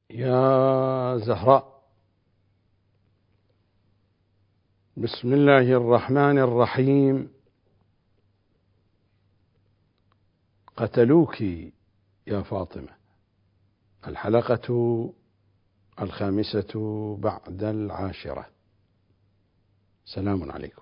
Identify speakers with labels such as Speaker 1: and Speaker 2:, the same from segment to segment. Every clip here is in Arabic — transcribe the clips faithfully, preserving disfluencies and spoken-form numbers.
Speaker 1: يا زهراء، بسم الله الرحمن الرحيم. قتلوك يا فاطمة، الحلقة الخامسة بعد العاشرة. سلام عليكم.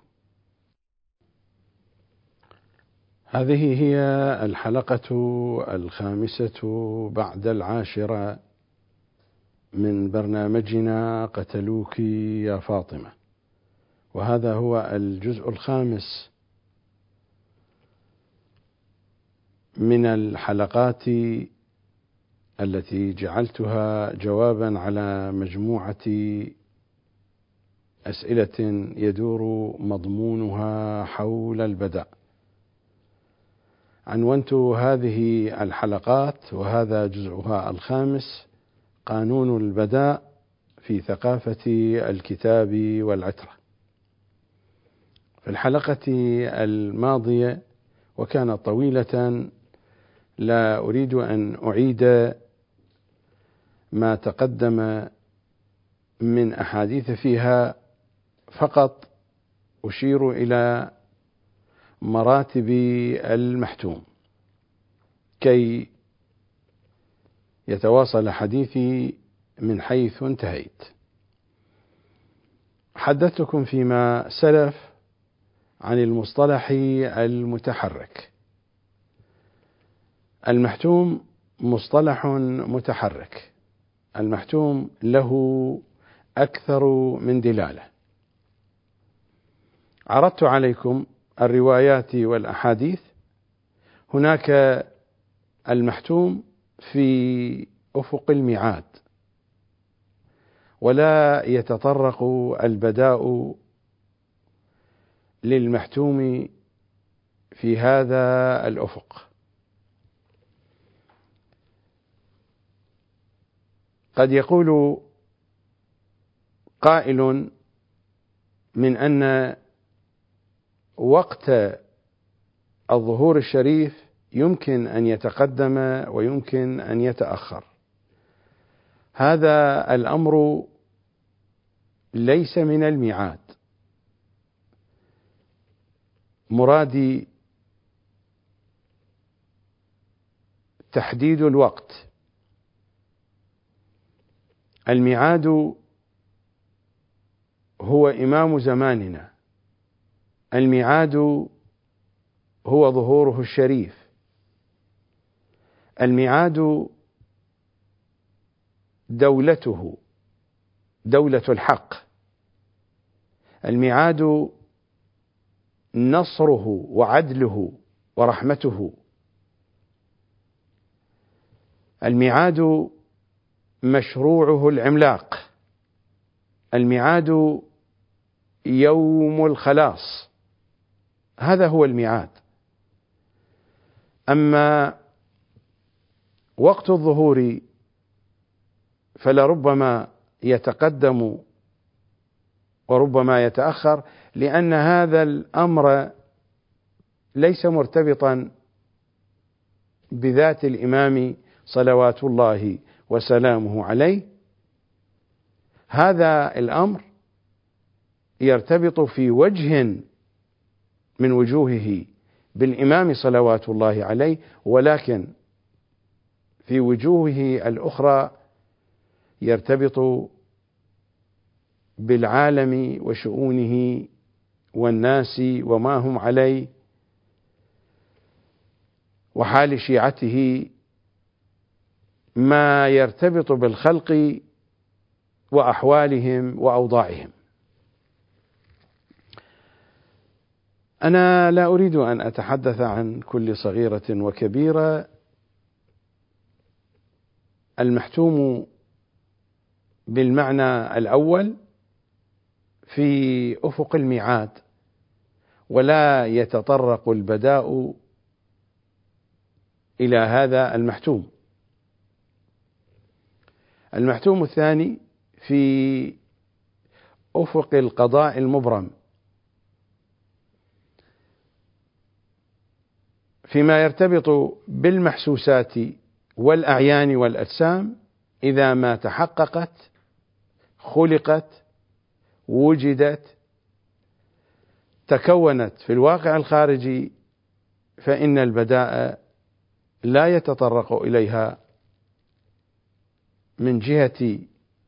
Speaker 1: هذه هي الحلقة الخامسة بعد العاشرة من برنامجنا قتلوك يا فاطمة، وهذا هو الجزء الخامس من الحلقات التي جعلتها جوابا على مجموعة أسئلة يدور مضمونها حول البدء. عنونت هذه الحلقات وهذا جزءها الخامس: قانون البداء في ثقافة الكتاب والعترة. في الحلقة الماضية وكانت طويلة لا أريد أن أعيد ما تقدم من أحاديث فيها، فقط أشير إلى مراتب المحتوم كي يتواصل حديثي من حيث انتهيت. حدثتكم فيما سلف عن المصطلح المتحرك. المحتوم مصطلح متحرك، المحتوم له أكثر من دلالة. عرضت عليكم الروايات والأحاديث. هناك المحتوم في أفق الميعاد، ولا يتطرق البداء للمحتوم في هذا الأفق. قد يقول قائل من أن وقت الظهور الشريف يمكن أن يتقدم ويمكن أن يتأخر. هذا الأمر ليس من الميعاد. مرادي تحديد الوقت. الميعاد هو إمام زماننا، الميعاد هو ظهوره الشريف، الميعاد دولته دولة الحق، الميعاد نصره وعدله ورحمته، الميعاد مشروعه العملاق، الميعاد يوم الخلاص. هذا هو الميعاد. أما وقت الظهور فلربما يتقدم وربما يتأخر، لأن هذا الأمر ليس مرتبطا بذات الإمام صلوات الله وسلامه عليه. هذا الأمر يرتبط في وجه من وجوهه بالإمام صلوات الله عليه، ولكن في وجوهه الأخرى يرتبط بالعالم وشؤونه والناس وما هم عليه وحال شيعته، ما يرتبط بالخلق وأحوالهم وأوضاعهم. أنا لا أريد أن أتحدث عن كل صغيرة وكبيرة. المحتوم بالمعنى الأول في أفق الميعاد، ولا يتطرق البداء إلى هذا المحتوم. المحتوم الثاني في أفق القضاء المبرم، فيما يرتبط بالمحسوسات والأعيان والأجسام إذا ما تحققت خلقت وجدت تكونت في الواقع الخارجي، فإن البداء لا يتطرق إليها من جهة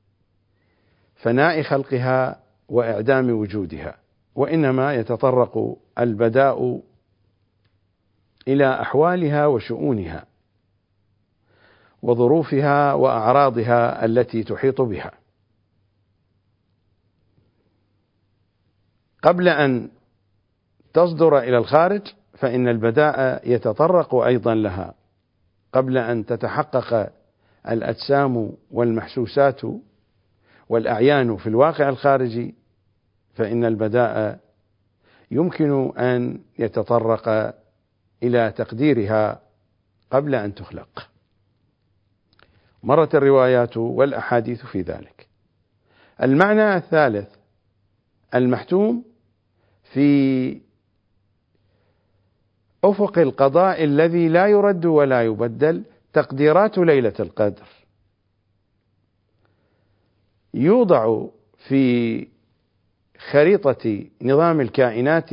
Speaker 1: فناء خلقها وإعدام وجودها، وإنما يتطرق البداء إلى أحوالها وشؤونها وظروفها وأعراضها التي تحيط بها قبل أن تصدر إلى الخارج، فإن البداء يتطرق أيضا لها قبل أن تتحقق الأجسام والمحسوسات والأعيان في الواقع الخارجي، فإن البداء يمكن أن يتطرق إلى تقديرها قبل أن تخلق. مرت الروايات والأحاديث في ذلك. المعنى الثالث المحتوم في أفق القضاء الذي لا يرد ولا يبدل تقديرات ليلة القدر. يوضع في خريطة نظام الكائنات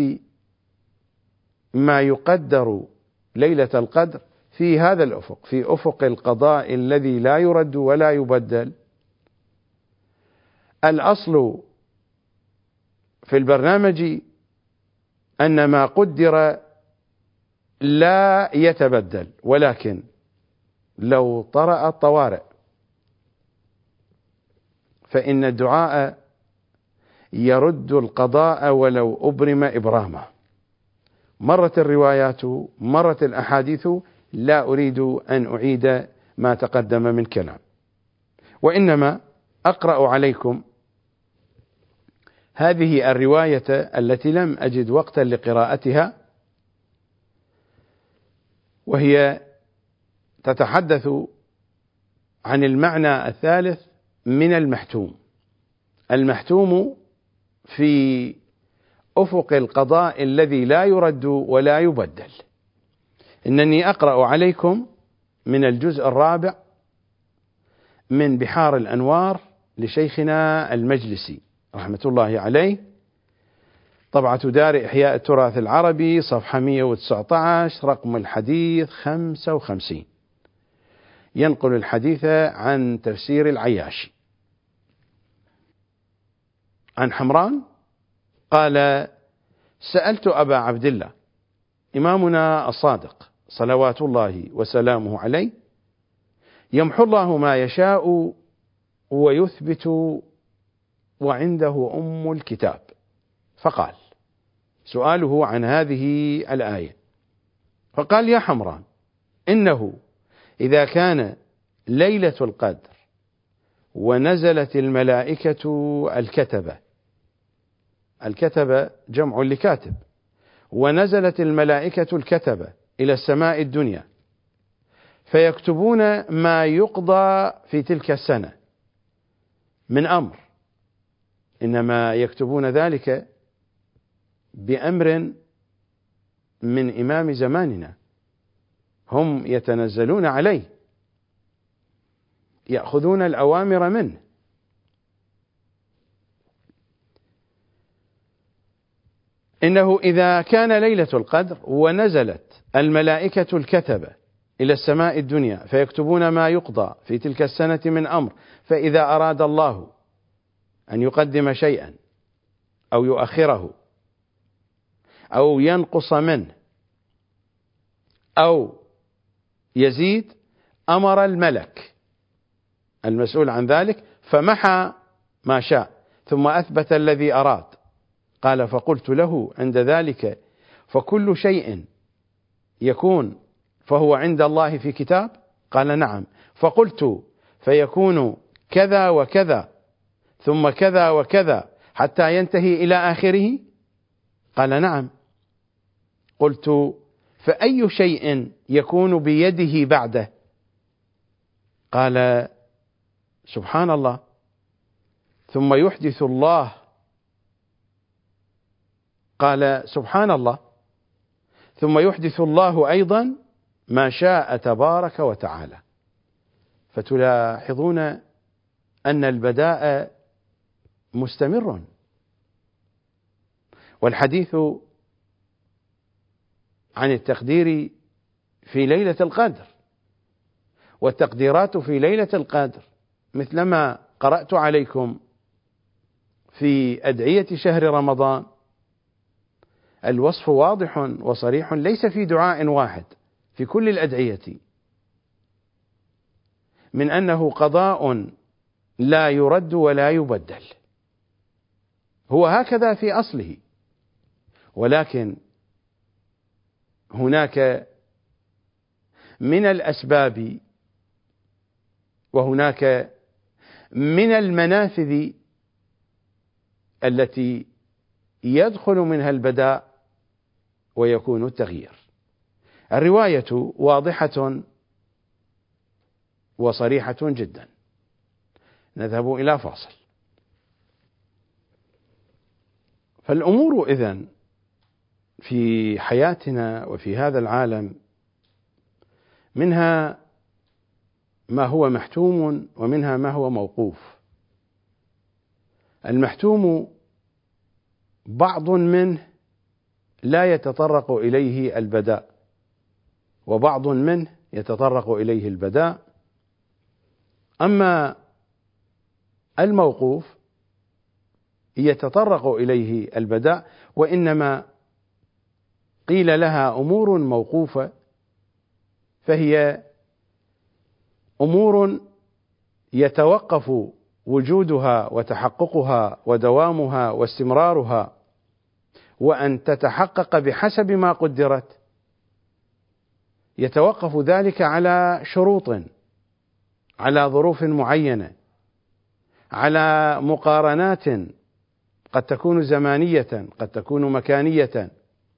Speaker 1: ما يقدر ليلة القدر في هذا الأفق، في أفق القضاء الذي لا يرد ولا يبدل. الأصل في البرنامج أن ما قدر لا يتبدل، ولكن لو طرأ الطوارئ فإن الدعاء يرد القضاء ولو أبرم إبرامه. مرت الروايات مرت الأحاديث، لا أريد أن أعيد ما تقدم من كلام، وإنما أقرأ عليكم هذه الرواية التي لم أجد وقتا لقراءتها، وهي تتحدث عن المعنى الثالث من المحتوم. المحتوم في أفق القضاء الذي لا يرد ولا يبدل. إنني أقرأ عليكم من الجزء الرابع من بحار الأنوار لشيخنا المجلسي رحمة الله عليه، طبعة دار إحياء التراث العربي، صفحة مئة وتسعة عشر، رقم الحديث خمسة وخمسين، ينقل الحديث عن تفسير العياشي. عن حمران قال: سألت أبا عبد الله إمامنا الصادق صلوات الله وسلامه عليه، يمحو الله ما يشاء ويثبت وعنده أم الكتاب، فقال: سؤاله عن هذه الآية، فقال: يا حمران، إنه إذا كان ليلة القدر ونزلت الملائكة الكتبة، الكتبة جمع لكاتب، ونزلت الملائكة الكتبة إلى السماء الدنيا فيكتبون ما يقضى في تلك السنة من أمر، إنما يكتبون ذلك بأمر من إمام زماننا، هم يتنزلون عليه، يأخذون الأوامر منه. إنه إذا كان ليلة القدر ونزلت الملائكة الكتبة إلى السماء الدنيا فيكتبون ما يقضى في تلك السنة من أمر، فإذا أراد الله أن يقدم شيئا أو يؤخره أو ينقص منه أو يزيد، أمر الملك المسؤول عن ذلك فمحى ما شاء ثم أثبت الذي أراد. قال: فقلت له عند ذلك: فكل شيء يكون فهو عند الله في كتاب؟ قال: نعم. فقلت: فيكون كذا وكذا ثم كذا وكذا حتى ينتهي إلى آخره؟ قال: نعم. قلت: فأي شيء يكون بيده بعده؟ قال: سبحان الله، ثم يحدث الله. قال: سبحان الله، ثم يحدث الله أيضا ما شاء تبارك وتعالى. فتلاحظون أن البداء مستمر، والحديث عن التقدير في ليلة القدر، والتقديرات في ليلة القدر مثلما قرأت عليكم في أدعية شهر رمضان الوصف واضح وصريح، ليس في دعاء واحد في كل الأدعية، من أنه قضاء لا يرد ولا يبدل، هو هكذا في أصله، ولكن هناك من الأسباب وهناك من المنافذ التي يدخل منها البداء ويكون التغيير. الرواية واضحة وصريحة جدا. نذهب إلى فاصل. فالأمور إذن في حياتنا وفي هذا العالم منها ما هو محتوم ومنها ما هو موقوف. المحتوم بعض منه لا يتطرق إليه البداء، وبعض منه يتطرق إليه البداء. أما الموقوف يتطرق إليه البداء، وإنما قيل لها أمور موقوفة، فهي أمور يتوقف وجودها وتحققها ودوامها واستمرارها وأن تتحقق بحسب ما قدرت، يتوقف ذلك على شروط، على ظروف معينة، على مقارنات قد تكون زمانية، قد تكون مكانية،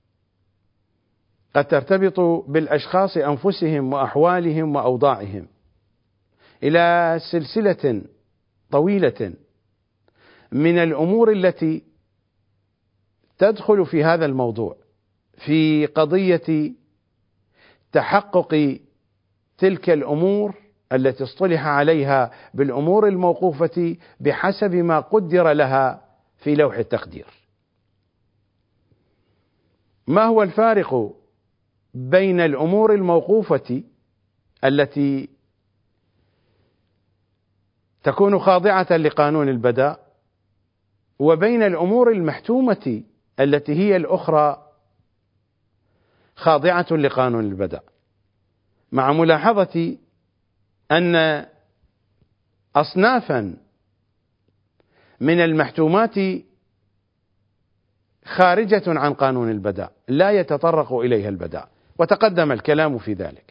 Speaker 1: قد ترتبط بالأشخاص أنفسهم وأحوالهم وأوضاعهم، إلى سلسلة طويلة من الأمور التي تدخل في هذا الموضوع، في قضية تحقق تلك الأمور التي اصطلح عليها بالأمور الموقوفة بحسب ما قدر لها في لوح التقدير. ما هو الفارق بين الأمور الموقوفة التي تكون خاضعة لقانون البداء وبين الأمور المحتومة التي هي الأخرى خاضعة لقانون البداء؟ مع ملاحظة أن أصنافا من المحتومات خارجة عن قانون البداء لا يتطرق إليها البداء، وتقدم الكلام في ذلك.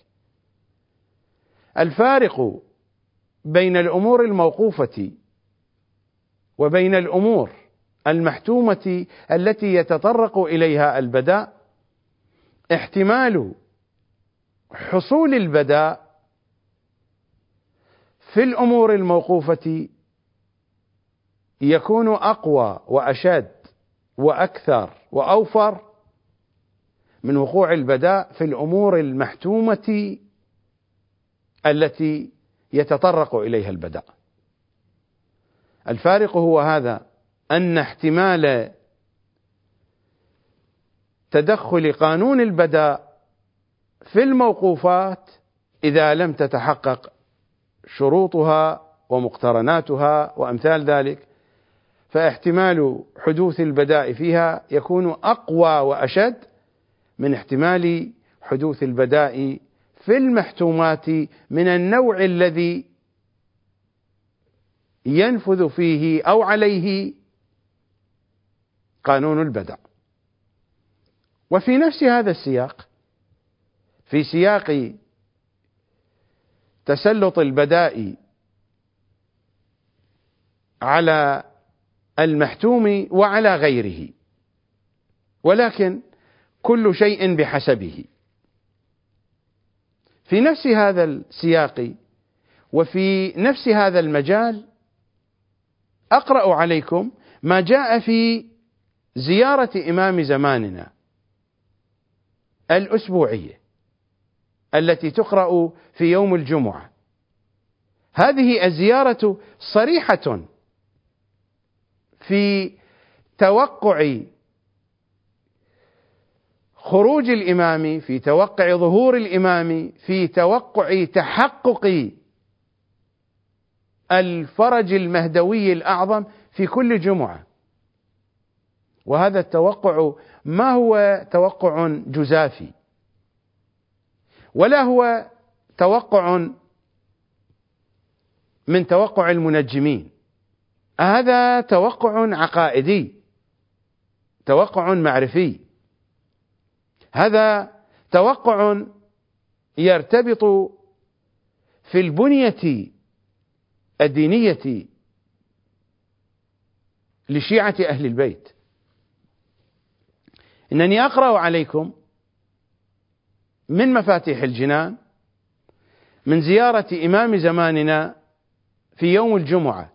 Speaker 1: الفارق بين الأمور الموقوفة وبين الأمور المحتومة التي يتطرق إليها البداء احتمال حصول البداء في الأمور الموقوفة يكون أقوى وأشد وأكثر وأوفر من وقوع البداء في الأمور المحتومة التي يتطرق إليها البداء. الفارق هو هذا، أن احتمال تدخل قانون البداء في الموقوفات إذا لم تتحقق شروطها ومقترناتها وأمثال ذلك، فاحتمال حدوث البداء فيها يكون أقوى وأشد من احتمال حدوث البداء في المحتومات من النوع الذي ينفذ فيه أو عليه قانون البداء. وفي نفس هذا السياق، في سياق تسلط البداء على المحتوم وعلى غيره، ولكن كل شيء بحسبه، في نفس هذا السياق وفي نفس هذا المجال أقرأ عليكم ما جاء في زيارة إمام زماننا الأسبوعية التي تقرأ في يوم الجمعة هذه الزيارة صريحة في توقع خروج الإمام، في توقع ظهور الإمام، في توقع تحقق الفرج المهدوي الأعظم في كل جمعة. وهذا التوقع ما هو توقع جزافي، ولا هو توقع من توقع المنجمين، هذا توقع عقائدي، توقع معرفي، هذا توقع يرتبط في البنية الدينية لشيعة أهل البيت. إنني أقرأ عليكم من مفاتيح الجنان من زيارة إمام زماننا في يوم الجمعة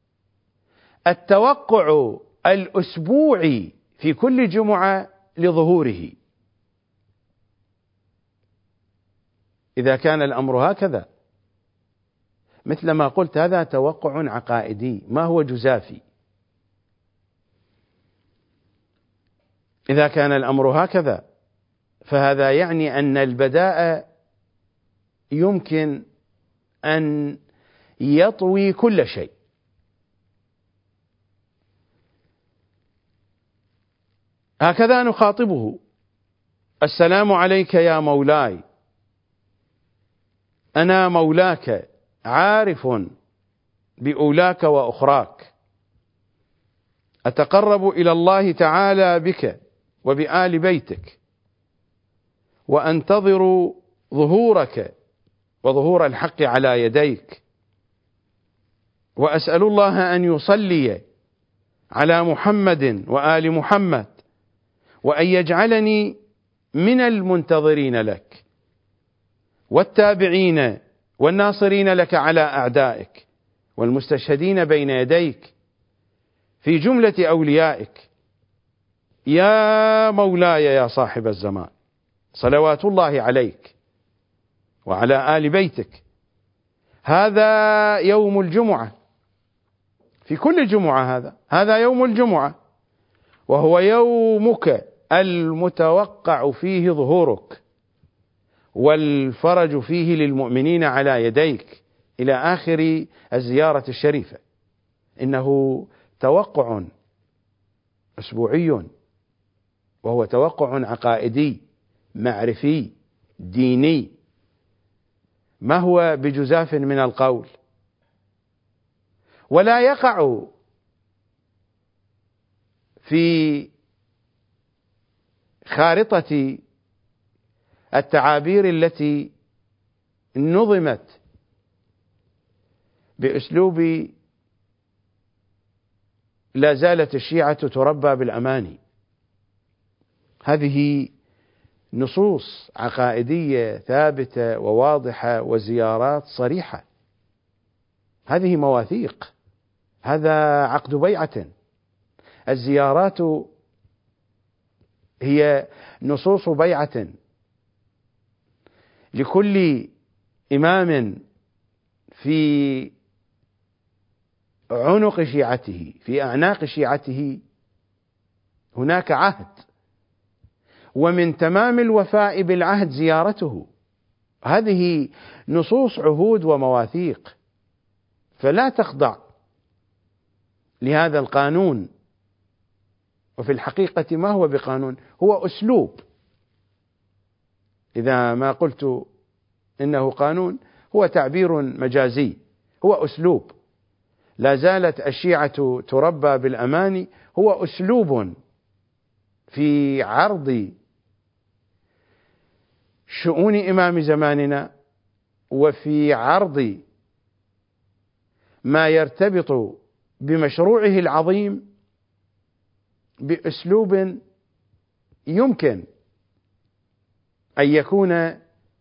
Speaker 1: التوقع الأسبوعي في كل جمعة لظهوره. إذا كان الأمر هكذا، مثل ما قلت، هذا توقع عقائدي ما هو جزافي. إذا كان الأمر هكذا فهذا يعني أن البداء يمكن أن يطوي كل شيء. هكذا نخاطبه: السلام عليك يا مولاي، أنا مولاك عارف بأولاك وأخراك، أتقرب إلى الله تعالى بك وبآل بيتك، وأنتظر ظهورك وظهور الحق على يديك، وأسأل الله أن يصلي على محمد وآل محمد، وأن يجعلني من المنتظرين لك والتابعين والناصرين لك على أعدائك والمستشهدين بين يديك في جملة أوليائك، يا مولاي يا صاحب الزمان، صلوات الله عليك وعلى آل بيتك. هذا يوم الجمعة في كل جمعة، هذا هذا يوم الجمعة، وهو يومك المتوقع فيه ظهورك والفرج فيه للمؤمنين على يديك إلى آخر الزيارة الشريفة. إنه توقع أسبوعي، وهو توقع عقائدي معرفي ديني، ما هو بجزاف من القول، ولا يقع في خارطة التعابير التي نظمت بأسلوب لا زالت الشيعة تربى بالأماني. هذه نصوص عقائدية ثابتة وواضحة وزيارات صريحة، هذه مواثيق، هذا عقد بيعة. الزيارات هي نصوص بيعة لكل إمام في عنق شيعته، في أعناق شيعته هناك عهد، ومن تمام الوفاء بالعهد زيارته. هذه نصوص عهود ومواثيق، فلا تخضع لهذا القانون. وفي الحقيقة ما هو بقانون، هو أسلوب. إذا ما قلت إنه قانون هو تعبير مجازي، هو أسلوب. لا زالت الشيعة تربى بالأماني، هو أسلوب في عرض شؤون إمام زماننا، وفي عرض ما يرتبط بمشروعه العظيم بأسلوب يمكن أن يكون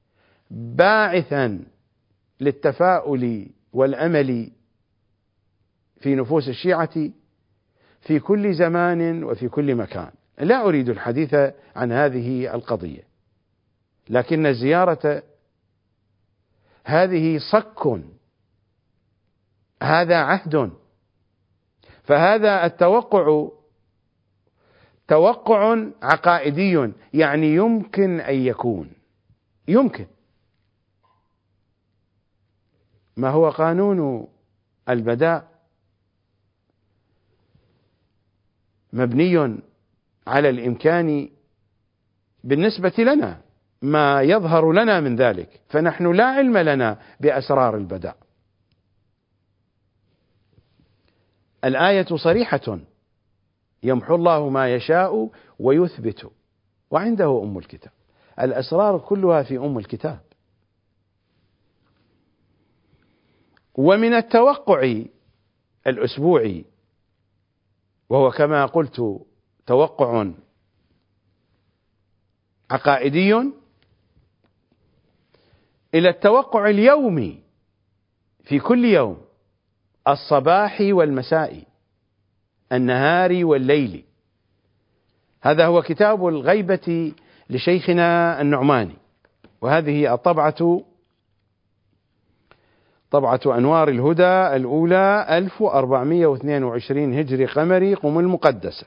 Speaker 1: باعثا للتفاؤل والأمل في نفوس الشيعة في كل زمان وفي كل مكان. لا أريد الحديث عن هذه القضية، لكن الزيارة هذه صك هذا عهد. فهذا التوقع توقع عقائدي، يعني يمكن أن يكون، يمكن. ما هو قانون البداء مبني على الإمكان بالنسبة لنا، ما يظهر لنا من ذلك، فنحن لا علم لنا بأسرار البداء. الآية صريحة: يمحو الله ما يشاء ويثبت وعنده أم الكتاب. الأسرار كلها في أم الكتاب. ومن التوقع الأسبوعي، وهو كما قلت توقع عقائدي، إلى التوقع اليومي في كل يوم، الصباح والمساء، النهار والليل. هذا هو كتاب الغيبة لشيخنا النعماني، وهذه الطبعة طبعة أنوار الهدى الأولى ألف وأربعمائة واثنين وعشرين هجري قمري قم المقدسة،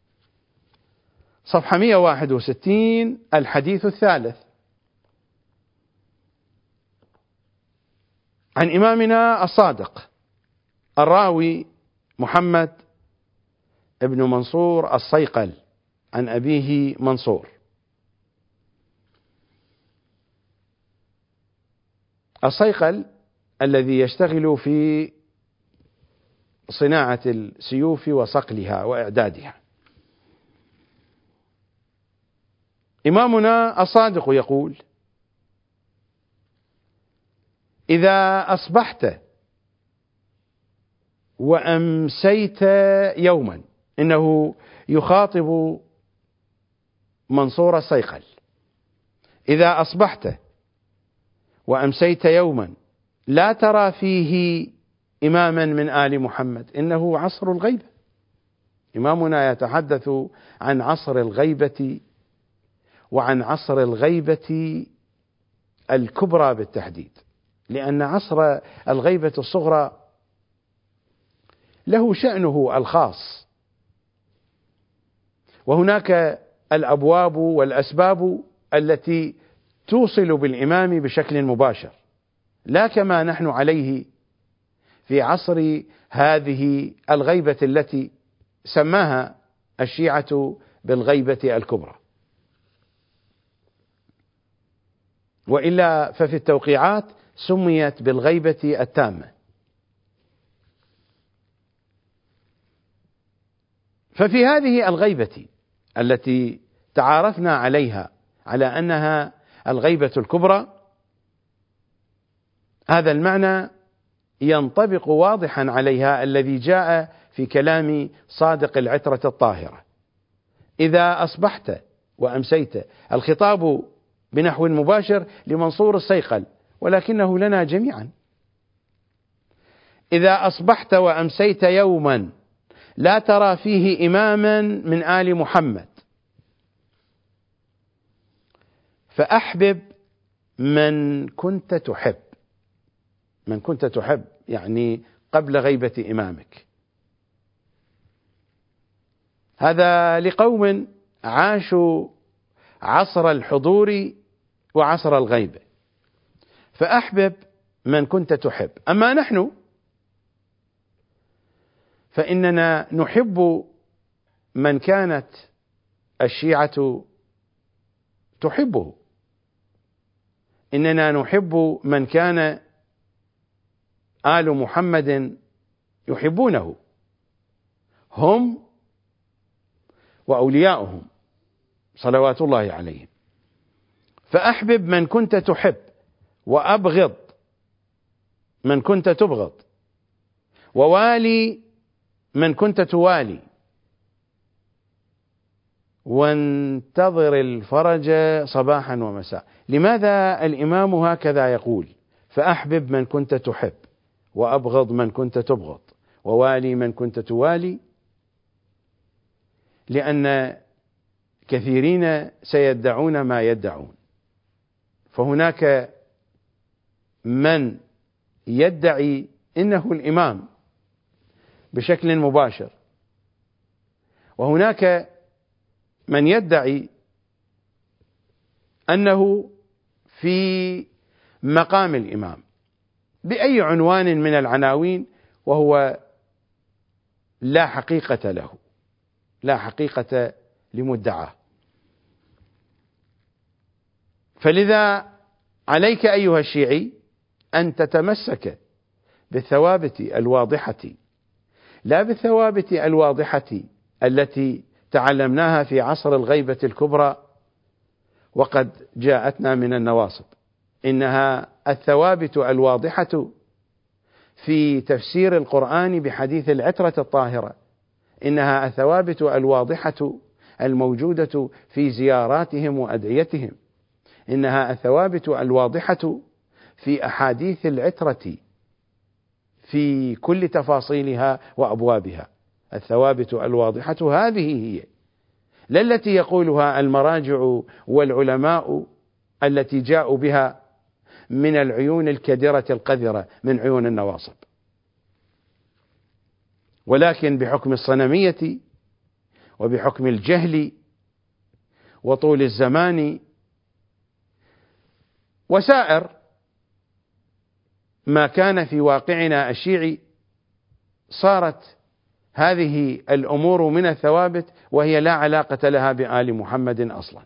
Speaker 1: صفحة مئة وواحد وستين، الحديث الثالث. عن إمامنا الصادق الراوي محمد ابن منصور الصيقل عن أبيه منصور. الصيقل الذي يشتغل في صناعة السيوف وصقلها وإعدادها. إمامنا الصادق يقول: إذا أصبحت وأمسيت يوما، إنه يخاطب منصور الصيقل: إذا أصبحت وأمسيت يوما لا ترى فيه إماما من آل محمد، إنه عصر الغيبة. إمامنا يتحدث عن عصر الغيبة، وعن عصر الغيبة الكبرى بالتحديد، لأن عصر الغيبة الصغرى له شأنه الخاص، وهناك الأبواب والأسباب التي توصل بالإمام بشكل مباشر، لا كما نحن عليه في عصر هذه الغيبة التي سماها الشيعة بالغيبة الكبرى. وإلا ففي التوقيعات سميت بالغيبة التامة. ففي هذه الغيبة التي تعارفنا عليها على أنها الغيبة الكبرى، هذا المعنى ينطبق واضحا عليها الذي جاء في كلام صادق العترة الطاهرة: إذا أصبحت وأمسيت. الخطاب بنحو مباشر لمنصور الصيقل، ولكنه لنا جميعا. إذا أصبحت وأمسيت يوما لا ترى فيه إماما من آل محمد، فأحبب من كنت تحب. من كنت تحب يعني قبل غيبة إمامك. هذا لقوم عاشوا عصر الحضور وعصر الغيبة، فأحبب من كنت تحب. أما نحن فإننا نحب من كانت الشيعة تحبه، إننا نحب من كان آل محمد يحبونه، هم وأولياؤهم صلوات الله عليهم. فأحبب من كنت تحب، وأبغض من كنت تبغض، ووالي من كنت توالي، وانتظر الفرج صباحا ومساء. لماذا الإمام هكذا يقول: فأحبب من كنت تحب، وأبغض من كنت تبغض، ووالي من كنت توالي؟ لأن كثيرين سيدعون ما يدعون، فهناك من يدعي إنه الإمام بشكل مباشر، وهناك من يدعي أنه في مقام الإمام بأي عنوان من العناوين، وهو لا حقيقة له، لا حقيقة لمدعاه. فلذا عليك أيها الشيعي أن تتمسك بالثوابت الواضحة، لا بالثوابت الواضحة التي تعلمناها في عصر الغيبة الكبرى وقد جاءتنا من النواصب، إنها الثوابت الواضحة في تفسير القرآن بحديث العترة الطاهرة، إنها الثوابت الواضحة الموجودة في زياراتهم وأدعيتهم، إنها الثوابت الواضحة في أحاديث العترة في كل تفاصيلها وأبوابها. الثوابت الواضحة هذه هي، لا التي يقولها المراجع والعلماء التي جاءوا بها من العيون الكدرة القذرة من عيون النواصب، ولكن بحكم الصنمية وبحكم الجهل وطول الزمان وسائر ما كان في واقعنا الشيعي، صارت هذه الأمور من الثوابت وهي لا علاقة لها بآل محمد أصلا.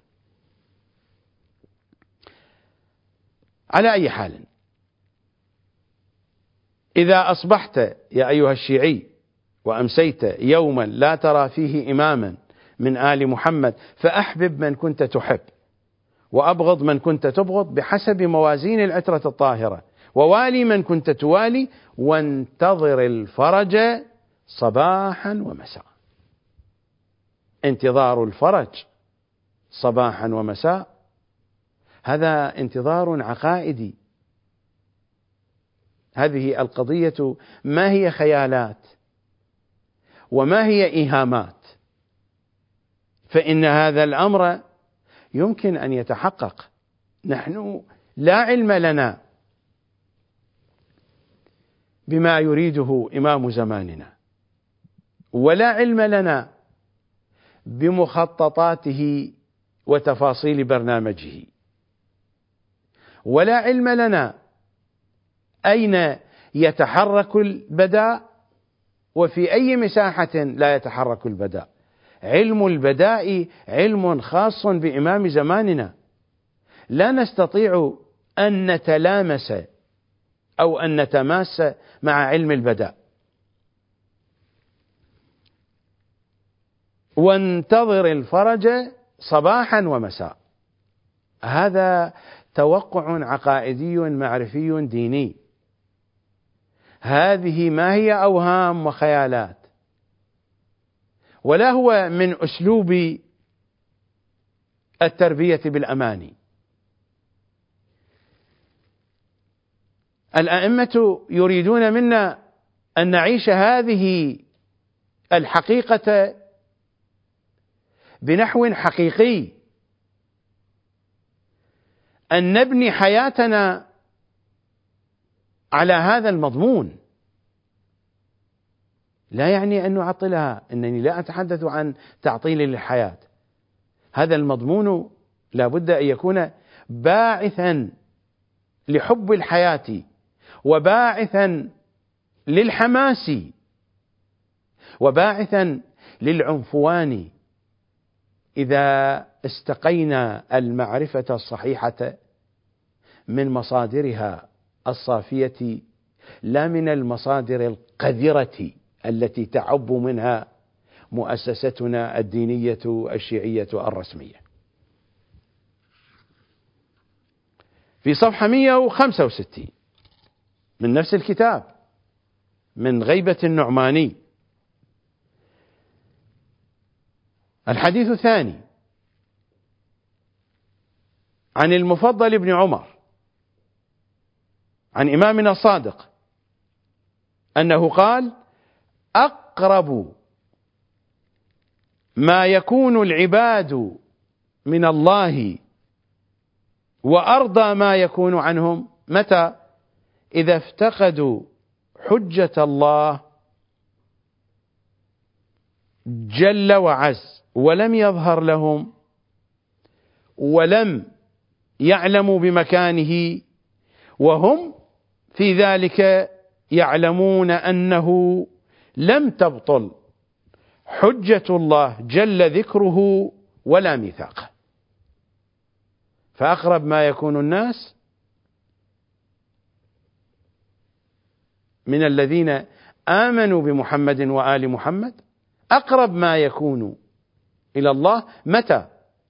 Speaker 1: على أي حال، إذا أصبحت يا أيها الشيعي وأمسيت يوما لا ترى فيه إماما من آل محمد، فأحبب من كنت تحب وأبغض من كنت تبغض بحسب موازين العترة الطاهرة، ووالي من كنت توالي، وانتظر الفرج صباحا ومساء. انتظار الفرج صباحا ومساء هذا انتظار عقائدي. هذه القضية ما هي خيالات وما هي إيهامات، فإن هذا الأمر يمكن أن يتحقق. نحن لا علم لنا بما يريده إمام زماننا، ولا علم لنا بمخططاته وتفاصيل برنامجه، ولا علم لنا أين يتحرك البداء وفي أي مساحة لا يتحرك البداء. علم البداء علم خاص بإمام زماننا، لا نستطيع أن نتلامس أو أن نتماس مع علم البداء. وانتظر الفرج صباحا ومساء، هذا توقع عقائدي معرفي ديني. هذه ما هي أوهام وخيالات، ولا هو من أسلوب التربية بالأماني. الأئمة يريدون منا أن نعيش هذه الحقيقة بنحو حقيقي، أن نبني حياتنا على هذا المضمون. لا يعني أن نعطلها، أنني لا أتحدث عن تعطيل للحياة. هذا المضمون لا بد أن يكون باعثا لحب الحياة وباعثا للحماس وباعثا للعنفوان، إذا استقينا المعرفة الصحيحة من مصادرها الصافية، لا من المصادر القذرة التي تعب منها مؤسستنا الدينية الشيعية الرسمية. في صفحة مئة وخمسة وستين من نفس الكتاب من غيبة النعماني، الحديث الثاني عن المفضل بن عمر عن إمامنا الصادق أنه قال: أقرب ما يكون العباد من الله وأرضى ما يكون عنهم متى؟ إذا افتقدوا حجة الله جل وعز ولم يظهر لهم ولم يعلموا بمكانه، وهم في ذلك يعلمون أنه لم تبطل حجة الله جل ذكره ولا ميثاقه. فأقرب ما يكون الناس من الذين آمنوا بمحمد وآل محمد أقرب ما يكون إلى الله متى؟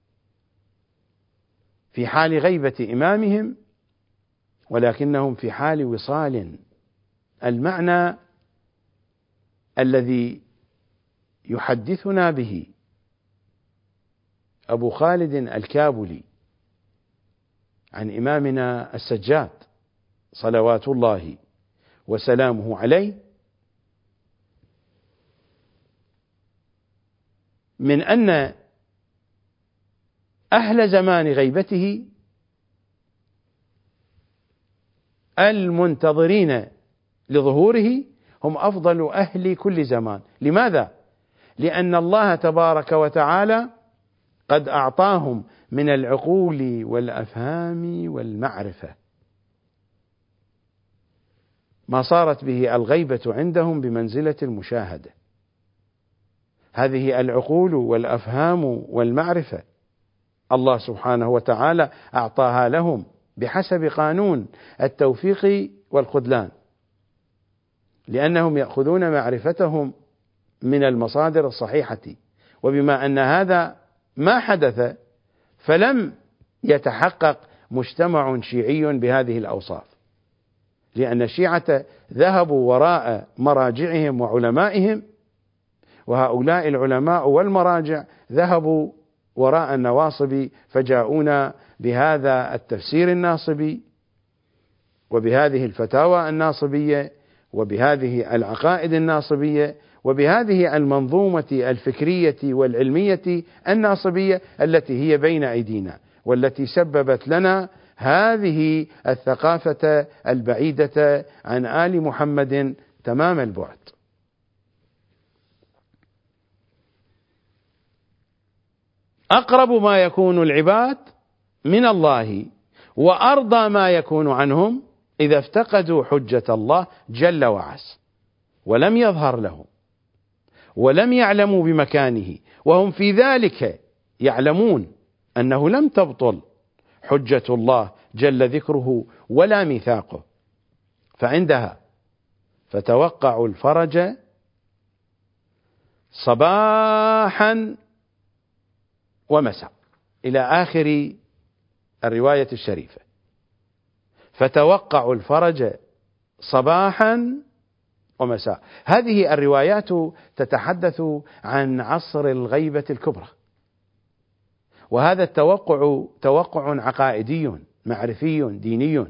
Speaker 1: في حال غيبة إمامهم، ولكنهم في حال وصال. المعنى الذي يحدثنا به أبو خالد الكابلي عن إمامنا السجاد صلوات الله وسلامه عليه من أن أهل زمان غيبته المنتظرين لظهوره هم أفضل أهل كل زمان. لماذا؟ لأن الله تبارك وتعالى قد أعطاهم من العقول والأفهام والمعرفة ما صارت به الغيبة عندهم بمنزلة المشاهدة. هذه العقول والأفهام والمعرفة الله سبحانه وتعالى أعطاها لهم بحسب قانون التوفيق والخذلان، لأنهم يأخذون معرفتهم من المصادر الصحيحة. وبما أن هذا ما حدث فلم يتحقق مجتمع شيعي بهذه الأوصاف، لأن الشيعة ذهبوا وراء مراجعهم وعلمائهم، وهؤلاء العلماء والمراجع ذهبوا وراء النواصب فجاءونا بهذا التفسير الناصبي وبهذه الفتاوى الناصبية وبهذه العقائد الناصبية وبهذه المنظومة الفكرية والعلمية الناصبية التي هي بين أيدينا، والتي سببت لنا هذه الثقافة البعيدة عن آل محمد تمام البعد. أقرب ما يكون العباد من الله وأرضى ما يكون عنهم إذا افتقدوا حجة الله جل وعز ولم يظهر لهم ولم يعلموا بمكانه، وهم في ذلك يعلمون أنه لم تبطل حجة الله جل ذكره ولا ميثاقه. فعندها فتوقعوا الفرج صباحا ومساء إلى آخر الرواية الشريفة. فتوقعوا الفرج صباحا ومساء. هذه الروايات تتحدث عن عصر الغيبة الكبرى، وهذا التوقع توقع عقائدي معرفي ديني.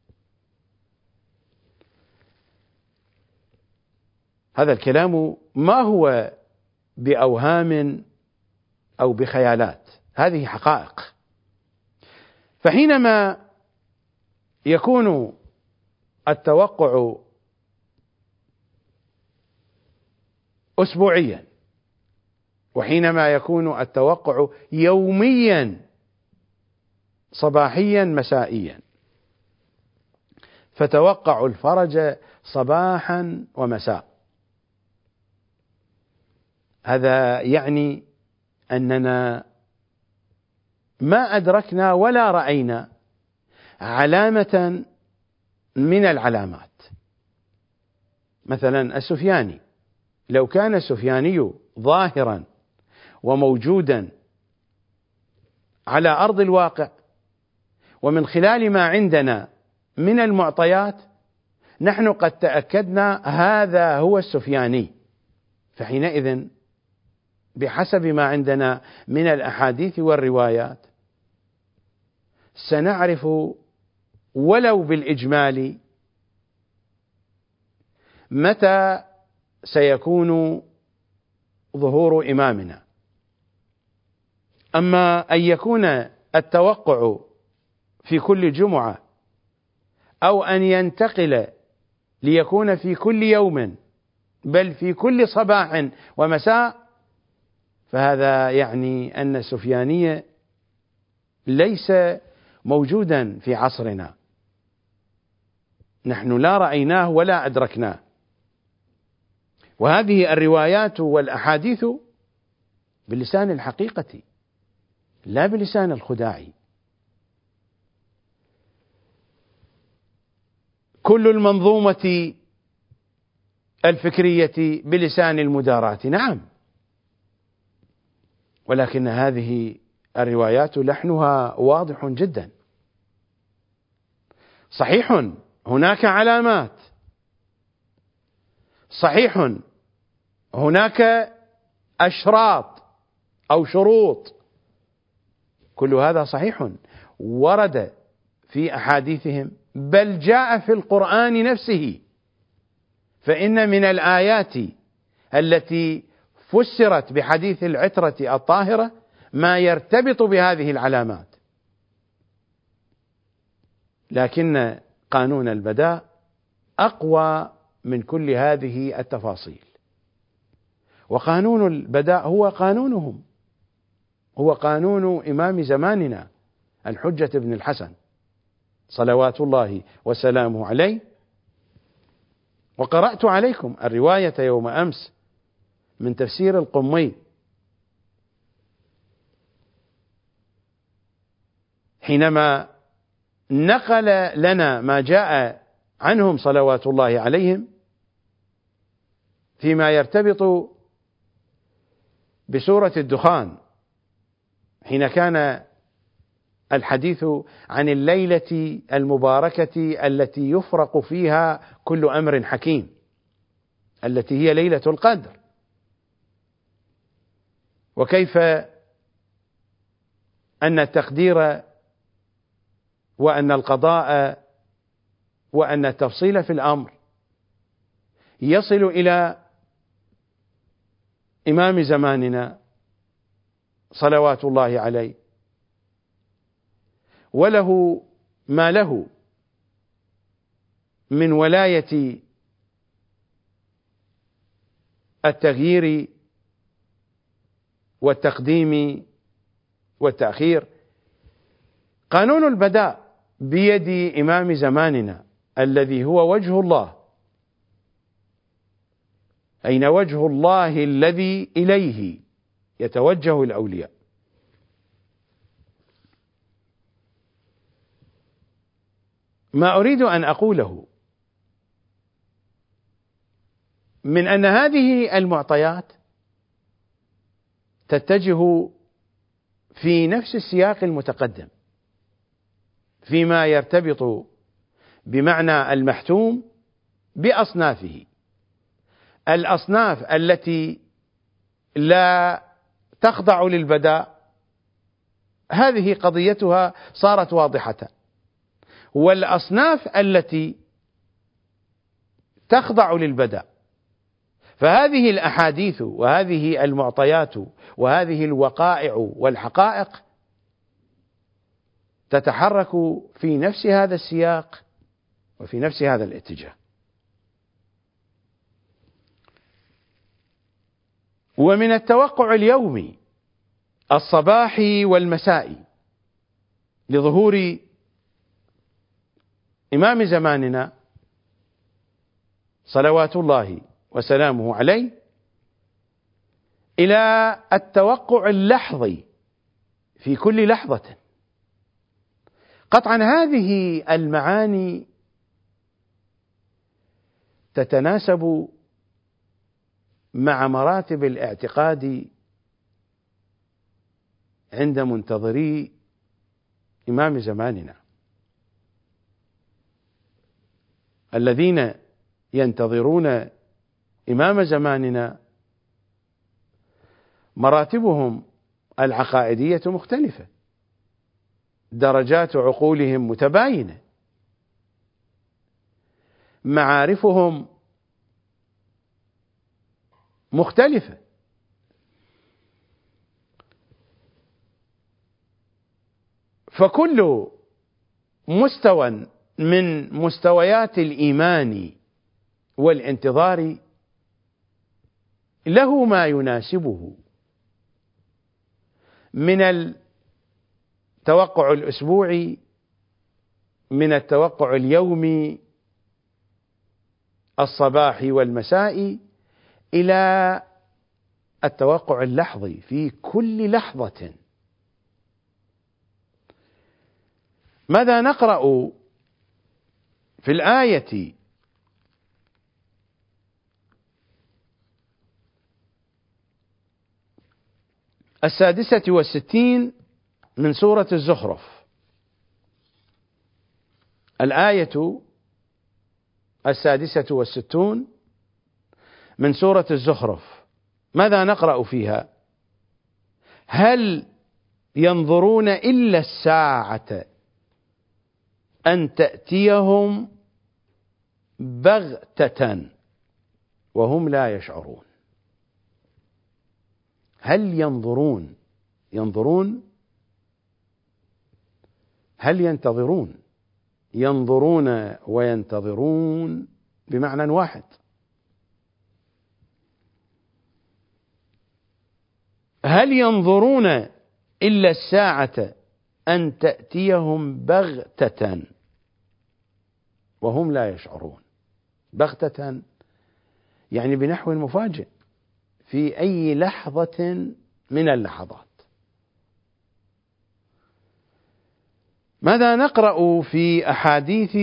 Speaker 1: هذا الكلام ما هو بأوهام أو بخيالات، هذه حقائق. فحينما يكون التوقع أسبوعيا، وحينما يكون التوقع يوميا صباحيا مسائيا، فتوقعوا الفرج صباحا ومساء. هذا يعني أننا ما أدركنا ولا رأينا علامة من العلامات. مثلا السفياني، لو كان السفياني ظاهرا وموجودا على أرض الواقع ومن خلال ما عندنا من المعطيات نحن قد تأكدنا هذا هو السفياني، فحينئذ بحسب ما عندنا من الأحاديث والروايات سنعرف ولو بالإجمال متى سيكون ظهور إمامنا. أما أن يكون التوقع في كل جمعة أو أن ينتقل ليكون في كل يوم بل في كل صباح ومساء، فهذا يعني أن السفيانية ليس موجودا في عصرنا، نحن لا رأيناه ولا أدركناه. وهذه الروايات والأحاديث بلسان الحقيقة لا بلسان الخداع. كل المنظومة الفكرية بلسان المداراة، نعم، ولكن هذه الروايات لحنها واضح جدا. صحيح هناك علامات، صحيح هناك أشراط أو شروط، كل هذا صحيح ورد في أحاديثهم، بل جاء في القرآن نفسه. فإن من الآيات التي فسرت بحديث العترة الطاهرة ما يرتبط بهذه العلامات، لكن قانون البداء أقوى من كل هذه التفاصيل. وقانون البداء هو قانونهم، هو قانون إمام زماننا الحجة بن الحسن صلوات الله وسلامه عليه. وقرأت عليكم الرواية يوم أمس من تفسير القمي حينما نقل لنا ما جاء عنهم صلوات الله عليهم فيما يرتبط بسورة الدخان، حين كان الحديث عن الليلة المباركة التي يفرق فيها كل أمر حكيم، التي هي ليلة القدر، وكيف أن التقدير وأن القضاء وأن التفصيل في الأمر يصل إلى إمام زماننا صلوات الله عليه، وله ما له من ولاية التغيير والتقديم والتأخير. قانون البداء بيد إمام زماننا الذي هو وجه الله. أين وجه الله الذي إليه يتوجه الأولياء؟ ما أريد أن أقوله من أن هذه المعطيات تتجه في نفس السياق المتقدم فيما يرتبط بمعنى المحتوم بأصنافه. الأصناف التي لا تخضع للبداء هذه قضيتها صارت واضحة، والأصناف التي تخضع للبداء فهذه الأحاديث وهذه المعطيات وهذه الوقائع والحقائق تتحرك في نفس هذا السياق وفي نفس هذا الاتجاه. ومن التوقع اليومي الصباحي والمسائي لظهور إمام زماننا صلوات الله وسلامه عليه إلى التوقع اللحظي في كل لحظة. قطعا هذه المعاني تتناسب مع مراتب الاعتقاد عند منتظري إمام زماننا الذين ينتظرون إمام زماننا. مراتبهم العقائدية مختلفة، درجات عقولهم متباينة، معارفهم مختلفة، فكل مستوى من مستويات الإيمان والانتظار له ما يناسبه من التوقع الأسبوعي، من التوقع اليومي الصباحي والمسائي، إلى التوقع اللحظي في كل لحظة. ماذا نقرأ في الآية السادسة والستين من سورة الزخرف؟ الآية السادسة والستون من سورة الزخرف، ماذا نقرأ فيها؟ هل ينظرون إلا الساعة أن تأتيهم بغتة وهم لا يشعرون. هل ينظرون ينظرون هل ينتظرون ينظرون وينتظرون بمعنى واحد. هل ينظرون إلا الساعة أن تأتيهم بغتة وهم لا يشعرون. بغتة يعني بنحو مفاجئ في أي لحظة من اللحظات. ماذا نقرأ في أحاديث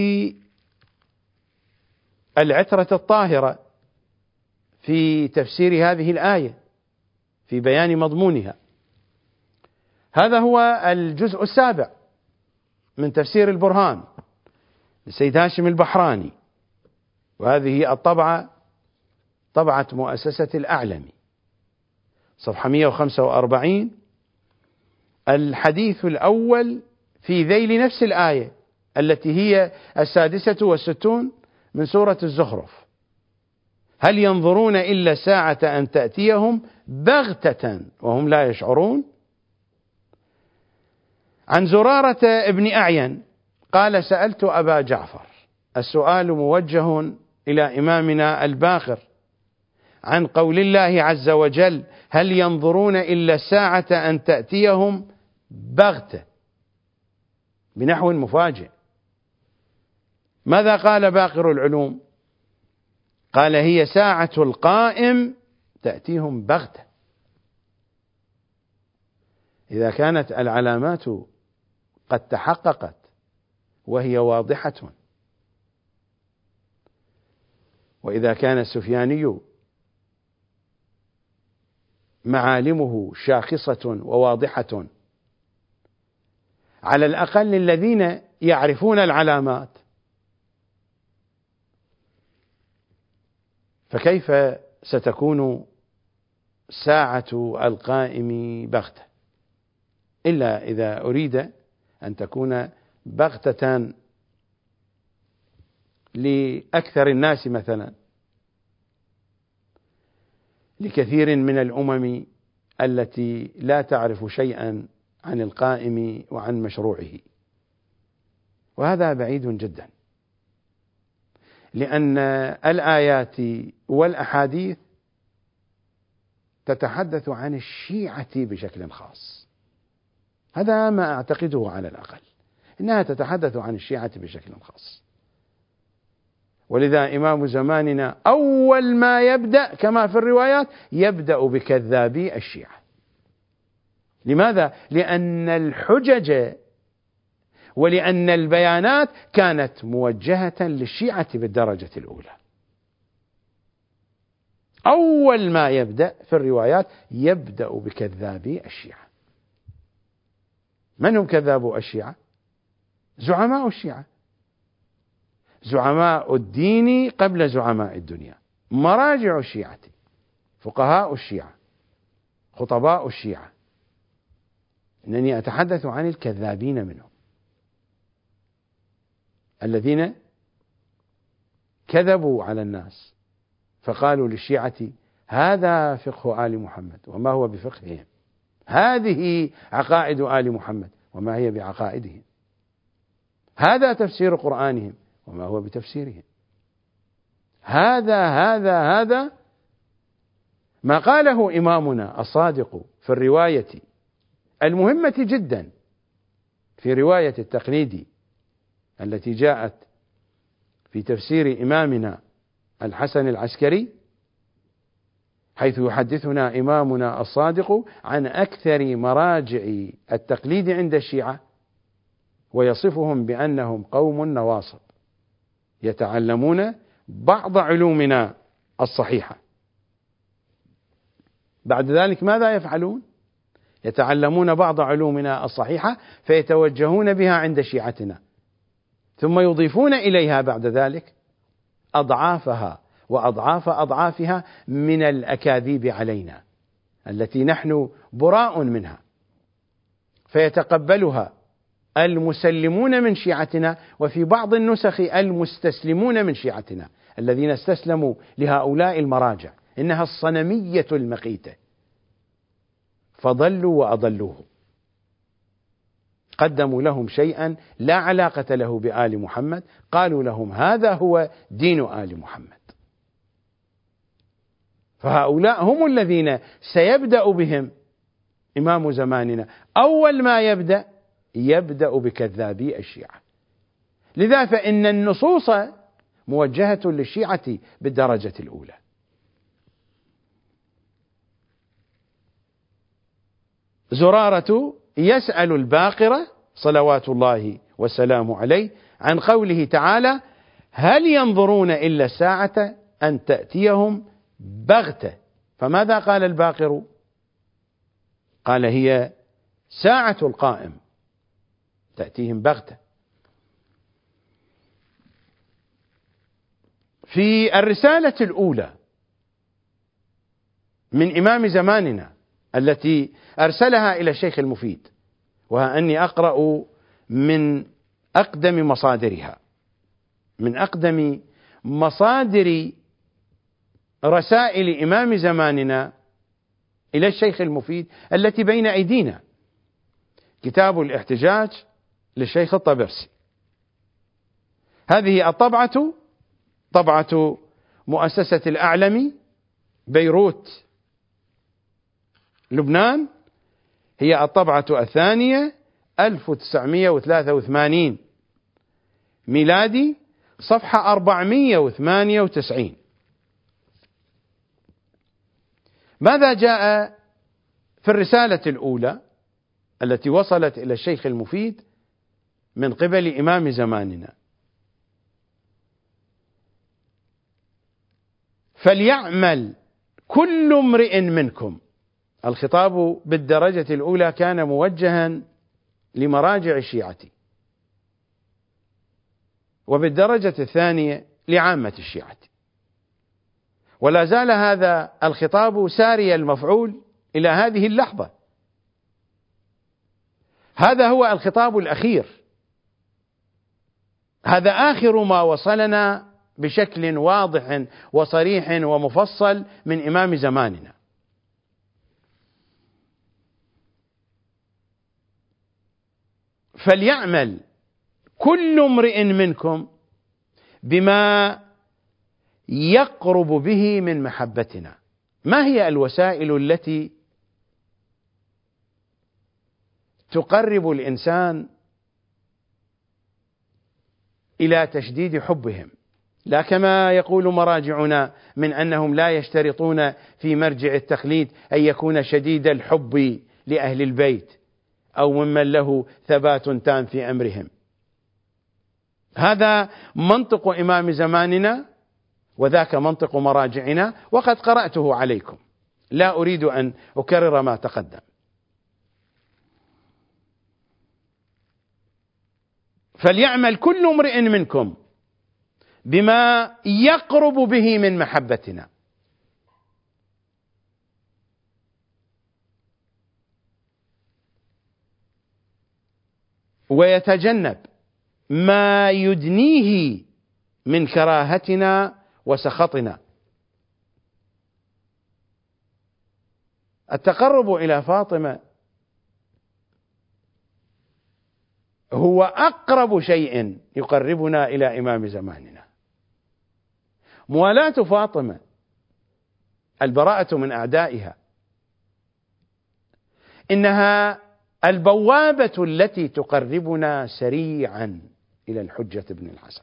Speaker 1: العترة الطاهرة في تفسير هذه الآية في بيان مضمونها؟ هذا هو الجزء السابع من تفسير البرهان للسيد هاشم البحراني، وهذه الطبعة طبعة مؤسسة الأعلمي، صفحة مئة وخمسة وأربعين، الحديث الأول في ذيل نفس الآية التي هي السادسة والستون من سورة الزخرف. هل ينظرون إلا ساعة أن تأتيهم بغتة وهم لا يشعرون. عن زرارة ابن أعين قال: سألت أبا جعفر، السؤال موجه إلى إمامنا الباقر، عن قول الله عز وجل: هل ينظرون إلا الساعة أن تأتيهم بغتة، بنحو مفاجئ. ماذا قال باقر العلوم؟ قال: هي ساعة القائم تأتيهم بغتة. إذا كانت العلامات قد تحققت وهي واضحة، وإذا كان السفياني معالمه شاخصة وواضحة، على الأقل الذين يعرفون العلامات، فكيف ستكون ساعة القائم بغتة؟ إلا إذا أريد أن تكون بغتة لأكثر الناس، مثلا لكثير من الأمم التي لا تعرف شيئا عن القائم وعن مشروعه، وهذا بعيد جدا، لأن الآيات والأحاديث تتحدث عن الشيعة بشكل خاص. هذا ما أعتقده على الأقل، إنها تتحدث عن الشيعة بشكل خاص. ولذا إمام زماننا أول ما يبدأ كما في الروايات يبدأ بكذابي الشيعة. لماذا؟ لأن الحجج ولأن البيانات كانت موجهة للشيعة بالدرجة الأولى. أول ما يبدأ في الروايات يبدأ بكذابي الشيعة. من هم كذابو الشيعة؟ زعماء الشيعة، زعماء الدين قبل زعماء الدنيا، مراجع الشيعة، فقهاء الشيعة، خطباء الشيعة. إنني أتحدث عن الكذابين منهم، الذين كذبوا على الناس فقالوا للشيعة: هذا فقه آل محمد وما هو بفقههم، هذه عقائد آل محمد وما هي بعقائدهم، هذا تفسير قرآنهم وما هو بتفسيرهم، هذا هذا هذا ما قاله إمامنا الصادق في الرواية المهمة جدا، في رواية التقليد التي جاءت في تفسير إمامنا الحسن العسكري، حيث يحدثنا إمامنا الصادق عن أكثر مراجع التقليد عند الشيعة، ويصفهم بأنهم قوم نواصب يتعلمون بعض علومنا الصحيحة. بعد ذلك ماذا يفعلون؟ يتعلمون بعض علومنا الصحيحة فيتوجهون بها عند شيعتنا، ثم يضيفون إليها بعد ذلك أضعافها وأضعاف أضعافها من الأكاذيب علينا التي نحن براء منها، فيتقبلها المسلمون من شيعتنا، وفي بعض النسخ المستسلمون من شيعتنا الذين استسلموا لهؤلاء المراجع، إنها الصنمية المقيتة، فضلوا وأضلوه، قدموا لهم شيئا لا علاقة له بآل محمد، قالوا لهم هذا هو دين آل محمد. فهؤلاء هم الذين سيبدأ بهم إمام زماننا، أول ما يبدأ يبدأ بكذابي الشيعة. لذا فإن النصوص موجهة للشيعة بالدرجة الأولى. زرارة يسأل الباقرة صلوات الله والسلام عليه عن قوله تعالى: هل ينظرون إلا الساعة أن تأتيهم بغتة. فماذا قال الباقر؟ قال: هي ساعة القائم تأتيهم بغتة. في الرسالة الأولى من إمام زماننا التي أرسلها إلى الشيخ المفيد، وها أني أقرأ من أقدم مصادرها، من أقدم مصادر رسائل إمام زماننا إلى الشيخ المفيد التي بين أيدينا، كتاب الاحتجاج للشيخ الطبرسي. هذه الطبعة طبعة مؤسسة الأعلمي بيروت لبنان، هي الطبعة الثانية ألف وتسعمائة وثلاثة وثمانين ميلادي، صفحة أربعمائة وثمانية وتسعين. ماذا جاء في الرسالة الأولى التي وصلت إلى الشيخ المفيد من قبل إمام زماننا؟ فليعمل كل امرئ منكم. الخطاب بالدرجة الأولى كان موجها لمراجع الشيعة، وبالدرجة الثانية لعامة الشيعة، ولا زال هذا الخطاب ساري المفعول إلى هذه اللحظة. هذا هو الخطاب الأخير، هذا آخر ما وصلنا بشكل واضح وصريح ومفصل من إمام زماننا. فليعمل كل امرئ منكم بما يقرب به من محبتنا. ما هي الوسائل التي تقرب الإنسان إلى تشديد حبهم؟ لا كما يقول مراجعنا من أنهم لا يشترطون في مرجع التقليد أن يكون شديد الحب لأهل البيت أو ممن له ثبات تام في أمرهم. هذا منطق إمام زماننا وذاك منطق مراجعنا، وقد قرأته عليكم، لا أريد أن أكرر ما تقدم. فليعمل كل امرئ منكم بما يقرب به من محبتنا، ويتجنب ما يدنيه من كراهتنا وسخطنا. التقرب إلى فاطمة هو أقرب شيء يقربنا إلى إمام زماننا، موالاة فاطمة، البراءة من أعدائها، إنها البوابة التي تقربنا سريعا إلى الحجة بن الحسن.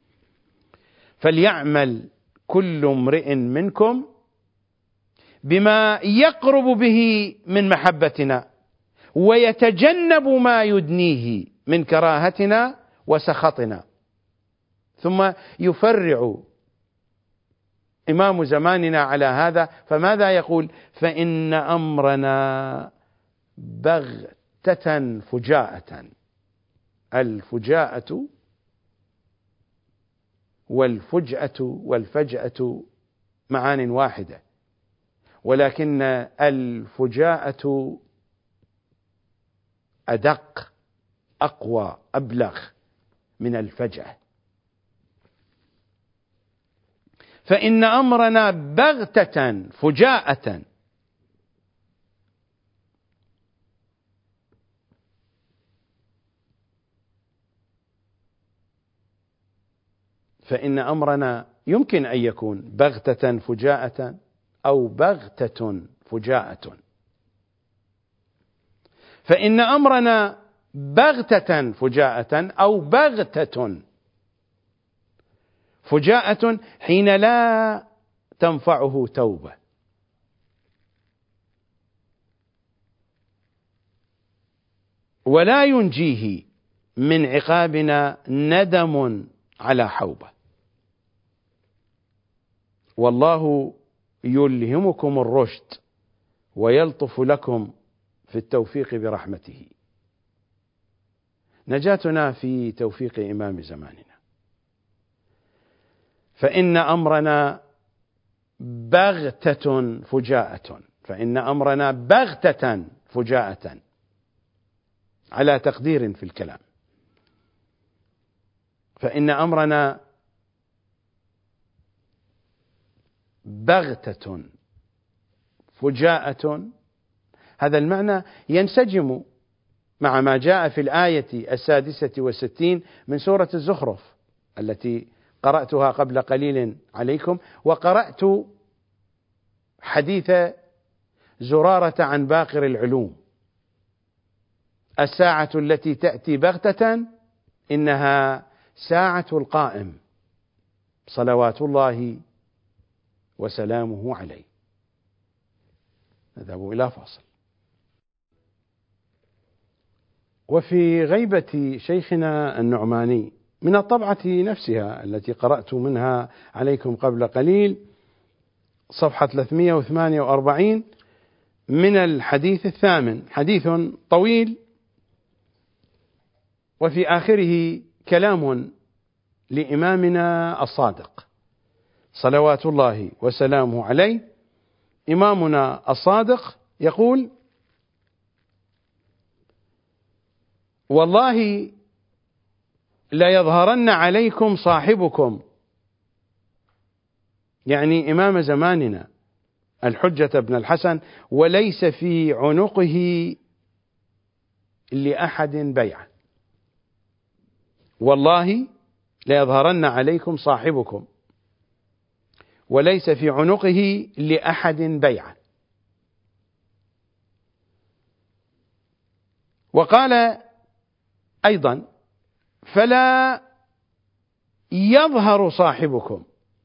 Speaker 1: فليعمل كل امرئ منكم بما يقرب به من محبتنا، ويتجنب ما يدنيه من كراهتنا وسخطنا. ثم يفرع إمام زماننا على هذا، فماذا يقول؟ فإن أمرنا بغتة فجاءة. الفجاءة والفجأة والفجأة معان واحدة، ولكن الفجاءة أدق، أقوى، أبلغ من الفجأة. فإن أمرنا بغتة فجاءة. فإن أمرنا يمكن أن يكون بغتة فجاءة أو بغتة فجاءة. فإن أمرنا بغتة فجاءة أو بغتة فجاءة حين لا تنفعه توبة، ولا ينجيه من عقابنا ندم على حوبة. والله يلهمكم الرشد ويلطف لكم في التوفيق برحمته. نجاتنا في توفيق إمام زماننا. فإن أمرنا بغتة فجاءة، فإن أمرنا بغتة فجاءة على تقدير في الكلام. فإن أمرنا بغتة فجاءة، هذا المعنى ينسجم مع ما جاء في الآية السادسة والستين من سورة الزخرف التي قرأتها قبل قليل عليكم، وقرأت حديث زرارة عن باقر العلوم: الساعة التي تأتي بغتة إنها ساعة القائم صلوات الله وسلامه عليه. نذهب إلى فاصل. وفي غيبة شيخنا النعماني من الطبعة نفسها التي قرأت منها عليكم قبل قليل، صفحة ثلاثمائة وثمانية وأربعين من الحديث الثامن، حديث طويل وفي آخره كلام لإمامنا الصادق صلوات الله وسلامه عليه. إمامنا الصادق يقول: والله لا يظهرن عليكم صاحبكم، يعني إمام زماننا الحجة بن الحسن، وليس في عنقه لأحد بيعة. والله لا يظهرن عليكم صاحبكم وليس في عنقه لأحد بيعة. وقال أيضا: فلا يظهر صاحبكم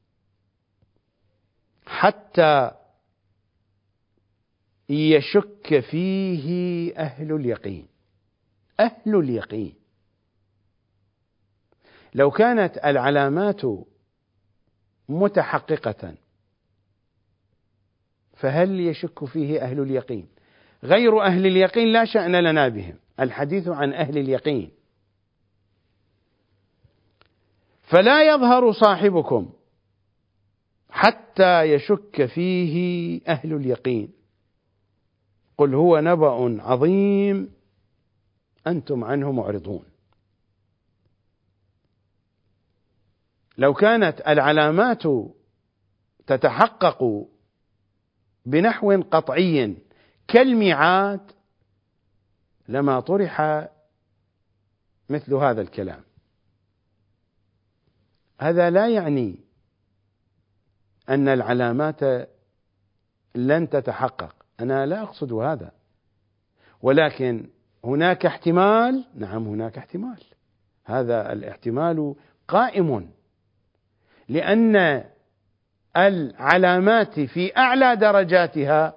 Speaker 1: حتى يشك فيه أهل اليقين. أهل اليقين، لو كانت العلامات متحققة فهل يشك فيه أهل اليقين؟ غير أهل اليقين لا شأن لنا بهم، الحديث عن أهل اليقين. فلا يظهر صاحبكم حتى يشك فيه أهل اليقين. قل هو نبأ عظيم أنتم عنه معرضون. لو كانت العلامات تتحقق بنحو قطعي كالميعاد لما طرح مثل هذا الكلام. هذا لا يعني أن العلامات لن تتحقق، أنا لا أقصد هذا، ولكن هناك احتمال، نعم هناك احتمال، هذا الاحتمال قائم، لأن العلامات في أعلى درجاتها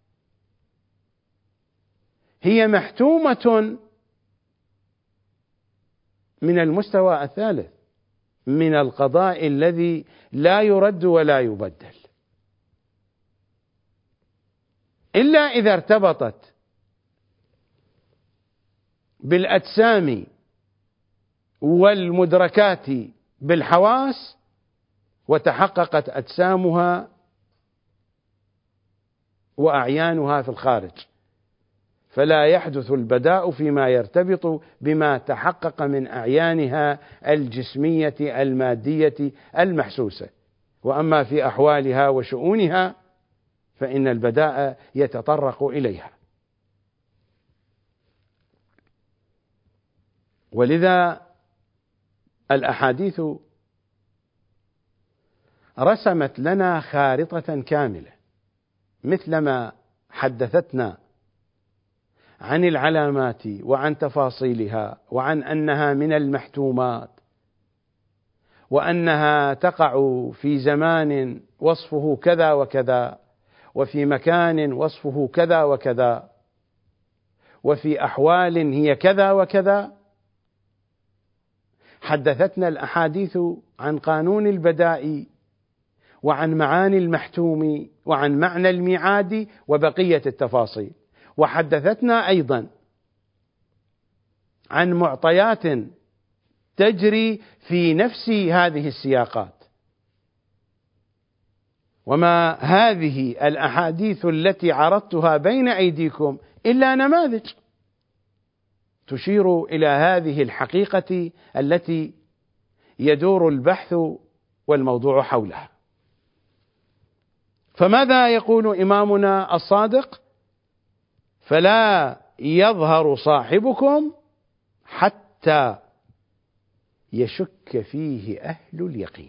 Speaker 1: هي محتومة من المستوى الثالث، من القضاء الذي لا يرد ولا يبدل، إلا إذا ارتبطت بالأجسام والمدركات بالحواس وتحققت أجسامها وأعيانها في الخارج، فلا يحدث البداء فيما يرتبط بما تحقق من أعيانها الجسمية المادية المحسوسة، وأما في أحوالها وشؤونها فإن البداء يتطرق إليها. ولذا الأحاديث رسمت لنا خارطة كاملة، مثلما حدثتنا عن العلامات وعن تفاصيلها وعن أنها من المحتومات، وأنها تقع في زمان وصفه كذا وكذا، وفي مكان وصفه كذا وكذا، وفي أحوال هي كذا وكذا. حدثتنا الأحاديث عن قانون البداء وعن معاني المحتوم وعن معنى الميعاد وبقية التفاصيل، وحدثتنا أيضا عن معطيات تجري في نفس هذه السياقات. وما هذه الأحاديث التي عرضتها بين أيديكم إلا نماذج تشير إلى هذه الحقيقة التي يدور البحث والموضوع حولها. فماذا يقول إمامنا الصادق؟ فلا يظهر صاحبكم حتى يشك فيه أهل اليقين.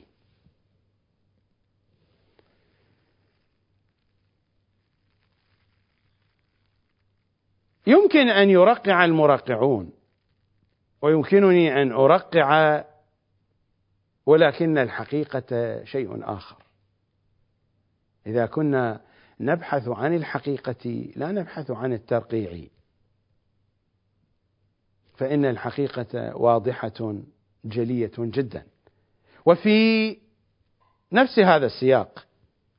Speaker 1: يمكن أن يرقع المرقعون، ويمكنني أن أرقع، ولكن الحقيقة شيء آخر. إذا كنا نبحث عن الحقيقة لا نبحث عن الترقيع، فإن الحقيقة واضحة جلية جدا. وفي نفس هذا السياق،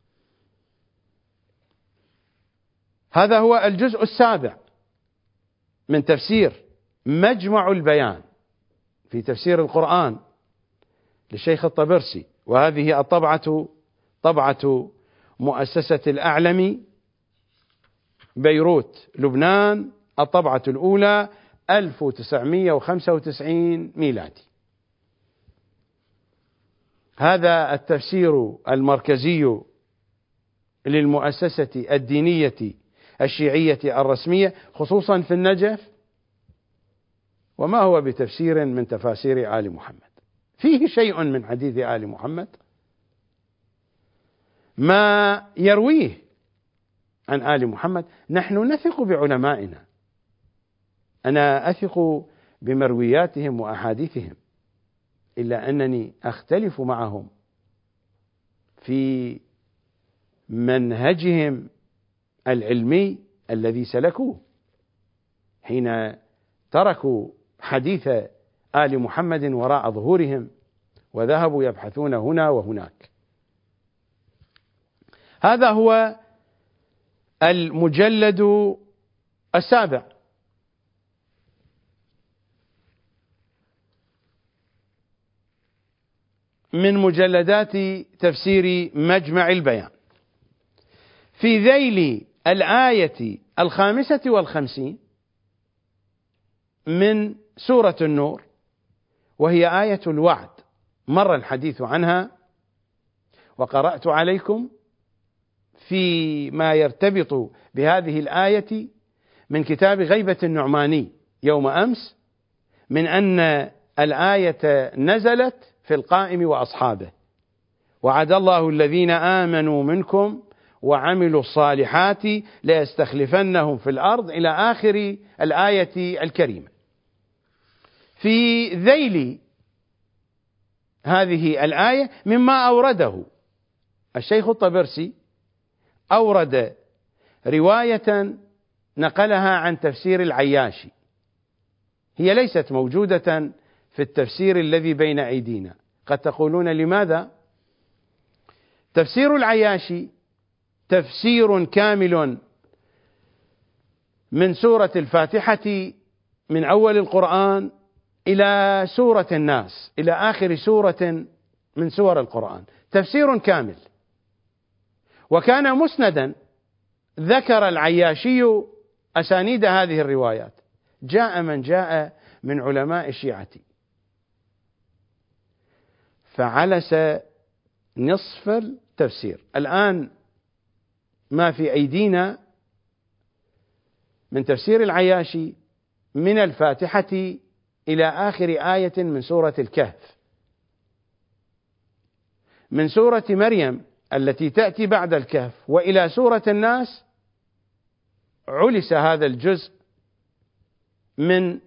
Speaker 1: هذا هو الجزء السابع من تفسير مجمع البيان في تفسير القرآن للشيخ الطبرسي، وهذه الطبعة طبعة مؤسسة الأعلمي بيروت لبنان، الطبعة الأولى ألف وتسعمئة وخمسة وتسعين ميلادي. هذا التفسير المركزي للمؤسسة الدينية الشيعية الرسمية خصوصا في النجف، وما هو بتفسير من تفاسير آل محمد، فيه شيء من حديث آل محمد، ما يرويه عن آل محمد. نحن نثق بعلمائنا، أنا أثق بمروياتهم وأحاديثهم، إلا أنني أختلف معهم في منهجهم العلمي الذي سلكوه حين تركوا حديث آل محمد وراء ظهورهم وذهبوا يبحثون هنا وهناك. هذا هو المجلد السابع من مجلدات تفسير مجمع البيان. في ذيل الآية الخامسة والخمسين من سورة النور، وهي آية الوعد، مر الحديث عنها وقرأت عليكم فيما يرتبط بهذه الآية من كتاب غيبة النعماني يوم أمس، من أن الآية نزلت في القائم وأصحابه، وعد الله الذين آمنوا منكم وعملوا الصالحات ليستخلفنهم في الأرض إلى آخر الآية الكريمة. في ذيل هذه الآية مما أورده الشيخ الطبرسي، أورد رواية نقلها عن تفسير العياشي، هي ليست موجودة في التفسير الذي بين أيدينا. قد تقولون لماذا؟ تفسير العياشي تفسير كامل من سورة الفاتحة من أول القرآن إلى سورة الناس، إلى آخر سورة من سور القرآن، تفسير كامل. وكان مسندا، ذكر العياشي أسانيد هذه الروايات. جاء من جاء من علماء الشيعة فعلس نصف التفسير. الآن ما في أيدينا من تفسير العياشي من الفاتحة إلى آخر آية من سورة الكهف. من سورة مريم التي تأتي بعد الكهف وإلى سورة الناس علس هذا الجزء من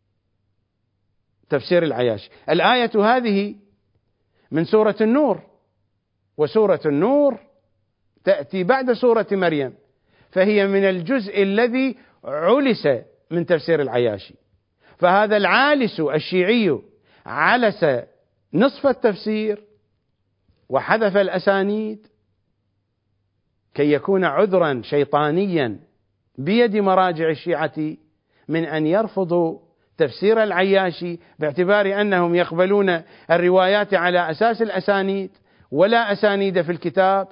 Speaker 1: تفسير العياشي. الآية هذه من سورة النور، وسورة النور تأتي بعد سورة مريم، فهي من الجزء الذي علس من تفسير العياشي. فهذا العالس الشيعي علس نصف التفسير وحذف الأسانيد كي يكون عذرا شيطانيا بيد مراجع الشيعة من أن يرفضوا تفسير العياشي، باعتبار أنهم يقبلون الروايات على أساس الأسانيد ولا أسانيد في الكتاب.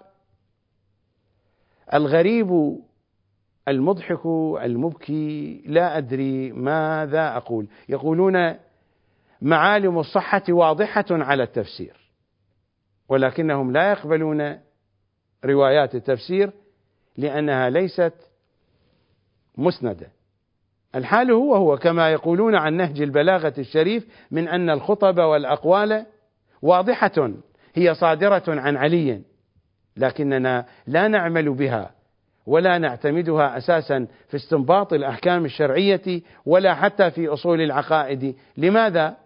Speaker 1: الغريب المضحك المبكي، لا أدري ماذا أقول. يقولون معالم الصحة واضحة على التفسير، ولكنهم لا يقبلون روايات التفسير لأنها ليست مسندة. الحال هو هو كما يقولون عن نهج البلاغة الشريف من أن الخطب والأقوال واضحة هي صادرة عن علي، لكننا لا نعمل بها ولا نعتمدها أساسا في استنباط الأحكام الشرعية ولا حتى في أصول العقائد. لماذا؟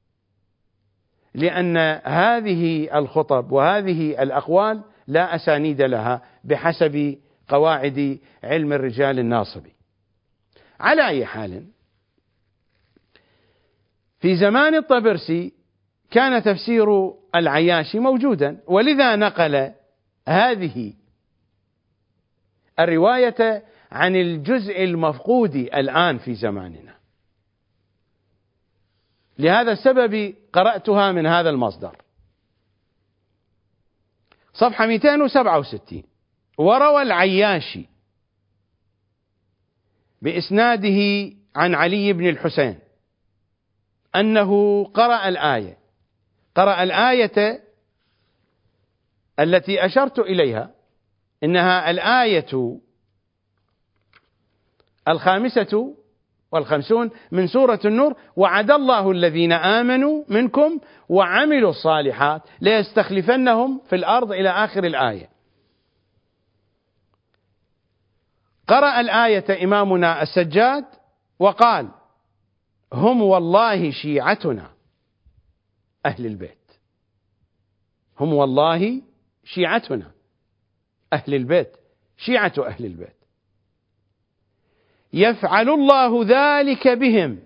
Speaker 1: لأن هذه الخطب وهذه الأقوال لا أسانيد لها بحسب قواعد علم الرجال الناصب. على أي حال، في زمان الطبرسي كان تفسير العياشي موجودا، ولذا نقل هذه الرواية عن الجزء المفقود الآن في زماننا. لهذا السبب قرأتها من هذا المصدر. صفحة مئتين وسبعة وستين: وروى العياشي بإسناده عن علي بن الحسين أنه قرأ الآية قرأ الآية التي أشرت إليها، إنها الآية الخامسة والخمسون من سورة النور: وعد الله الذين آمنوا منكم وعملوا الصالحات ليستخلفنهم في الأرض إلى آخر الآية. قرأ الآية إمامنا السجاد وقال: هم والله شيعتنا أهل البيت، هم والله شيعتنا أهل البيت، شيعة أهل البيت، يفعل الله ذلك بهم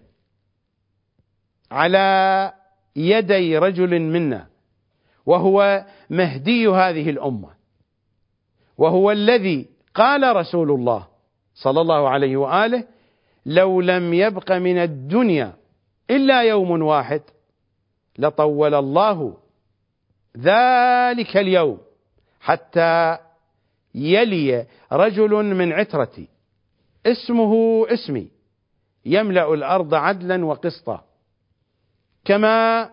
Speaker 1: على يدي رجل منا، وهو مهدي هذه الأمة، وهو الذي قال رسول الله صلى الله عليه وآله: لو لم يبق من الدنيا إلا يوم واحد لطول الله ذلك اليوم حتى يلي رجل من عترتي اسمه اسمي يملأ الأرض عدلا وقسطا كما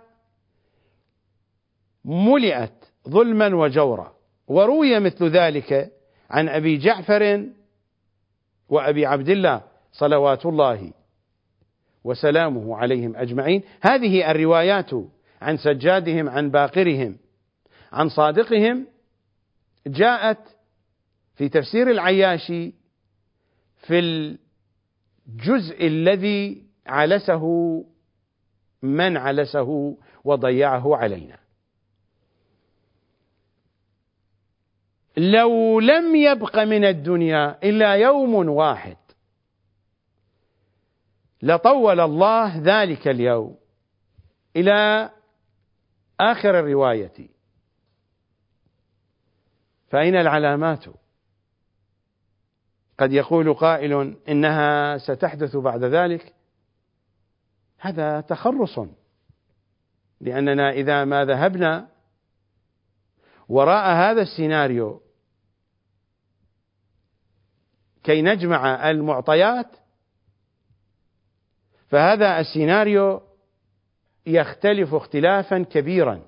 Speaker 1: ملئت ظلما وجورا. وروي مثل ذلك عن أبي جعفر وأبي عبد الله صلوات الله وسلامه عليهم أجمعين. هذه الروايات عن سجادهم عن باقرهم عن صادقهم جاءت في تفسير العياشي في الجزء الذي علسه من علسه وضيعه علينا. لو لم يبق من الدنيا إلا يوم واحد لطول الله ذلك اليوم إلى آخر الرواية، فأين العلامات؟ قد يقول قائل إنها ستحدث بعد ذلك، هذا تخرص، لأننا إذا ما ذهبنا وراء هذا السيناريو كي نجمع المعطيات، فهذا السيناريو يختلف اختلافا كبيرا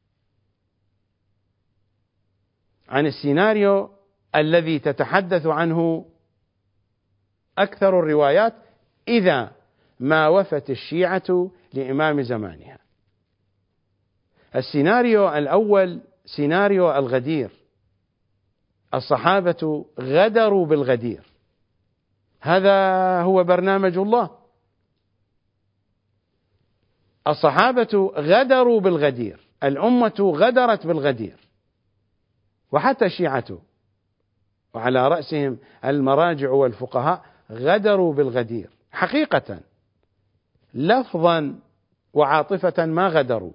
Speaker 1: عن السيناريو الذي تتحدث عنه أكثر الروايات إذا ما وفت الشيعة لإمام زمانها. السيناريو الأول سيناريو الغدير، الصحابة غدروا بالغدير، هذا هو برنامج الله. الصحابة غدروا بالغدير، الأمة غدرت بالغدير، وحتى الشيعة وعلى رأسهم المراجع والفقهاء غدروا بالغدير حقيقة، لفظا وعاطفة ما غدروا،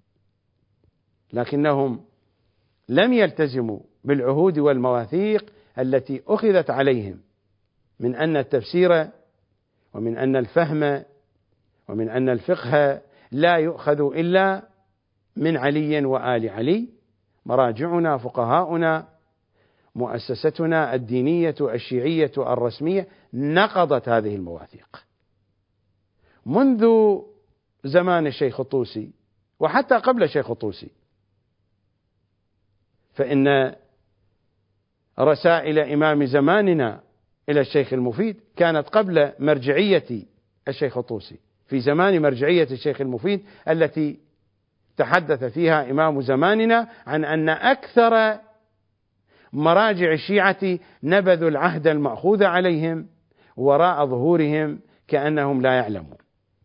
Speaker 1: لكنهم لم يلتزموا بالعهود والمواثيق التي أخذت عليهم من أن التفسير ومن أن الفهم ومن أن الفقه لا يؤخذ إلا من علي وآل علي. مراجعنا فقهاؤنا مؤسستنا الدينية الشيعية الرسمية نقضت هذه المواثيق منذ زمان الشيخ الطوسي وحتى قبل الشيخ الطوسي، فإن رسائل إمام زماننا إلى الشيخ المفيد كانت قبل مرجعية الشيخ الطوسي، في زمان مرجعية الشيخ المفيد التي تحدث فيها إمام زماننا عن أن أكثر مراجع الشيعة نبذوا العهد المأخوذ عليهم وراء ظهورهم كأنهم لا يعلمون.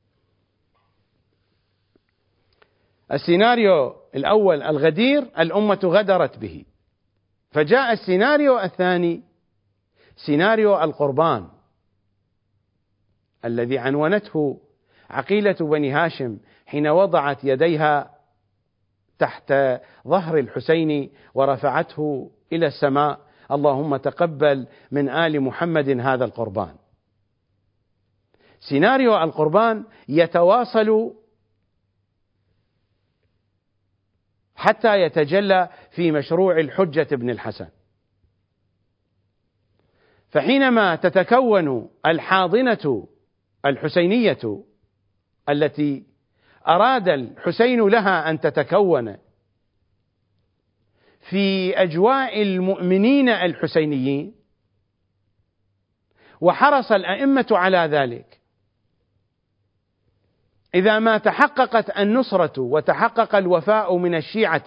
Speaker 1: السيناريو الأول الغدير، الأمة غدرت به، فجاء السيناريو الثاني سيناريو القربان الذي عنونته عقيلة بني هاشم حين وضعت يديها تحت ظهر الحسين ورفعته إلى السماء: اللهم تقبل من آل محمد هذا القربان. سيناريو القربان يتواصل حتى يتجلى في مشروع الحجة ابن الحسن، فحينما تتكون الحاضنة الحسينية التي أراد الحسين لها أن تتكون في أجواء المؤمنين الحسينيين، وحرص الأئمة على ذلك، إذا ما تحققت النصرة وتحقق الوفاء من الشيعة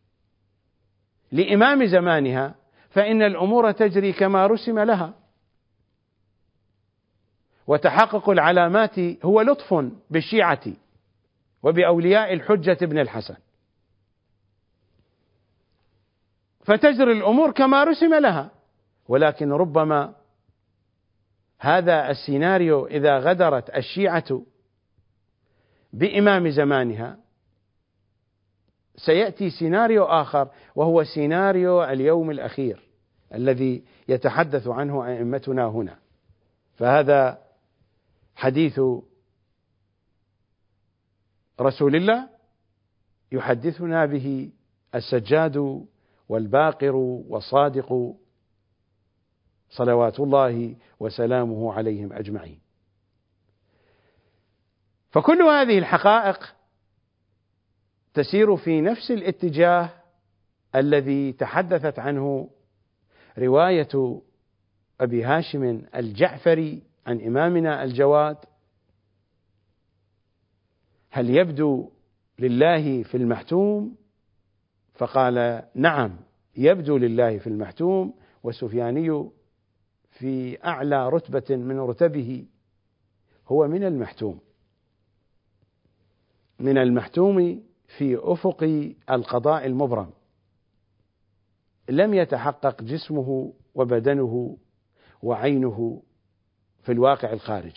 Speaker 1: لإمام زمانها فإن الأمور تجري كما رسم لها، وتحقق العلامات هو لطف بالشيعة وبأولياء الحجة ابن الحسن، فتجري الأمور كما رسم لها. ولكن ربما هذا السيناريو إذا غدرت الشيعة بإمام زمانها سيأتي سيناريو آخر، وهو سيناريو اليوم الأخير الذي يتحدث عنه أئمتنا هنا. فهذا حديث رسول الله يحدثنا به السجاد والباقر والصادق صلوات الله وسلامه عليهم أجمعين. فكل هذه الحقائق تسير في نفس الاتجاه الذي تحدثت عنه رواية أبي هاشم الجعفري عن إمامنا الجواد: هل يبدو لله في المحتوم فقال نعم يبدو لله في المحتوم، والسفياني في أعلى رتبة من رتبه هو من المحتوم، من المحتوم في أفق القضاء المبرم، لم يتحقق جسمه وبدنه وعينه في الواقع الخارجي.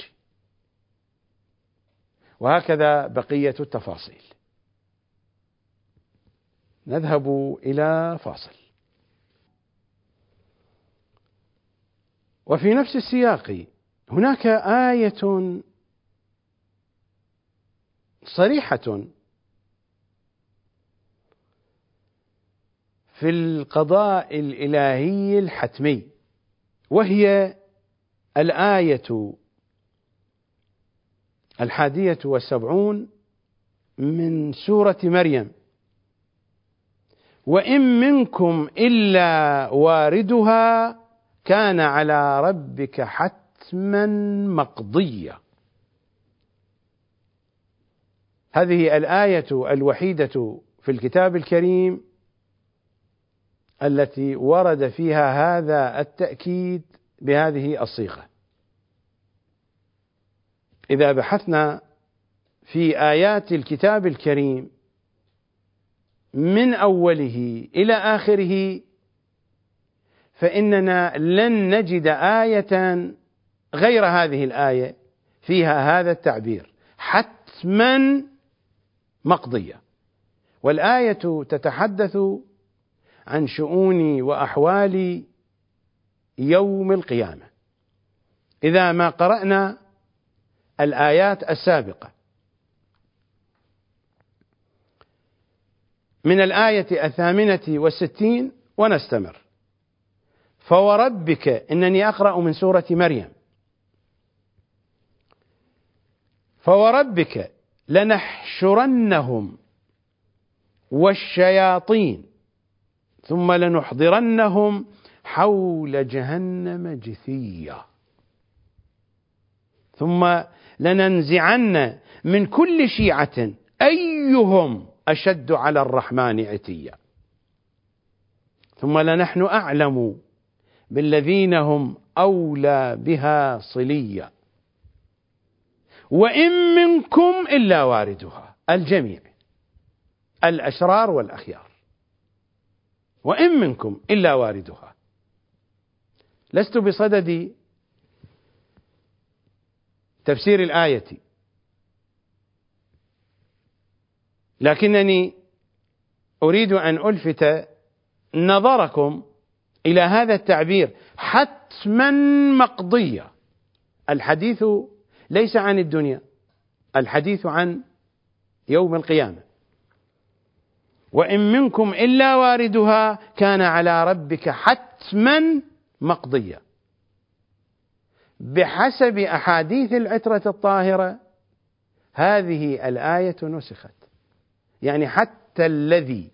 Speaker 1: وهكذا بقية التفاصيل. نذهب إلى فاصل. وفي نفس السياق هناك آية صريحة في القضاء الإلهي الحتمي، وهي الآية الحادية والسبعون من سورة مريم: وإن منكم إلا واردها كان على ربك حتما مقضيا. هذه الآية الوحيدة في الكتاب الكريم التي ورد فيها هذا التأكيد بهذه الصيغة. إذا بحثنا في آيات الكتاب الكريم من أوله إلى آخره فإننا لن نجد آية غير هذه الآية فيها هذا التعبير حتما مقضية. والآية تتحدث عن شؤون وأحوال يوم القيامة. إذا ما قرأنا الآيات السابقة من الآية الثامنة والستين ونستمر: فوربك، إنني أقرأ من سورة مريم: فوربك لنحشرنهم والشياطين ثم لنحضرنهم حول جهنم جثيا ثم لننزعن من كل شيعة أيهم أشد على الرحمن عتيا ثم لنحن أعلم بالذين هم أولى بها صليا وإن منكم إلا واردها، الجميع، الأشرار والأخيار، وإن منكم إلا واردها. لست بصدد تفسير الآية، لكنني أريد أن ألفت نظركم إلى هذا التعبير حتما مقضية. الحديث ليس عن الدنيا، الحديث عن يوم القيامة. وإن منكم إلا واردها كان على ربك حتما مقضية. بحسب أحاديث العترة الطاهرة هذه الآية نسخت، يعني حتى الذي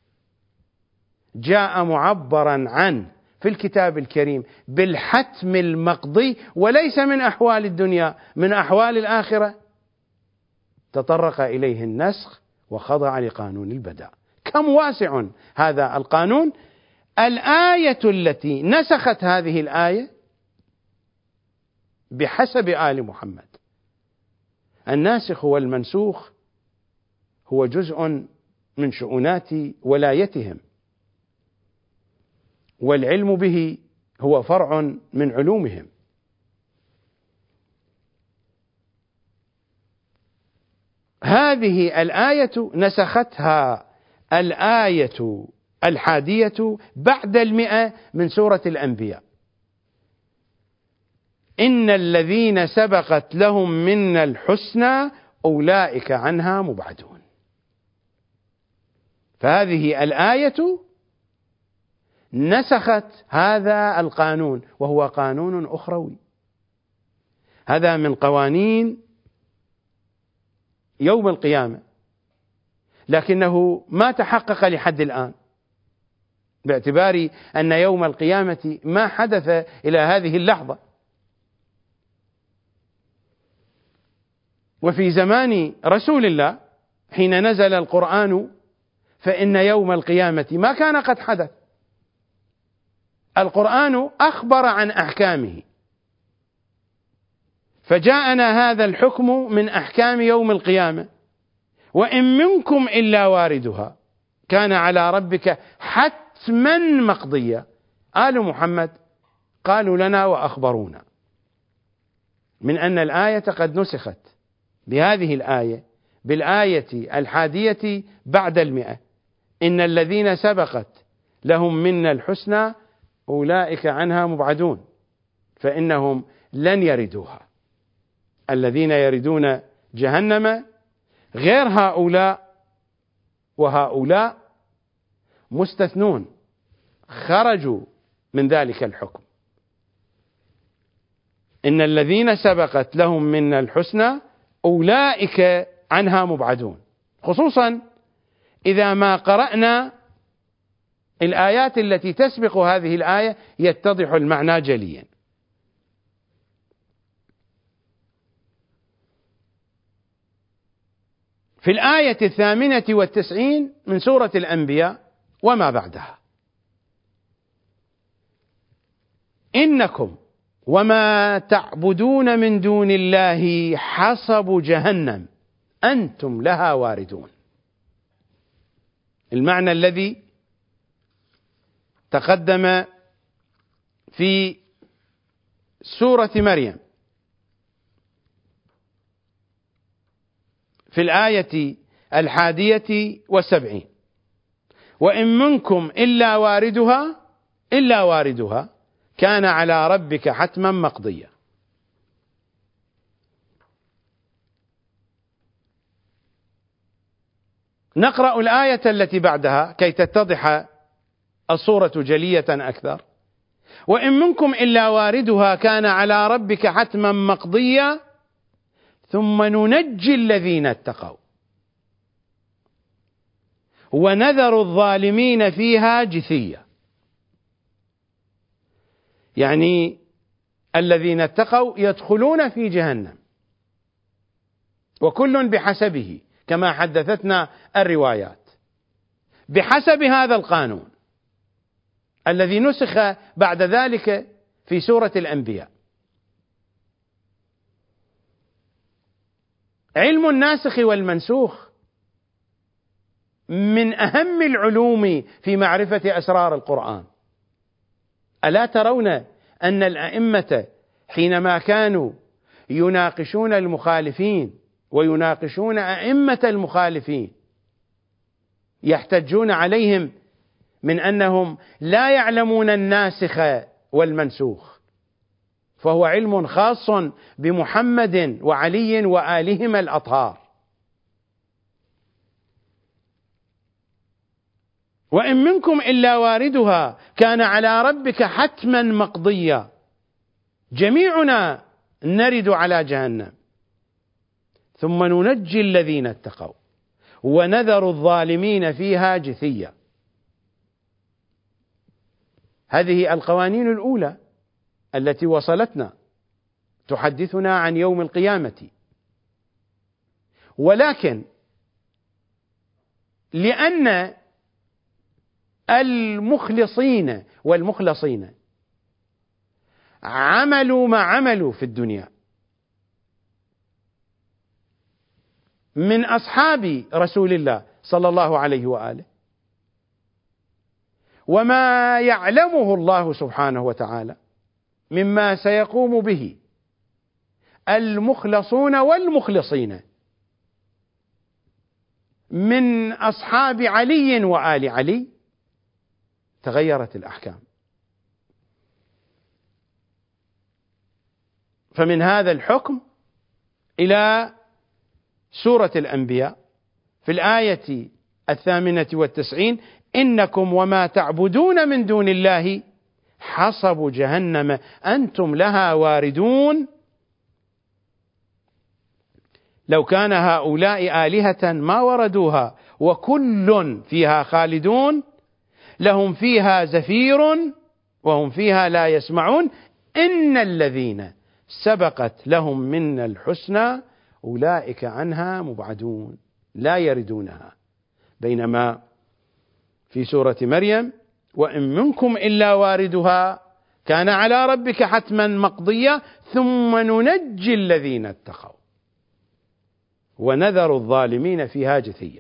Speaker 1: جاء معبرا عنه في الكتاب الكريم بالحتم المقضي وليس من أحوال الدنيا، من أحوال الآخرة، تطرق إليه النسخ وخضع لقانون البدء. كم واسع هذا القانون! الآية التي نسخت هذه الآية بحسب آل محمد، الناسخ والمنسوخ هو جزء من شؤونات ولايتهم، والعلم به هو فرع من علومهم. هذه الآية نسختها الآية الحادية بعد المئة من سورة الأنبياء: إن الذين سبقت لهم منا الحسنى أولئك عنها مبعدون. فهذه الآية نسخت هذا القانون، وهو قانون أخروي، هذا من قوانين يوم القيامة، لكنه ما تحقق لحد الآن، باعتبار أن يوم القيامة ما حدث إلى هذه اللحظة. وفي زمان رسول الله حين نزل القرآن فإن يوم القيامة ما كان قد حدث. القرآن أخبر عن أحكامه، فجاءنا هذا الحكم من أحكام يوم القيامة: وإن منكم إلا واردها كان على ربك حتما مقضيا. آل محمد قالوا لنا وأخبرونا من أن الآية قد نسخت بهذه الآية، بالآية الحادية بعد المئة: إن الذين سبقت لهم منا الحسنى أولئك عنها مبعدون فإنهم لن يردوها. الذين يردون جهنم غير هؤلاء، وهؤلاء مستثنون، خرجوا من ذلك الحكم. إن الذين سبقت لهم منا الحسنى أولئك عنها مبعدون، خصوصا إذا ما قرأنا الآيات التي تسبق هذه الآية يتضح المعنى جليا. في الآية الثامنة والتسعين من سورة الأنبياء وما بعدها: إنكم وما تعبدون من دون الله حصب جهنم أنتم لها واردون. المعنى الذي تقدم في سورة مريم في الآية الحادية والسبعين: وإن منكم إلا واردها إلا واردها كان على ربك حتما مقضيا. نقرأ الآية التي بعدها كي تتضح الصورة جلية أكثر: وإن منكم إلا واردها كان على ربك حتما مقضيا ثم ننجي الذين اتقوا ونذر الظالمين فيها جثيا. يعني الذين اتقوا يدخلون في جهنم، وكل بحسبه كما حدثتنا الروايات، بحسب هذا القانون الذي نسخ بعد ذلك في سورة الأنبياء. علم الناسخ والمنسوخ من أهم العلوم في معرفة أسرار القرآن. ألا ترون أن الأئمة حينما كانوا يناقشون المخالفين ويناقشون أئمة المخالفين يحتجون عليهم من أنهم لا يعلمون الناسخ والمنسوخ، فهو علم خاص بمحمد وعلي وآلهما الأطهار. وإن منكم إلا واردها كان على ربك حتما مقضيا. جميعنا نرد على جهنم، ثم ننجي الذين اتقوا ونذر الظالمين فيها جثيا. هذه القوانين الأولى التي وصلتنا تحدثنا عن يوم القيامة، ولكن لأن المخلصين والمخلصين عملوا ما عملوا في الدنيا من أصحاب رسول الله صلى الله عليه وآله، وما يعلمه الله سبحانه وتعالى مما سيقوم به المخلصون والمخلصين من أصحاب علي وآل علي، تغيرت الأحكام. فمن هذا الحكم إلى سورة الأنبياء في الآية الثامنة والتسعين: إنكم وما تعبدون من دون الله حصب جهنم أنتم لها واردون. لو كان هؤلاء آلهة ما وردوها وكل فيها خالدون لهم فيها زفير وهم فيها لا يسمعون إن الذين سبقت لهم منا الحسنى أولئك عنها مبعدون لا يردونها. بينما في سورة مريم: وإن منكم إلا واردها كان على ربك حتما مقضيا ثم ننجي الذين اتقوا ونذر الظالمين فيها جثيا.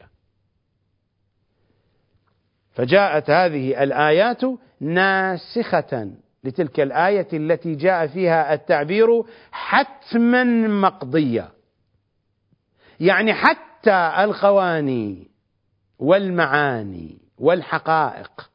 Speaker 1: فجاءت هذه الآيات ناسخة لتلك الآية التي جاء فيها التعبير حتما مقضيا، يعني حتى القواني والمعاني والحقائق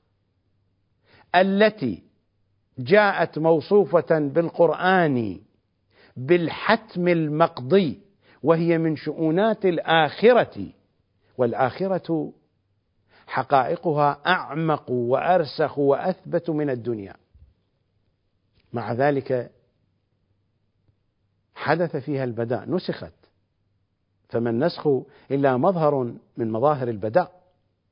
Speaker 1: التي جاءت موصوفة بالقرآن بالحتم المقضي، وهي من شؤونات الآخرة، والآخرة حقائقها أعمق وأرسخ وأثبت من الدنيا، مع ذلك حدث فيها البداء، نسخت. فما النسخ إلا مظهر من مظاهر البداء.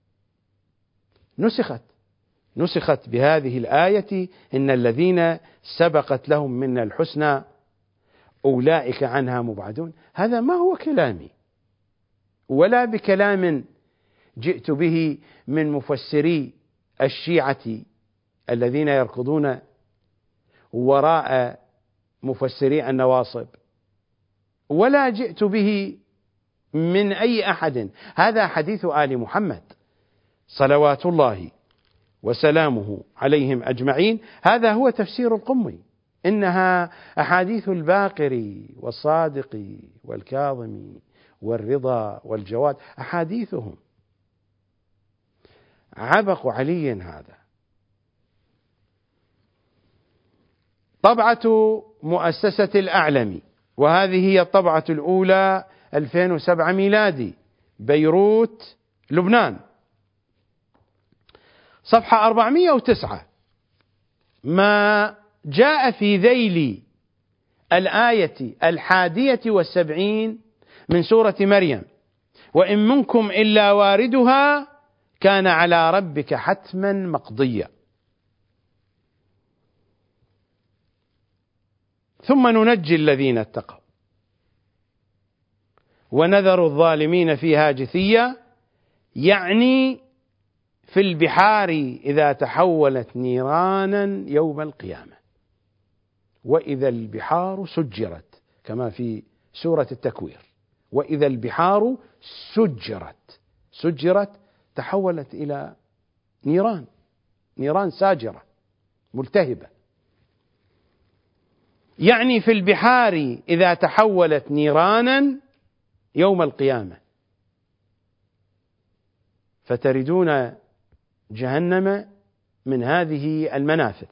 Speaker 1: نسخت نسخت بهذه الآية: إن الذين سبقت لهم منا الحسنى أولئك عنها مبعدون. هذا ما هو كلامي ولا بكلام جئت به من مفسري الشيعة الذين يركضون وراء مفسري النواصب، ولا جئت به من أي أحد. هذا حديث آل محمد صلوات الله وسلامه عليهم أجمعين. هذا هو تفسير القمي: إنها أحاديث الباقر والصادق والكاظم والرضا والجواد، أحاديثهم. عبق علي هذا. طبعة مؤسسة الأعلمي، وهذه هي الطبعة الأولى ألفين وسبعة ميلادي، بيروت لبنان، صفحة أربعمائة وتسعة. ما جاء في ذيل الآية الحادية والسبعين من سورة مريم: وإن منكم إلا واردها كان على ربك حتما مقضيا ثم ننجي الذين اتقوا ونذر الظالمين فيها جثيا، يعني في البحار إذا تحولت نيرانا يوم القيامة، وإذا البحار سجرت، كما في سورة التكوير: وإذا البحار سجرت. سجرت تحولت إلى نيران، نيران ساجرة ملتهبة. يعني في البحار إذا تحولت نيرانا يوم القيامة، فتردون جهنم من هذه المنافذ.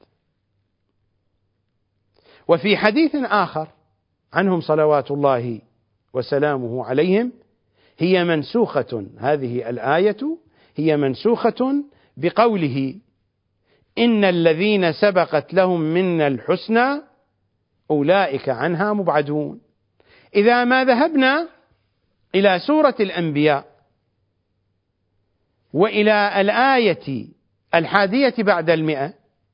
Speaker 1: وفي حديث آخر عنهم صلوات الله وسلامه عليهم: هي منسوخة، هذه الآية هي منسوخة بقوله: إن الذين سبقت لهم منا الحسنى أولئك عنها مبعدون. إذا ما ذهبنا إلى سورة الأنبياء وإلى الآية الحادية بعد المئة: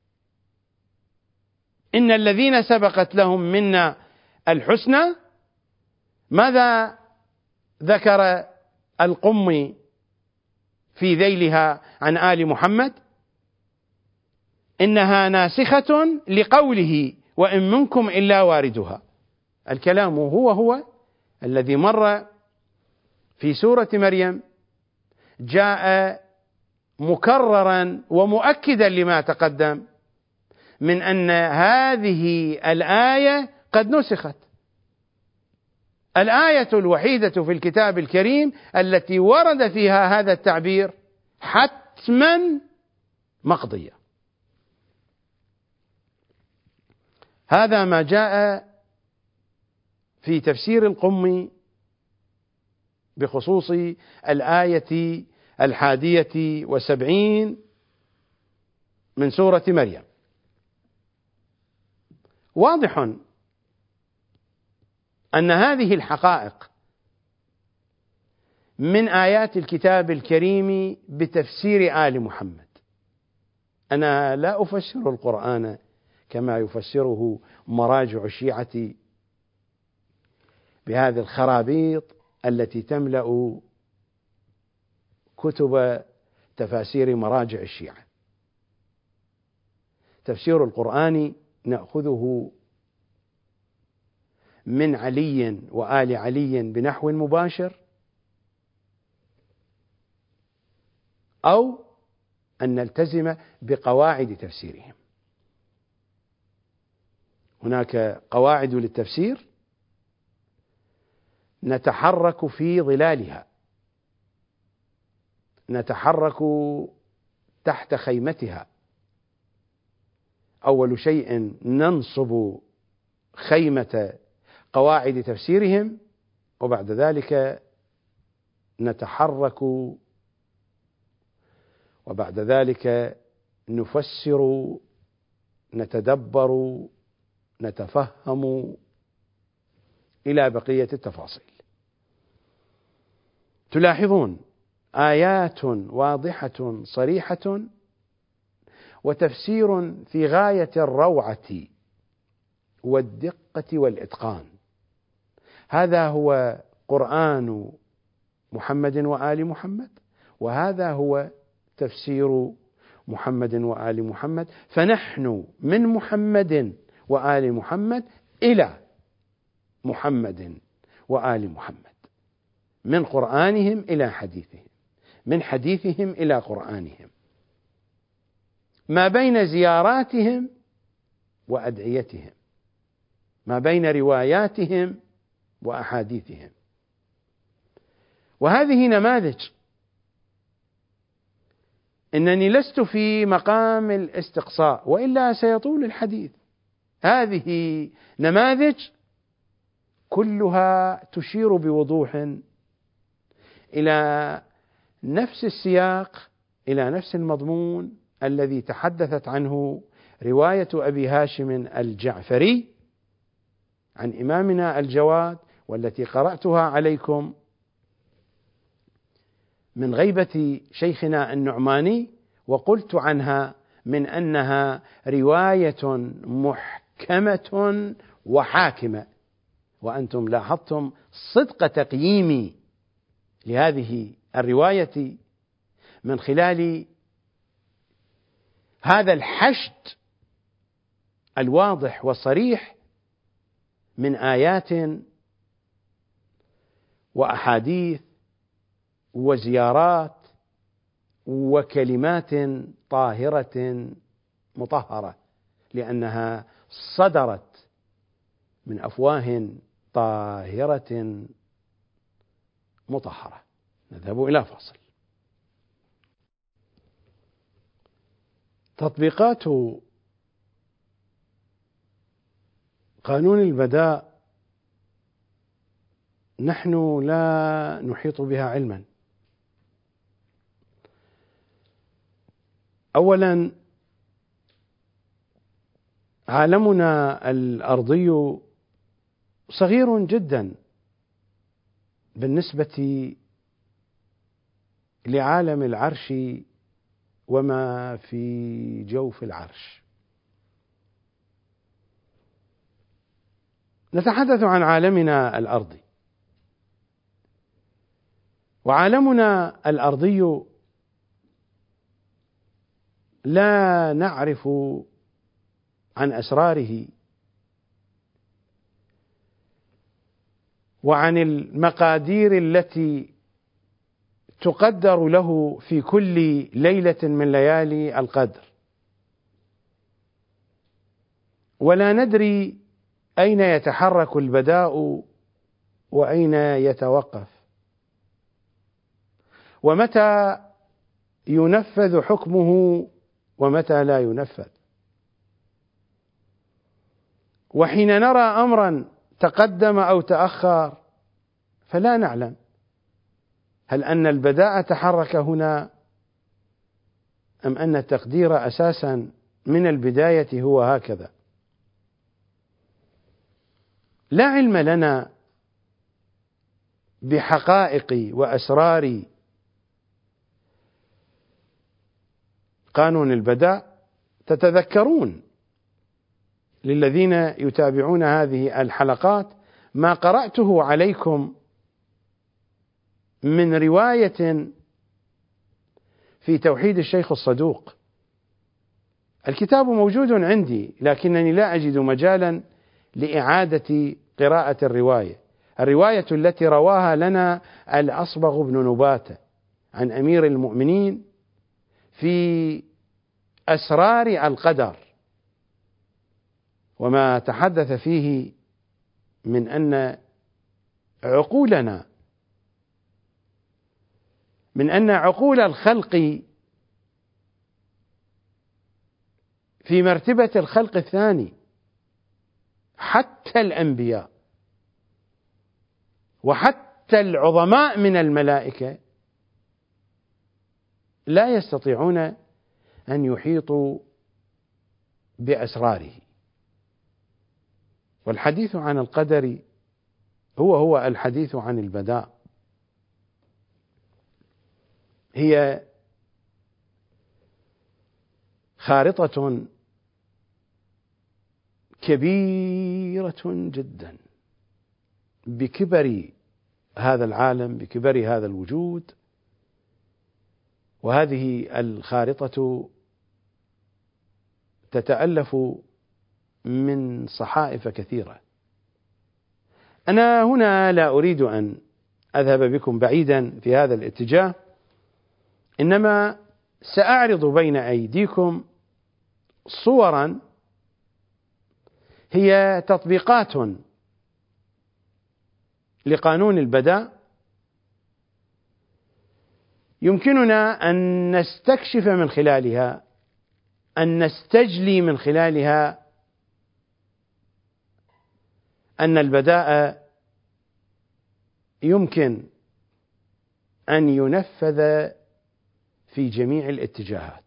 Speaker 1: إن الذين سبقت لهم منا الحسنى، ماذا ذكر القمي في ذيلها عن آل محمد؟ إنها ناسخة لقوله: وإن منكم إلا واردها. الكلام هو هو الذي مر في سورة مريم، جاء مكررا ومؤكدا لما تقدم من أن هذه الآية قد نسخت. الآية الوحيدة في الكتاب الكريم التي ورد فيها هذا التعبير حتما مقضية. هذا ما جاء في تفسير القمي بخصوص الآية الحادية والسبعين من سورة مريم. واضح أن هذه الحقائق من آيات الكتاب الكريم بتفسير آل محمد. أنا لا أفسر القرآن كما يفسره مراجع الشيعة بهذه الخرابيط التي تملأ كتب تفاسير مراجع الشيعة. تفسير القرآن نأخذه من علي وآل علي بنحو مباشر، أو أن نلتزم بقواعد تفسيرهم. هناك قواعد للتفسير نتحرك في ظلالها، نتحرك تحت خيمتها. أول شيء ننصب خيمة قواعد تفسيرهم، وبعد ذلك نتحرك، وبعد ذلك نفسر، نتدبر، نتفهم إلى بقية التفاصيل. تلاحظون آيات واضحة صريحة وتفسير في غاية الروعة والدقة والإتقان. هذا هو قرآن محمد وآل محمد، وهذا هو تفسير محمد وآل محمد. فنحن من محمد وآل محمد إلى محمد وآل محمد، من قرآنهم إلى حديثهم، من حديثهم إلى قرآنهم، ما بين زياراتهم وأدعيتهم، ما بين رواياتهم وأحاديثهم. وهذه نماذج، إنني لست في مقام الاستقصاء وإلا سيطول الحديث. هذه نماذج كلها تشير بوضوح إلى نفس السياق، إلى نفس المضمون الذي تحدثت عنه رواية أبي هاشم الجعفري عن إمامنا الجواد، والتي قرأتها عليكم من غيبة شيخنا النعماني، وقلت عنها من أنها رواية محكمة وحاكمة. وأنتم لاحظتم صدق تقييمي لهذه الرواية من خلال هذا الحشد الواضح والصريح من آيات وأحاديث وزيارات وكلمات طاهرة مطهرة، لأنها صدرت من أفواه طاهرة مطهرة. نذهب إلى فاصل. تطبيقات قانون البداء نحن لا نحيط بها علما. أولا، عالمنا الأرضي صغير جدا بالنسبة لعالم العرش وما في جوف العرش. نتحدث عن عالمنا الأرضي، وعالمنا الأرضي لا نعرف عن أسراره وعن المقادير التي تقدر له في كل ليلة من ليالي القدر، ولا ندري أين يتحرك البداء وأين يتوقف، ومتى ينفذ حكمه ومتى لا ينفذ. وحين نرى أمرا تقدم أو تأخر فلا نعلم هل أن البداء تحرك هنا أم أن التقدير أساسا من البداية هو هكذا. لا علم لنا بحقائق وأسرار قانون البداء. تتذكرون للذين يتابعون هذه الحلقات ما قرأته عليكم من رواية في توحيد الشيخ الصدوق. الكتاب موجود عندي لكنني لا أجد مجالا لإعادة قراءة الرواية الرواية التي رواها لنا الأصبغ بن نباتة عن أمير المؤمنين في أسرار القدر، وما تحدث فيه من أن عقولنا من أن عقول الخلق في مرتبة الخلق الثاني، حتى الأنبياء وحتى العظماء من الملائكة لا يستطيعون أن يحيطوا بأسراره. والحديث عن القدر هو هو الحديث عن البداء، هي خارطة كبيرة جدا بكبر هذا العالم، بكبر هذا الوجود، وهذه الخارطة تتألف من صحائف كثيرة. أنا هنا لا أريد أن أذهب بكم بعيدا في هذا الاتجاه، إنما سأعرض بين أيديكم صورا هي تطبيقات لقانون البداء يمكننا أن نستكشف من خلالها، أن نستجلي من خلالها أن البداء يمكن أن ينفذ في جميع الاتجاهات،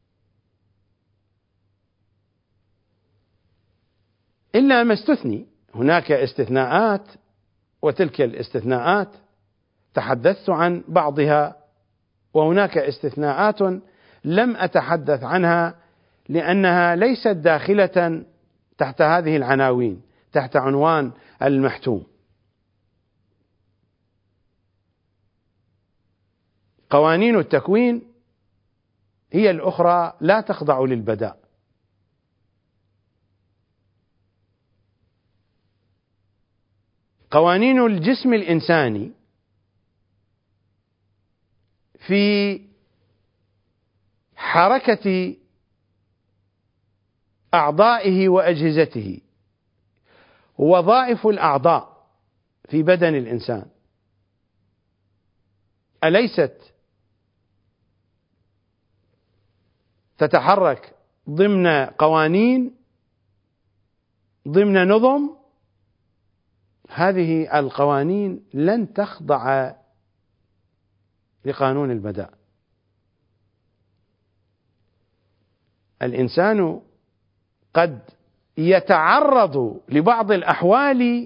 Speaker 1: إلا ما استثني. هناك استثناءات، وتلك الاستثناءات تحدثت عن بعضها، وهناك استثناءات لم أتحدث عنها لأنها ليست داخلة تحت هذه العناوين، تحت عنوان المحتوم. قوانين التكوين هي الأخرى لا تخضع للبداء. قوانين الجسم الإنساني في حركة أعضائه وأجهزته، وظائف الأعضاء في بدن الإنسان أليست تتحرك ضمن قوانين، ضمن نظم؟ هذه القوانين لن تخضع لقانون البداء. الإنسان قد يتعرض لبعض الأحوال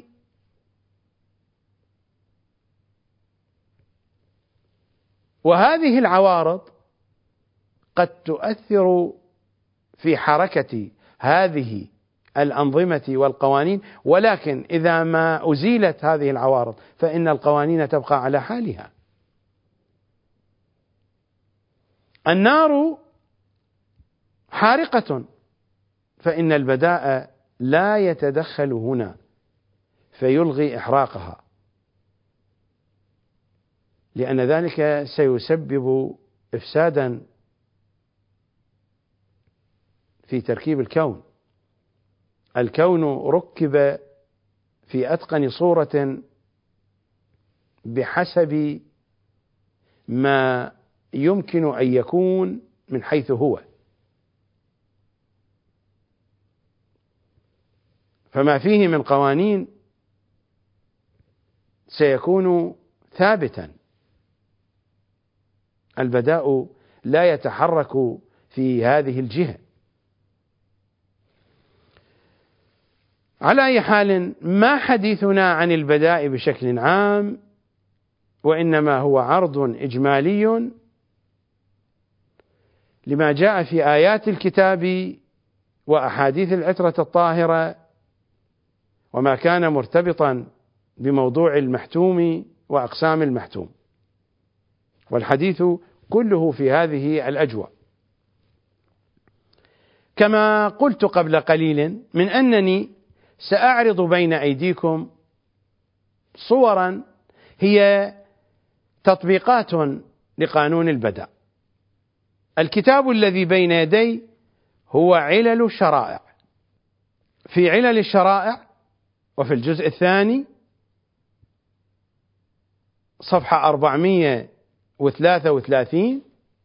Speaker 1: وهذه العوارض قد تؤثر في حركة هذه الأنظمة والقوانين، ولكن إذا ما أزيلت هذه العوارض فإن القوانين تبقى على حالها. النار حارقة، فإن البداء لا يتدخل هنا فيلغي إحراقها، لأن ذلك سيسبب إفسادا في تركيب الكون. الكون ركب في أتقن صورة بحسب ما يمكن أن يكون من حيث هو، فما فيه من قوانين سيكون ثابتا. البداء لا يتحرك في هذه الجهة. على أي حال، ما حديثنا عن البداء بشكل عام، وإنما هو عرض إجمالي لما جاء في آيات الكتاب وأحاديث العترة الطاهرة، وما كان مرتبطا بموضوع المحتوم وأقسام المحتوم. والحديث كله في هذه الأجواء. كما قلت قبل قليل من أنني سأعرض بين أيديكم صورا هي تطبيقات لقانون البدء. الكتاب الذي بين يدي هو علل الشرائع. في علل الشرائع وفي الجزء الثاني صفحة أربعمائة وثلاثة وثلاثين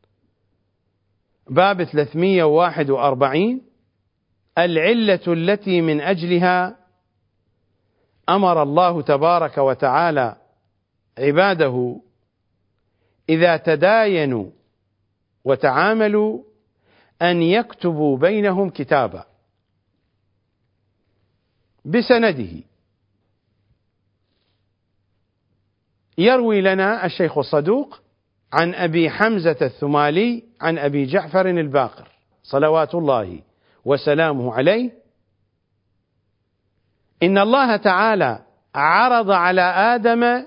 Speaker 1: باب ثلاثمائة وواحد وأربعين العلة التي من أجلها أمر الله تبارك وتعالى عباده إذا تداينوا وتعاملوا أن يكتبوا بينهم كتابا بسنده. يروي لنا الشيخ الصدوق عن أبي حمزة الثمالي عن أبي جعفر الباقر صلوات الله وسلامه عليه إن الله تعالى عرض على آدم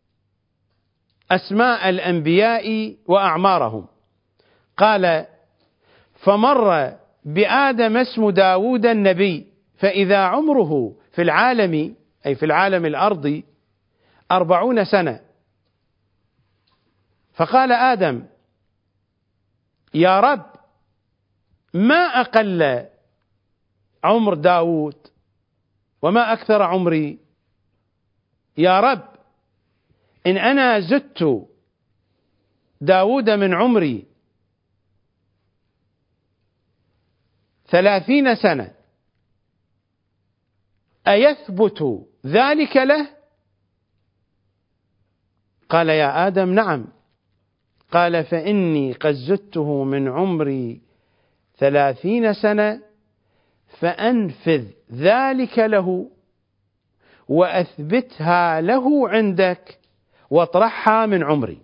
Speaker 1: أسماء الأنبياء وأعمارهم. قال: فمر بآدم اسم داود النبي فإذا عمره في العالم أي في العالم الأرضي أربعون سنة. فقال آدم: يا رب ما أقل عمر داود وما أكثر عمري، يا رب إن أنا زدت داود من عمري ثلاثين سنة أيثبت ذلك له؟ قال: يا آدم نعم. قال: فإني قد زدته من عمري ثلاثين سنة فأنفذ ذلك له وأثبتها له عندك واطرحها من عمري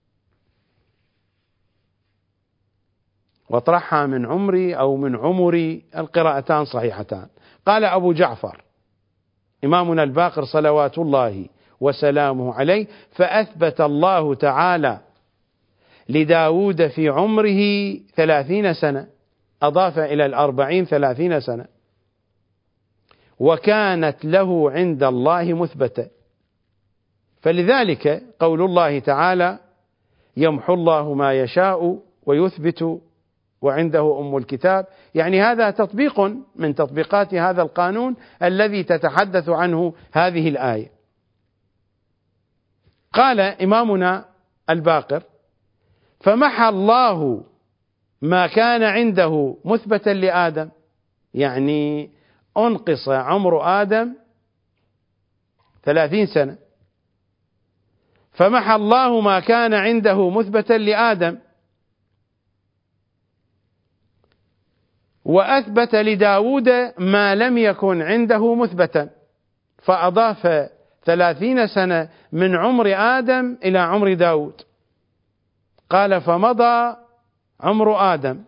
Speaker 1: واطرحها من عمري أو من عمري، القراءتان صحيحتان. قال أبو جعفر إمامنا الباقر صلوات الله وسلامه عليه: فأثبت الله تعالى لداود في عمره ثلاثين سنة، أضاف إلى الأربعين ثلاثين سنة، وكانت له عند الله مثبتة. فلذلك قول الله تعالى: يمحو الله ما يشاء ويثبت وعنده أم الكتاب، يعني هذا تطبيق من تطبيقات هذا القانون الذي تتحدث عنه هذه الآية. قال إمامنا الباقر: فمحى الله ما كان عنده مثبتا لآدم، يعني أنقص عمر آدم ثلاثين سنة، فمحى الله ما كان عنده مثبتا لآدم وأثبت لداود ما لم يكن عنده مثبتا، فأضاف ثلاثين سنة من عمر آدم إلى عمر داود. قال: فمضى عمر آدم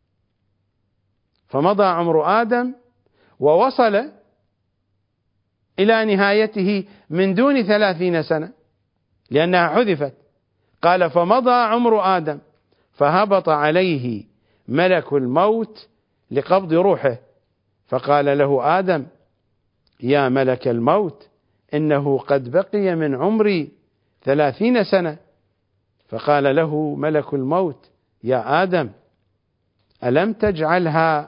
Speaker 1: فمضى عمر آدم ووصل إلى نهايته من دون ثلاثين سنة لأنها حذفت. قال: فمضى عمر آدم فهبط عليه ملك الموت لقبض روحه، فقال له آدم: يا ملك الموت إنه قد بقي من عمري ثلاثين سنة. فقال له ملك الموت: يا آدم ألم تجعلها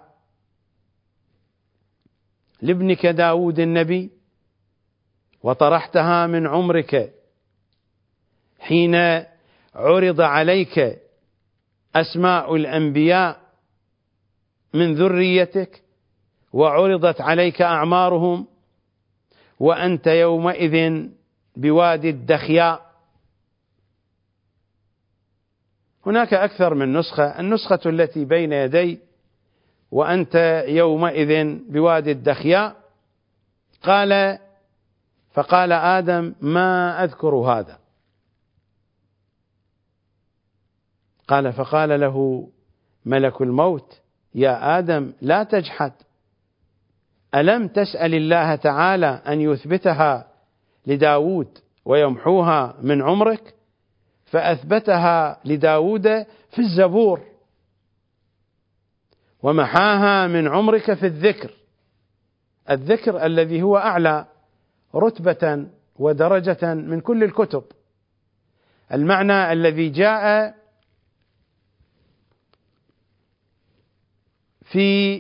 Speaker 1: لابنك داود النبي وطرحتها من عمرك حين عرض عليك أسماء الأنبياء من ذريتك وعرضت عليك أعمارهم وأنت يومئذ بوادي الدخياء. هناك أكثر من نسخة، النسخة التي بين يدي وأنت يومئذ بوادي الدخياء. قال: فقال آدم: ما أذكر هذا. قال: فقال له ملك الموت: يا آدم لا تجحد، ألم تسأل الله تعالى أن يثبتها لداود ويمحوها من عمرك؟ فأثبتها لداود في الزبور، ومحاها من عمرك في الذكر، الذكر الذي هو أعلى رتبة ودرجة من كل الكتب، المعنى الذي جاء في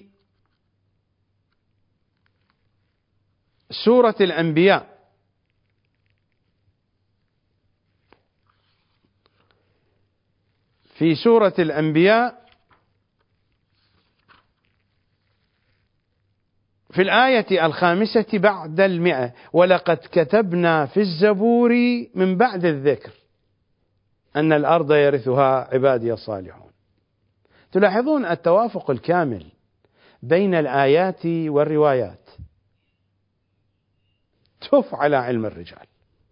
Speaker 1: سورة الأنبياء في سورة الأنبياء في الآية الخامسة بعد المئة: ولقد كتبنا في الزبور من بعد الذكر أن الأرض يرثها عبادي الصالحون. تلاحظون التوافق الكامل بين الآيات والروايات، تف على علم الرجال.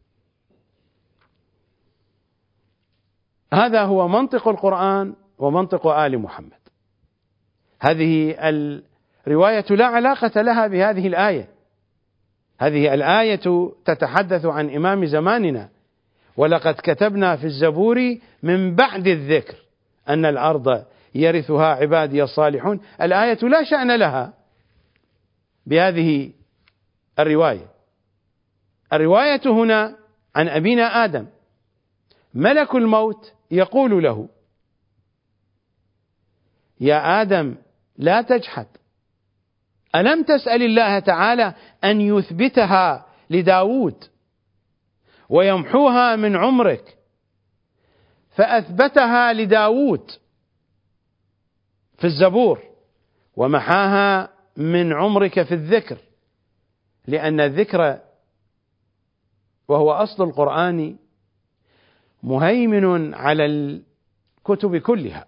Speaker 1: هذا هو منطق القرآن ومنطق آل محمد. هذه الرواية لا علاقة لها بهذه الآية، هذه الآية تتحدث عن إمام زماننا: ولقد كتبنا في الزبور من بعد الذكر أن الأرض يرثها عبادي الصالحون. الآية لا شأن لها بهذه الرواية. الرواية هنا عن أبينا آدم، ملك الموت يقول له: يا آدم لا تجحد، ألم تسأل الله تعالى أن يثبتها لداود ويمحوها من عمرك؟ فأثبتها لداود في الزبور ومحاها من عمرك في الذكر، لأن الذكر وهو أصل القرآن مهيمن على الكتب كلها.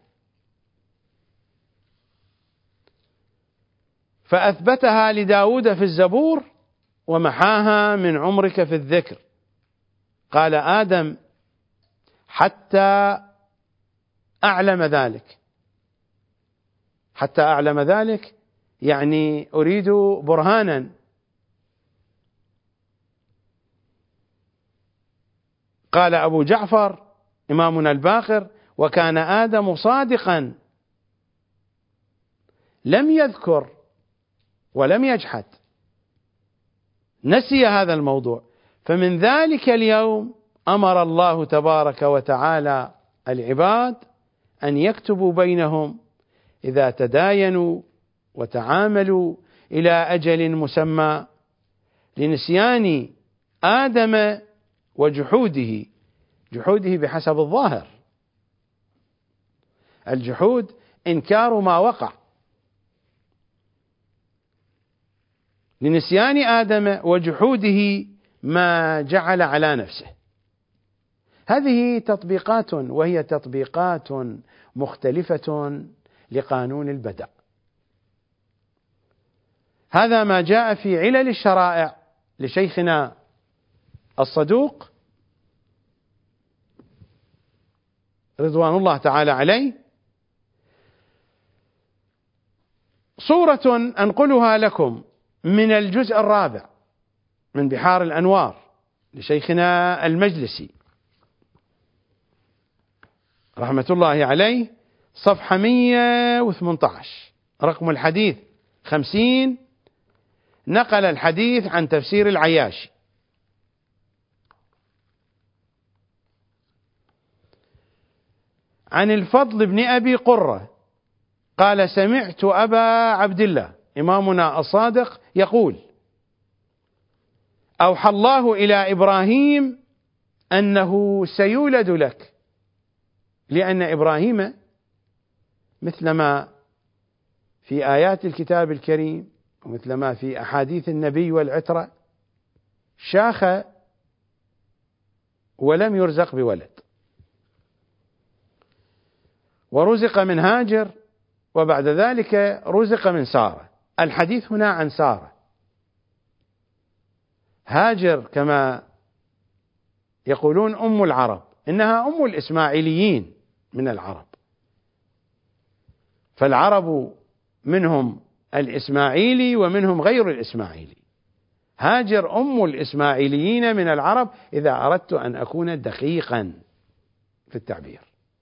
Speaker 1: فأثبتها لداود في الزبور ومحاها من عمرك في الذكر. قال آدم: حتى أعلم ذلك. حتى أعلم ذلك يعني أريد برهانا. قال أبو جعفر إمامنا الباقر: وكان آدم صادقا لم يذكر ولم يجحد، نسي هذا الموضوع. فمن ذلك اليوم أمر الله تبارك وتعالى العباد أن يكتبوا بينهم إذا تداينوا وتعاملوا إلى أجل مسمى، لنسيان آدم وجحوده. جحوده بحسب الظاهر، الجحود إنكار ما وقع، لنسيان آدم وجحوده ما جعل على نفسه. هذه تطبيقات، وهي تطبيقات مختلفة لقانون البدء. هذا ما جاء في علل الشرائع لشيخنا الصدوق رضوان الله تعالى عليه. صورة أنقلها لكم من الجزء الرابع من بحار الأنوار لشيخنا المجلسي رحمة الله عليه، صفحة مئة وثمانية عشر، رقم الحديث خمسين. نقل الحديث عن تفسير العياشي: عن الفضل بن أبي قرة قال: سمعت أبا عبد الله إمامنا الصادق يقول: أوحى الله إلى إبراهيم أنه سيولد لك، لأن إبراهيم مثلما في آيات الكتاب الكريم ومثلما في أحاديث النبي والعترة شاخ ولم يرزق بولد، ورزق من هاجر، وبعد ذلك رزق من سارة. الحديث هنا عن سارة. هاجر كما يقولون أم العرب، إنها أم الإسماعيليين من العرب، فالعرب منهم الإسماعيلي ومنهم غير الإسماعيلي. هاجر أم الإسماعيليين من العرب إذا أردت أن أكون دقيقا. في التعبير.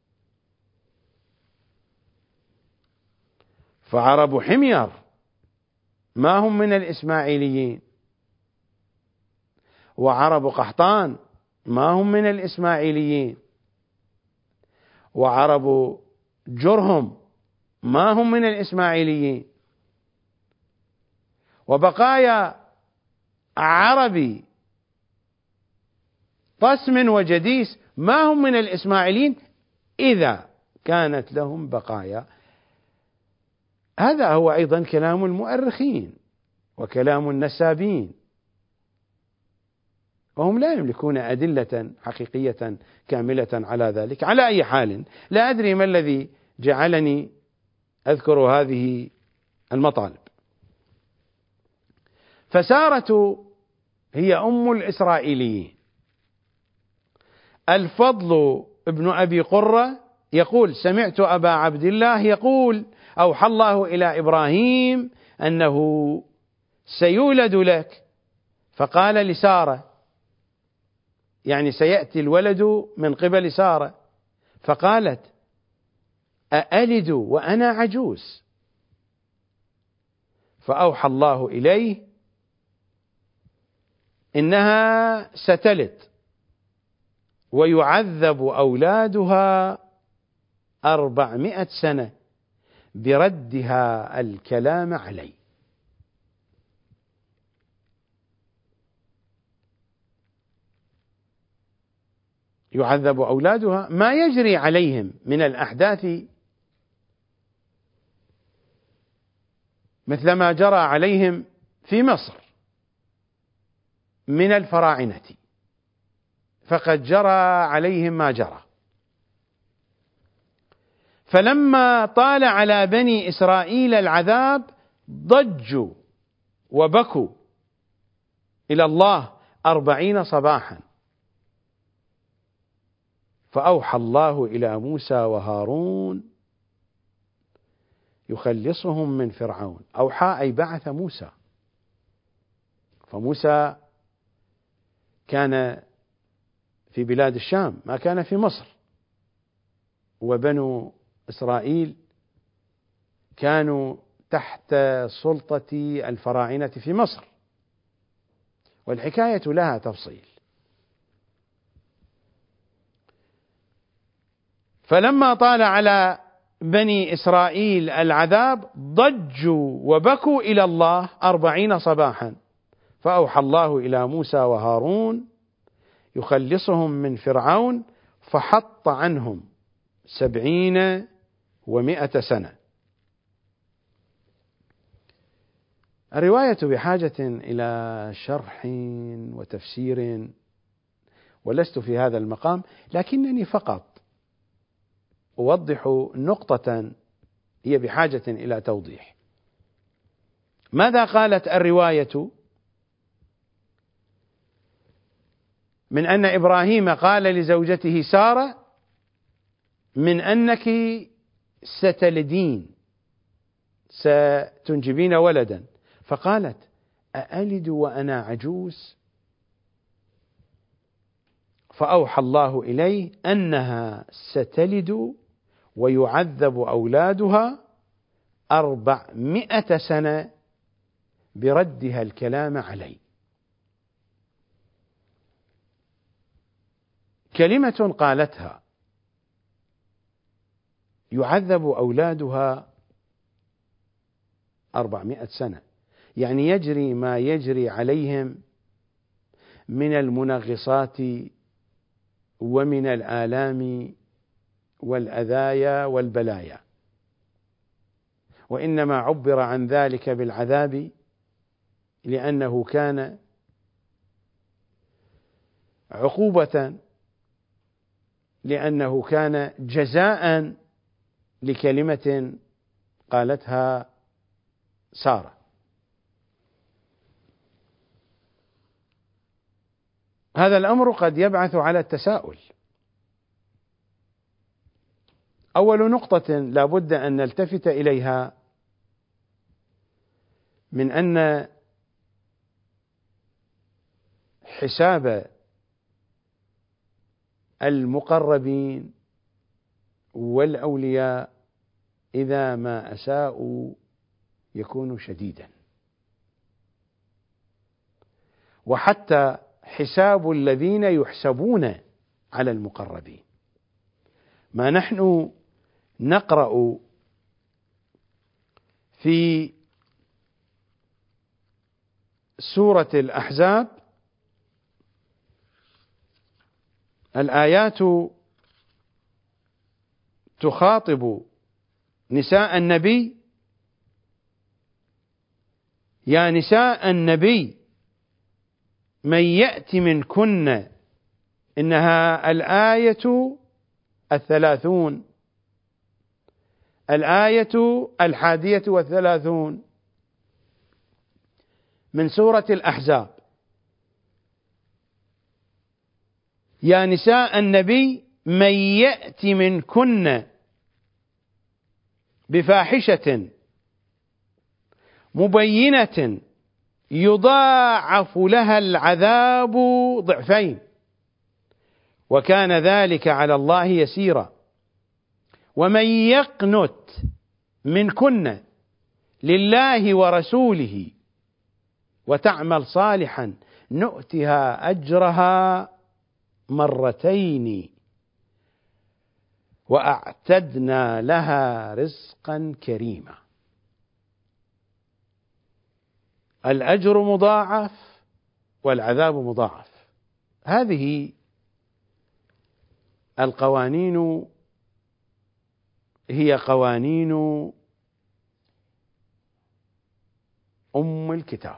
Speaker 1: فعرب حمير ما هم من الإسماعيليين، وعرب قحطان ما هم من الإسماعيليين، وعرب جرهم ما هم من الإسماعيليين، وبقايا عربي طسم وجديس ما هم من الإسماعيليين إذا كانت لهم بقايا. هذا هو أيضا كلام المؤرخين وكلام النسابين، وهم لا يملكون أدلة حقيقية كاملة على ذلك. على أي حال، لا أدري ما الذي جعلني أذكر هذه المطالب. فسارة هي أم الإسرائيليين. الفضل ابن أبي قرة يقول: سمعت أبا عبد الله يقول: أوحى الله إلى إبراهيم أنه سيولد لك، فقال لسارة، يعني سيأتي الولد من قبل سارة، فقالت: أألد وأنا عجوز؟ فأوحى الله إليه إنها ستلد ويعذب أولادها أربعمائة سنة بردها الكلام علي. يعذب أولادها ما يجري عليهم من الأحداث مثل ما جرى عليهم في مصر من الفراعنة، فقد جرى عليهم ما جرى. فلما طال على بني إسرائيل العذاب ضجوا وبكوا إلى الله أربعين صباحا، فأوحى الله إلى موسى وهارون يخلصهم من فرعون. أوحى أي بعث موسى، فموسى كان في بلاد الشام ما كان في مصر، وبنو إسرائيل كانوا تحت سلطة الفراعنة في مصر، والحكاية لها تفصيل. فلما طال على بني إسرائيل العذاب ضجوا وبكوا إلى الله أربعين صباحا، فأوحى الله إلى موسى وهارون يخلصهم من فرعون، فحط عنهم سبعين ومائة سنة. الرواية بحاجة إلى شرح وتفسير، ولست في هذا المقام، لكنني فقط أوضح نقطة هي بحاجة إلى توضيح. ماذا قالت الرواية من أن إبراهيم قال لزوجته سارة: من أنك ستلدين، ستنجبين ولدا، فقالت: أألد وأنا عجوز؟ فأوحى الله إليه أنها ستلد ويعذب أولادها أربعمائة سنة بردها الكلام علي. كلمة قالتها يعذب أولادها أربعمائة سنة، يعني يجري ما يجري عليهم من المنغصات ومن الآلام والأذايا والبلايا، وإنما عبر عن ذلك بالعذاب لأنه كان عقوبة، لأنه كان جزاء لكلمة قالتها سارة. هذا الأمر قد يبعث على التساؤل. أول نقطة لا بد أن نلتفت إليها من أن حساب المقربين والأولياء إذا ما أساءوا يكون شديدا، وحتى حساب الذين يحسبون على المقربين. ما نحن نقرأ في سورة الأحزاب الآيات تخاطب نساء النبي: يا نساء النبي من يأت منكن، إنها الآية الثلاثون، الآية الحادية والثلاثون من سورة الأحزاب. يا نساء النبي من يأت منكن بفاحشة مبينة يضاعف لها العذاب ضعفين وكان ذلك على الله يسيرا. ومن يقنت منكن لله ورسوله وتعمل صالحا نؤتها أجرها مرتين وأعتدنا لها رزقا كريما. الأجر مضاعف والعذاب مضاعف. هذه القوانين هي قوانين أم الكتاب،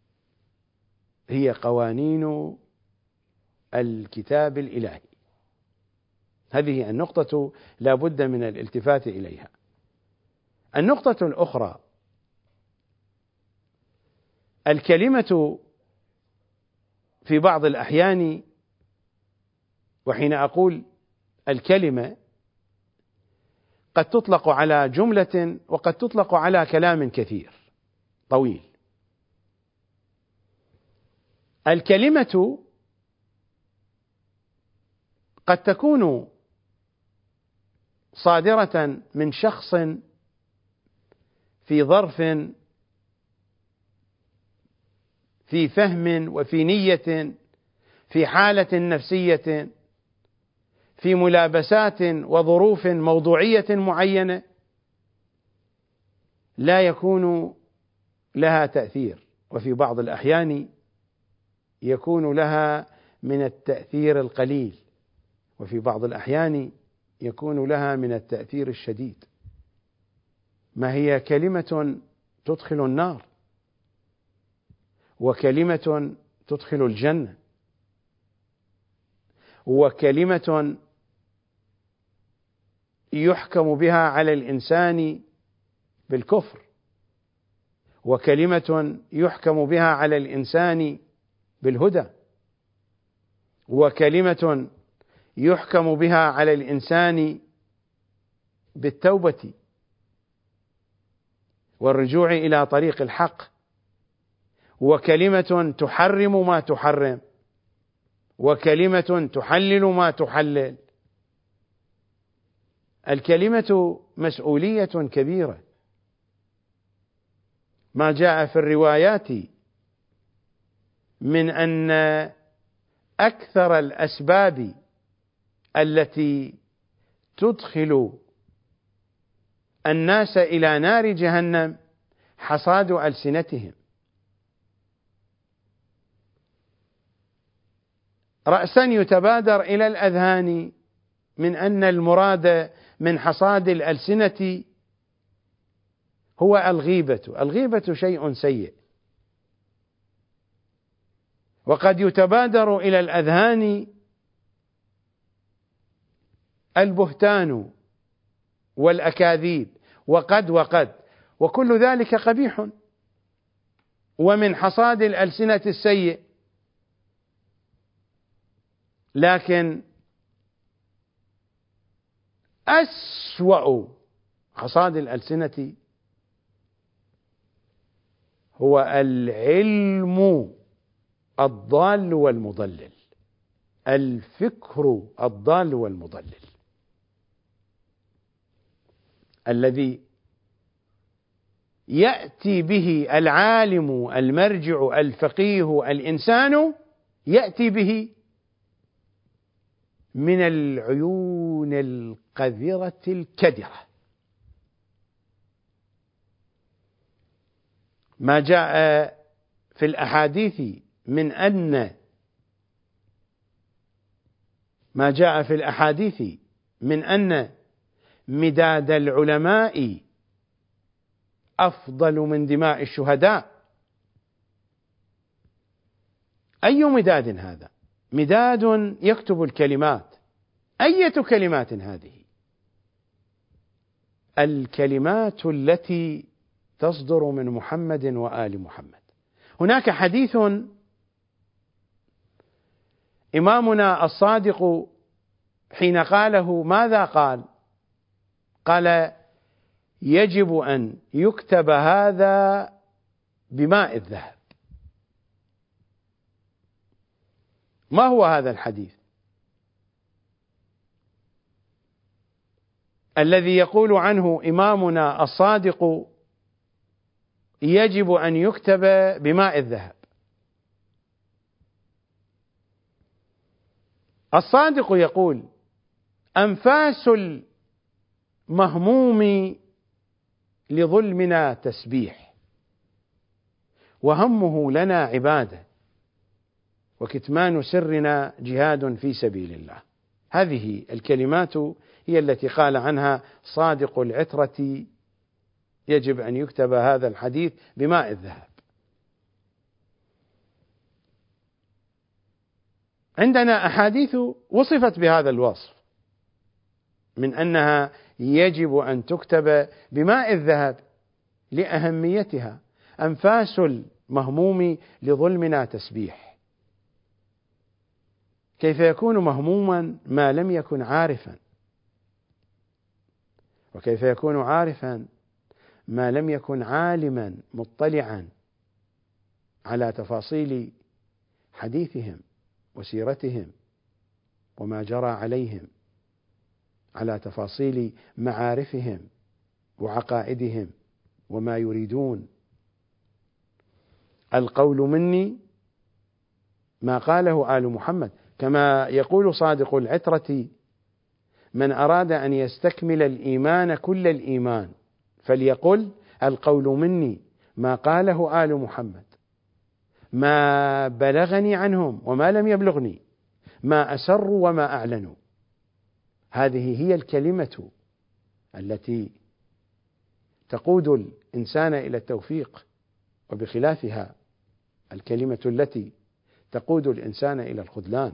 Speaker 1: هي قوانين الكتاب الإلهي. هذه النقطة لا بد من الالتفات إليها. النقطة الأخرى: الكلمة في بعض الأحيان، وحين أقول الكلمة قد تطلق على جملة وقد تطلق على كلام كثير طويل. الكلمة قد تكون صادرة من شخص في ظرف، في فهم وفي نية، في حالة نفسية، في ملابسات وظروف موضوعية معينة، لا يكون لها تأثير. وفي بعض الأحيان يكون لها من التأثير القليل، وفي بعض الأحيان يكون لها من التأثير الشديد. ما هي كلمة تدخل النار، وكلمة تدخل الجنة، وكلمة يحكم بها على الإنسان بالكفر، وكلمة يحكم بها على الإنسان بالهدى، وكلمة يحكم بها على الإنسان بالتوبة والرجوع إلى طريق الحق، وكلمة تحرم ما تحرم، وكلمة تحلل ما تحلل. الكلمة مسؤولية كبيرة. ما جاء في الروايات من أن أكثر الأسباب التي تدخل الناس إلى نار جهنم حصاد ألسنتهم. رأسا يتبادر إلى الأذهان من أن المراد من حصاد الألسنة هو الغيبة. الغيبة شيء سيء. وقد يتبادر إلى الأذهان البهتان والأكاذيب، وقد وقد وكل ذلك قبيح ومن حصاد الألسنة السيء. لكن أسوأ حصاد الألسنة هو العلم الضال والمضلل، الفكر الضال والمضلل. الذي يأتي به العالم المرجع الفقيه الإنسان يأتي به من العيون القذرة الكدرة، ما جاء في الأحاديث من أن ما جاء في الأحاديث من أن مداد العلماء أفضل من دماء الشهداء. أي مداد هذا؟ مداد يكتب الكلمات. أية كلمات هذه؟ الكلمات التي تصدر من محمد وآل محمد. هناك حديث إمامنا الصادق حين قاله ماذا قال؟ قال: يجب أن يكتب هذا بماء الذهب. ما هو هذا الحديث الذي يقول عنه إمامنا الصادق يجب أن يكتب بماء الذهب؟ الصادق يقول: أنفاس المهموم لظلمنا تسبيح، وهمه لنا عبادة، وكتمان سرنا جهاد في سبيل الله. هذه الكلمات هي التي قال عنها صادق العترة يجب أن يكتب هذا الحديث بماء الذهب. عندنا أحاديث وصفت بهذا الوصف من أنها يجب أن تكتب بماء الذهب لأهميتها. أنفاس المهموم لظلمنا تسبيح. كيف يكون مهموما ما لم يكن عارفا؟ وكيف يكون عارفا ما لم يكن عالما مطلعا على تفاصيل حديثهم وسيرتهم وما جرى عليهم، على تفاصيل معارفهم وعقائدهم وما يريدون. القول مني ما قاله آل محمد، كما يقول صادق العترة: من أراد أن يستكمل الإيمان كل الإيمان فليقل القول مني ما قاله آل محمد، ما بلغني عنهم وما لم يبلغني، ما أسروا وما أعلنوا. هذه هي الكلمة التي تقود الإنسان إلى التوفيق، وبخلافها الكلمة التي تقود الإنسان إلى الخذلان.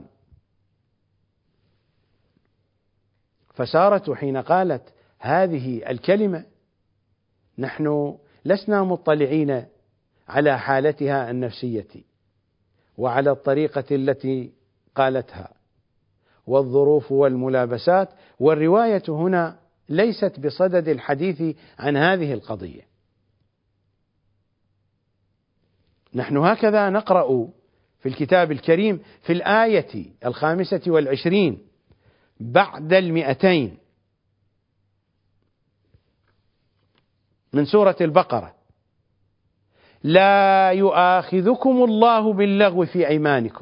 Speaker 1: فسارة حين قالت هذه الكلمة نحن لسنا مطلعين على حالتها النفسية وعلى الطريقة التي قالتها والظروف والملابسات، والرواية هنا ليست بصدد الحديث عن هذه القضية. نحن هكذا نقرأ في الكتاب الكريم في الآية الخامسة والعشرين بعد المئتين من سورة البقرة: لا يؤاخذكم الله باللغو في أيمانكم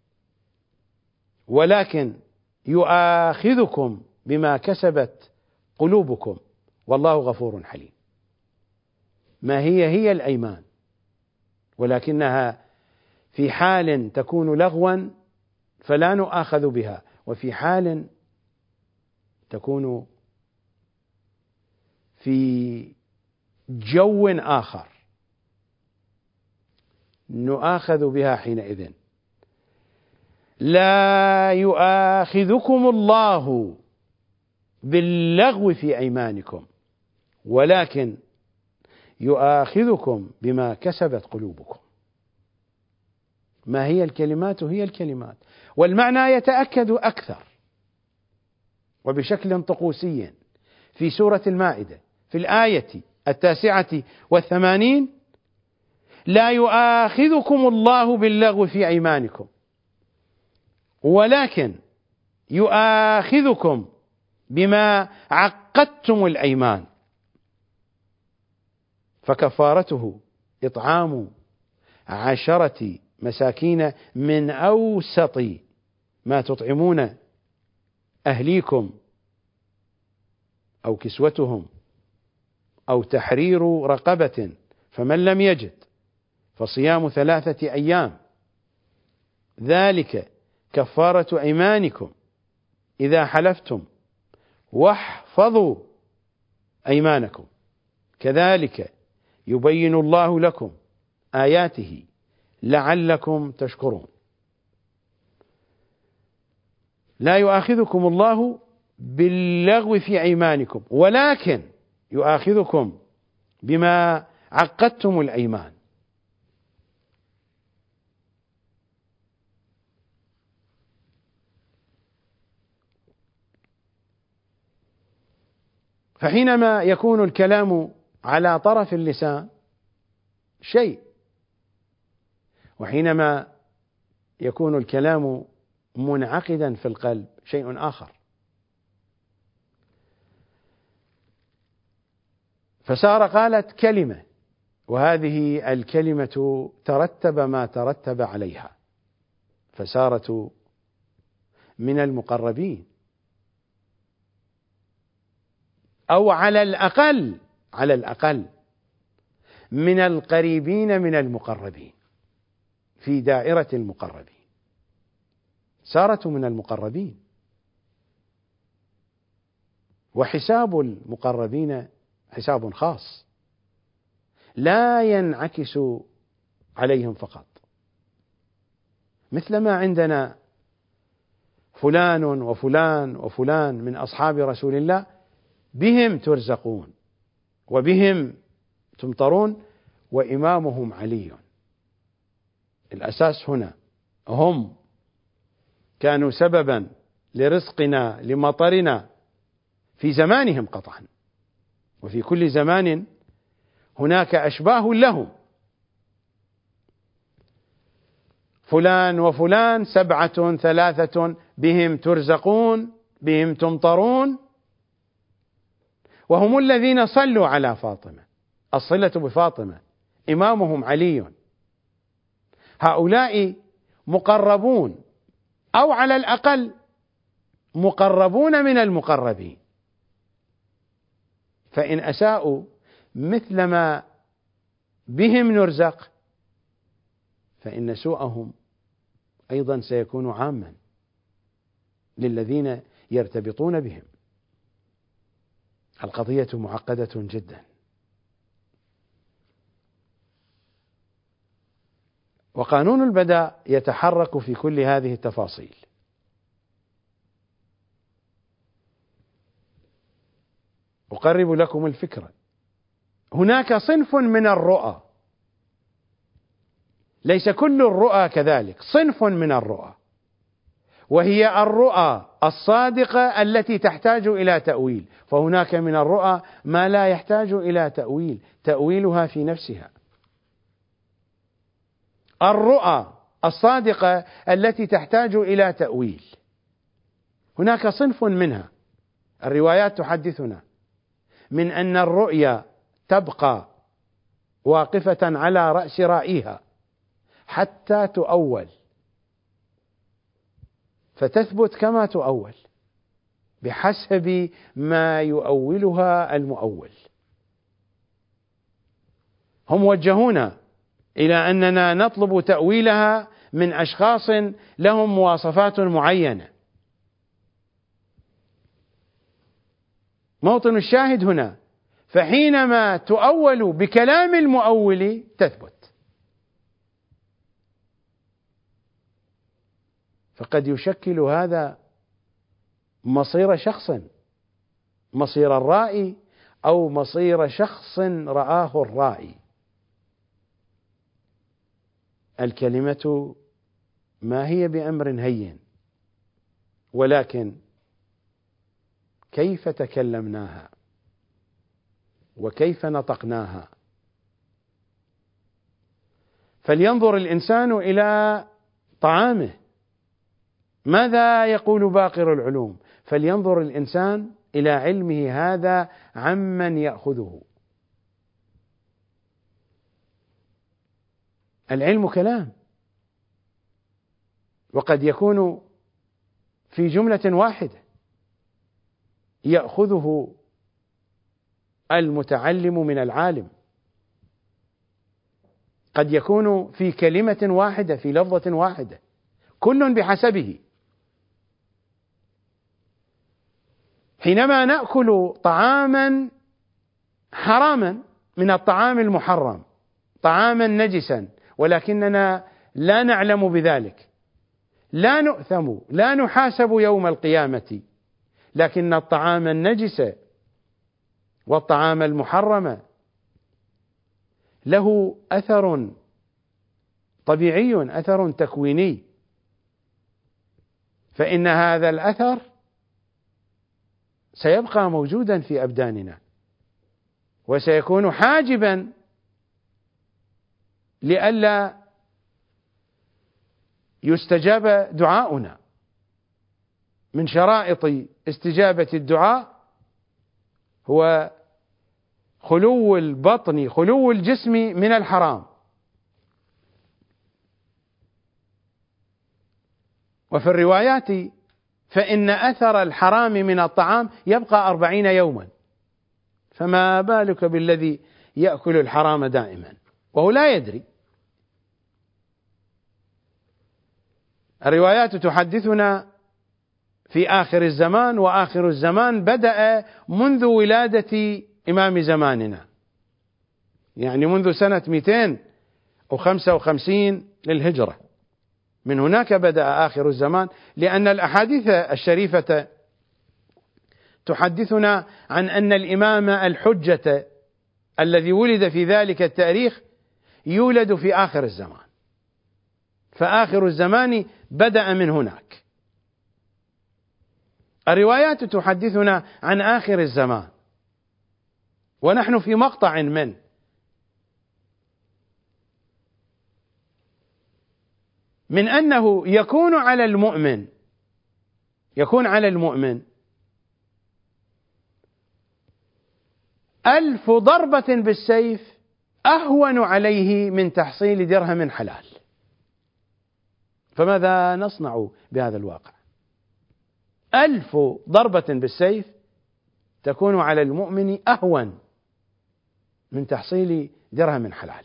Speaker 1: ولكن يؤاخذكم بما كسبت قلوبكم والله غفور حليم. ما هي هي الأيمان، ولكنها في حال تكون لغوا فلا نؤاخذ بها، وفي حال تكون في جو آخر نؤاخذ بها حينئذ. لا يؤاخذكم الله باللغو في أيمانكم ولكن يؤاخذكم بما كسبت قلوبكم. ما هي الكلمات؟ هي الكلمات، والمعنى يتأكد أكثر وبشكل طقوسي في سورة المائدة في الآية التاسعة والثمانين: لا يؤاخذكم الله باللغو في أيمانكم ولكن يؤاخذكم بما عقدتم الأيمان. فكفارته إطعام عشرة مساكين من أوسط ما تطعمون أهليكم أو كسوتهم أو تحرير رقبة، فمن لم يجد فصيام ثلاثة أيام، ذلك كفارة أيمانكم إذا حلفتم، واحفظوا أيمانكم، كذلك يبين الله لكم آياته لعلكم تشكرون. لا يؤاخذكم الله باللغو في أيمانكم ولكن يؤاخذكم بما عقدتم الأيمان. فحينما يكون الكلام على طرف اللسان شيء، وحينما يكون الكلام منعقدا في القلب شيء آخر. فسارة قالت كلمة، وهذه الكلمة ترتب ما ترتب عليها، فسارة من المقربين، أو على الأقل على الأقل من القريبين من المقربين، في دائرة المقربين. سارة من المقربين، وحساب المقربين حساب خاص لا ينعكس عليهم فقط، مثلما عندنا فلان وفلان وفلان من أصحاب رسول الله بهم ترزقون وبهم تمطرون، وإمامهم علي. الأساس هنا هم كانوا سببا لرزقنا لمطرنا في زمانهم قطعا، وفي كل زمان هناك أشباه لهم. فلان وفلان سبعة ثلاثة بهم ترزقون بهم تمطرون، وهم الذين صلوا على فاطمة، الصلة بفاطمة، إمامهم علي. هؤلاء مقربون، أو على الأقل مقربون من المقربين، فإن أساءوا مثلما بهم نرزق فإن سوءهم أيضا سيكون عاما للذين يرتبطون بهم. القضية معقدة جدا، وقانون البداء يتحرك في كل هذه التفاصيل. أقرب لكم الفكرة. هناك صنف من الرؤى، ليس كل الرؤى كذلك، صنف من الرؤى، وهي الرؤى الصادقة التي تحتاج إلى تأويل. فهناك من الرؤى ما لا يحتاج إلى تأويل، تأويلها في نفسها. الرؤى الصادقة التي تحتاج إلى تأويل، هناك صنف منها الروايات تحدثنا من أن الرؤيا تبقى واقفة على رأس رائها حتى تؤول، فتثبت كما تؤول بحسب ما يؤولها المؤول. هم وجهونا إلى أننا نطلب تأويلها من أشخاص لهم مواصفات معينة. موطن الشاهد هنا، فحينما تؤول بكلام المؤول تثبت. فقد يشكل هذا مصير شخص، مصير الرائي، أو مصير شخص رآه الرائي. الكلمة ما هي بأمر هين، ولكن كيف تكلمناها وكيف نطقناها. فلينظر الإنسان إلى طعامه، ماذا يقول باقر العلوم؟ فلينظر الإنسان إلى علمه هذا عمن يأخذه. العلم كلام، وقد يكون في جملة واحدة يأخذه المتعلم من العالم، قد يكون في كلمة واحدة، في لفظة واحدة، كل بحسبه. حينما نأكل طعاما حراما من الطعام المحرم، طعاما نجسا، ولكننا لا نعلم بذلك، لا نؤثم، لا نحاسب يوم القيامة، لكن الطعام النجس والطعام المحرم له أثر طبيعي، أثر تكويني، فإن هذا الأثر سيبقى موجودا في أبداننا، وسيكون حاجبا لئلا يستجاب دعاؤنا. من شرائط استجابة الدعاء هو خلو البطن، خلو الجسم من الحرام. وفي الروايات فإن أثر الحرام من الطعام يبقى أربعين يوما، فما بالك بالذي يأكل الحرام دائما وهو لا يدري. الروايات تحدثنا في آخر الزمان، وآخر الزمان بدأ منذ ولادة إمام زماننا، يعني منذ سنة مئتين وخمسة وخمسين للهجرة، من هناك بدأ آخر الزمان، لأن الأحاديث الشريفة تحدثنا عن أن الإمام الحجة الذي ولد في ذلك التاريخ يولد في آخر الزمان، فآخر الزمان بدأ من هناك. الروايات تحدثنا عن آخر الزمان ونحن في مقطع منه، من أنه يكون على المؤمن يكون على المؤمن ألف ضربة بالسيف أهون عليه من تحصيل درهم حلال. فماذا نصنع بهذا الواقع؟ ألف ضربة بالسيف تكون على المؤمن أهون من تحصيل درهم حلال.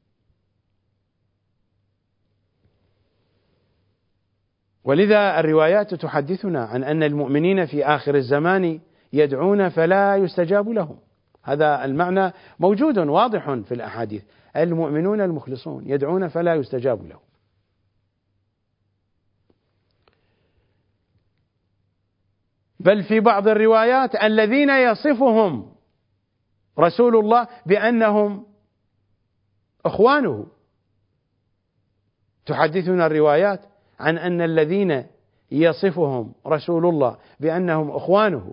Speaker 1: ولذا الروايات تحدثنا عن أن المؤمنين في آخر الزمان يدعون فلا يستجاب لهم. هذا المعنى موجود واضح في الأحاديث، المؤمنون المخلصون يدعون فلا يستجاب لهم. بل في بعض الروايات الذين يصفهم رسول الله بأنهم إخوانه، تحدثنا الروايات عن أن الذين يصفهم رسول الله بأنهم إخوانه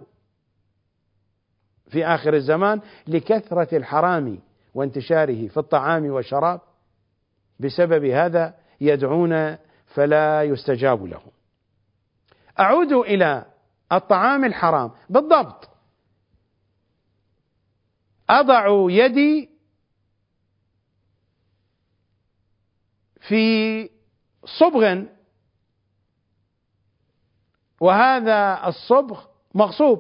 Speaker 1: في آخر الزمان لكثرة الحرام وانتشاره في الطعام والشراب، بسبب هذا يدعون فلا يستجاب لهم. أعود إلى الطعام الحرام بالضبط. أضع يدي في صبغ، وهذا الصبغ مغصوب،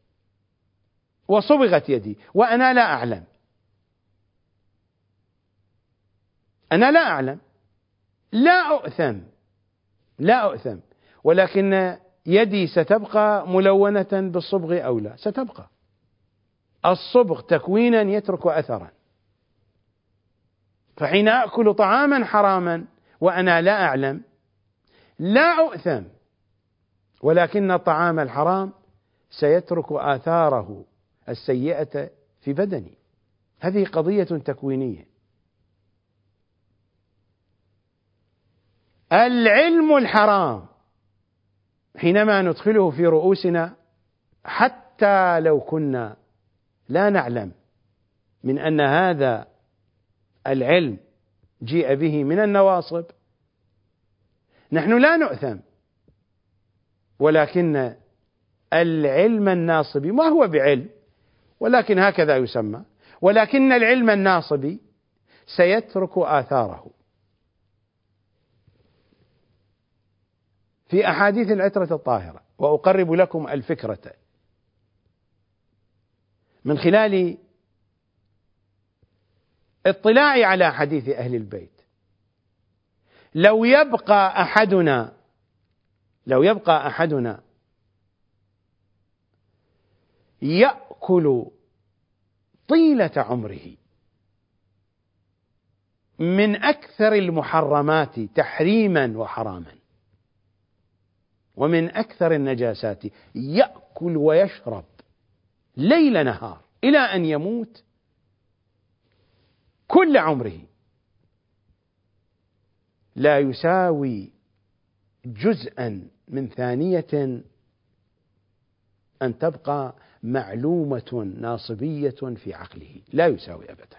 Speaker 1: وصبغت يدي وأنا لا أعلم، أنا لا أعلم، لا أؤثم لا أؤثم ولكن يدي ستبقى ملونة بالصبغ أو لا؟ ستبقى. الصبغ تكوينا يترك أثرا، فحين أكل طعاما حراما وأنا لا أعلم لا أؤثم، ولكن الطعام الحرام سيترك آثاره السيئة في بدني. هذه قضية تكوينية. العلم الحرام حينما ندخله في رؤوسنا، حتى لو كنا لا نعلم من أن هذا العلم جيء به من النواصب، نحن لا نؤثم، ولكن العلم الناصبي ما هو بعلم، ولكن هكذا يسمى، ولكن العلم الناصبي سيترك آثاره. في أحاديث العترة الطاهرة، وأقرب لكم الفكرة من خلال اطلاعي على حديث أهل البيت. لو يبقى أحدنا لو يبقى أحدنا يأكل طيلة عمره من أكثر المحرمات تحريما وحراما، ومن أكثر النجاسات، يأكل ويشرب ليل نهار إلى أن يموت كل عمره، لا يساوي جزءا من ثانية أن تبقى معلومة ناصبية في عقله، لا يساوي أبدا،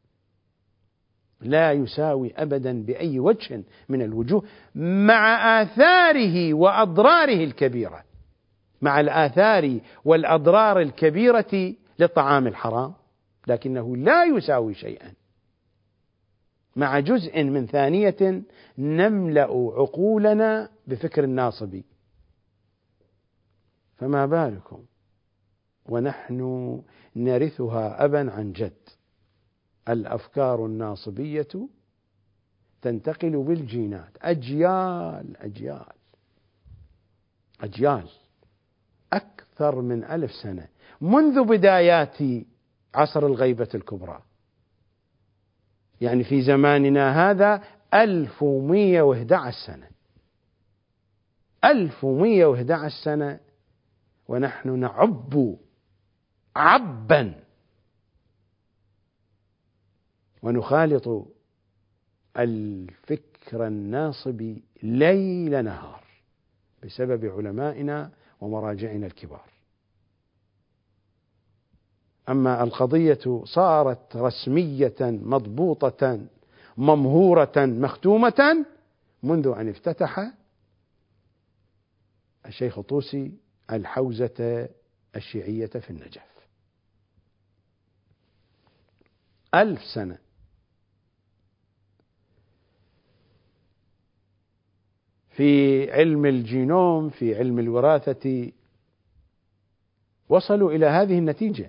Speaker 1: لا يساوي أبدا بأي وجه من الوجوه، مع آثاره وأضراره الكبيرة، مع الآثار والأضرار الكبيرة للطعام الحرام، لكنه لا يساوي شيئا مع جزء من ثانية نملأ عقولنا بفكر الناصبي. فما بالكم ونحن نرثها أبا عن جد. الأفكار الناصبية تنتقل بالجينات أجيال أجيال أجيال أكثر من ألف سنة، منذ بدايات عصر الغيبة الكبرى، يعني في زماننا هذا ألف ومئة وإحدى عشر سنة ألف ومئة وإحدى عشر سنة ونحن نعب عبا ونخالط الفكر الناصبي ليل نهار بسبب علمائنا ومراجعنا الكبار. أما القضية صارت رسمية مضبوطة ممهورة مختومة منذ أن افتتح الشيخ طوسي الحوزة الشيعية في النجف. ألف سنة. في علم الجينوم، في علم الوراثة، وصلوا إلى هذه النتيجة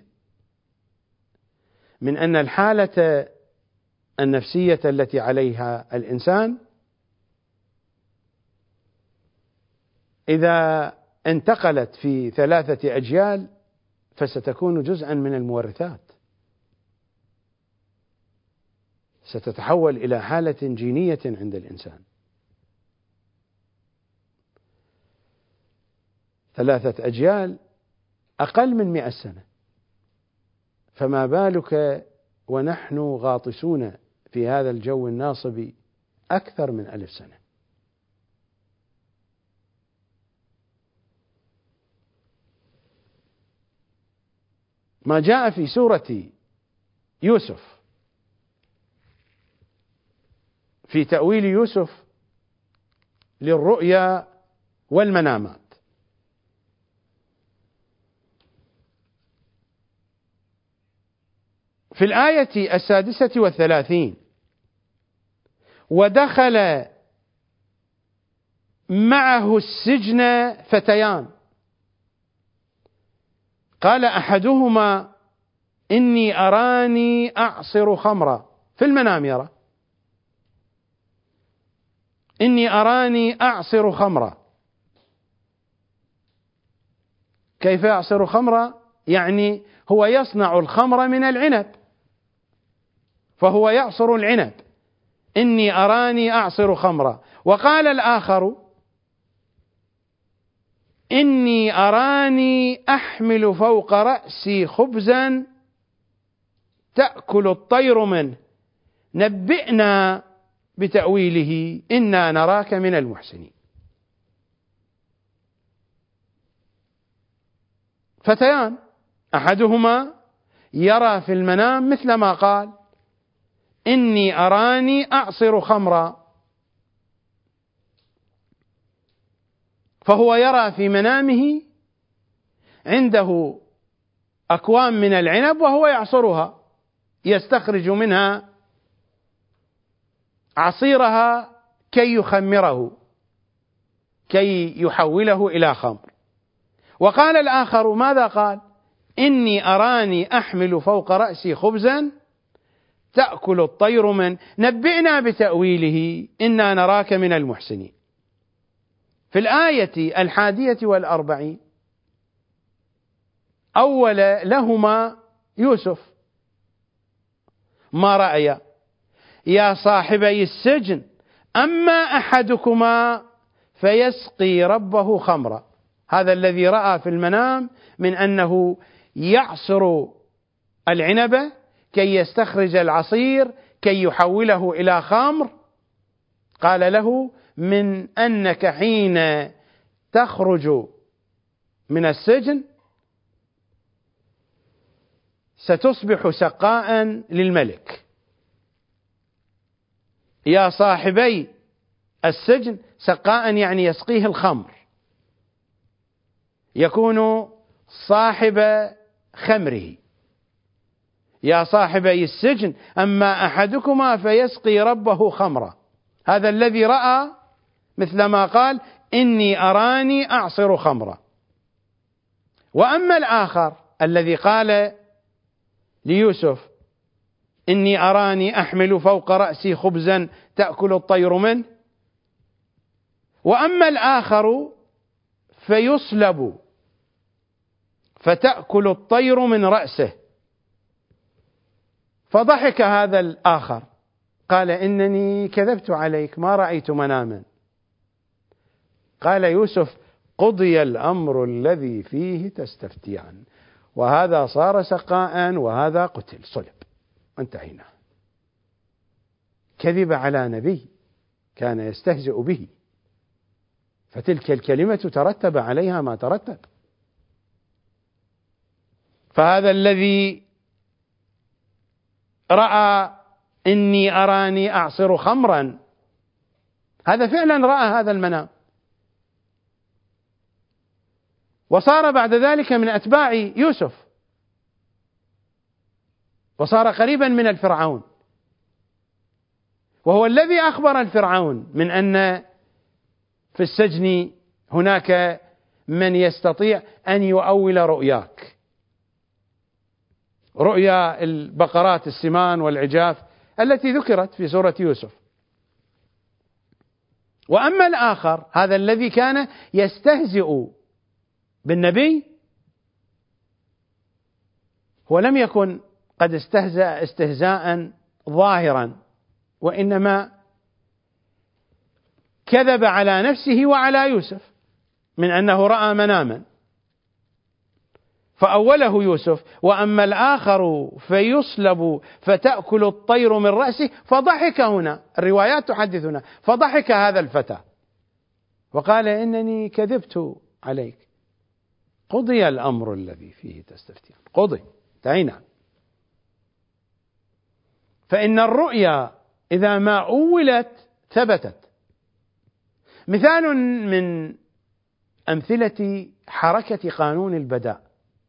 Speaker 1: من أن الحالة النفسية التي عليها الإنسان إذا انتقلت في ثلاثة أجيال فستكون جزءا من المورثات، ستتحول إلى حالة جينية عند الإنسان. ثلاثة أجيال أقل من مئة سنة، فما بالك ونحن غاطسون في هذا الجو الناصبي أكثر من ألف سنة. ما جاء في سورة يوسف في تأويل يوسف للرؤيا والمنامات، في الآية السادسة والثلاثين: ودخل معه السجن فتيان قال أحدهما إني أراني أعصر خمرا، في المنام يرى إني أراني أعصر خمرا. كيف يعصر خمرا؟ يعني هو يصنع الخمر من العنب، فهو يعصر العنب، إني أراني أعصر خمرا. وقال الآخر إني أراني أحمل فوق رأسي خبزا تأكل الطير منه نبئنا بتأويله إنا نراك من المحسنين. فتيان أحدهما يرى في المنام مثل ما قال إني أراني أعصر خمرا، فهو يرى في منامه عنده أكوام من العنب وهو يعصرها، يستخرج منها عصيرها كي يخمره، كي يحوله إلى خمر. وقال الآخر ماذا قال؟ إني أراني أحمل فوق رأسي خبزا تأكل الطير من، نبئنا بتأويله إنا نراك من المحسنين. في الآية الحادية والأربعين أول لهما يوسف ما رأي يا صاحبي السجن أما أحدكما فيسقي ربه خمرا، هذا الذي رأى في المنام من أنه يعصر العنبة كي يستخرج العصير كي يحوله إلى خمر، قال له من أنك حين تخرج من السجن ستصبح سقاء للملك. يا صاحبي السجن، سقاء يعني يسقيه الخمر، يكون صاحب خمره. يا صاحبي السجن أما أحدكما فيسقي ربه خمرا، هذا الذي رأى مثل ما قال إني أراني أعصر خمرا. وأما الآخر الذي قال ليوسف إني أراني أحمل فوق رأسي خبزا تأكل الطير منه، وأما الآخر فيصلب فتأكل الطير من رأسه. فضحك هذا الآخر قال إنني كذبت عليك ما رأيت مناما. قال يوسف قضي الأمر الذي فيه تستفتيان، وهذا صار سقاء وهذا قتل صلب، انتهينا. كذب على نبي كان يستهزئ به، فتلك الكلمة ترتب عليها ما ترتب. فهذا الذي رأى إني أراني أعصر خمرا، هذا فعلا رأى هذا المنام، وصار بعد ذلك من أتباع يوسف، وصار قريبا من الفرعون، وهو الذي أخبر الفرعون من أن في السجن هناك من يستطيع أن يؤول رؤياك، رؤيا البقرات السمان والعجاف التي ذكرت في سورة يوسف. وأما الآخر هذا الذي كان يستهزئ بالنبي، هو لم يكن قد استهزأ استهزاء ظاهرا، وإنما كذب على نفسه وعلى يوسف من أنه رأى مناما، فأوله يوسف. وأما الآخر فيصلب فتأكل الطير من رأسه، فضحك هنا، الروايات تحدثنا، فضحك هذا الفتى وقال إنني كذبت عليك، قضي الأمر الذي فيه تستفتيان، قضي، انتهينا. فإن الرؤيا إذا ما أولت ثبتت. مثال من أمثلة حركة قانون البداء،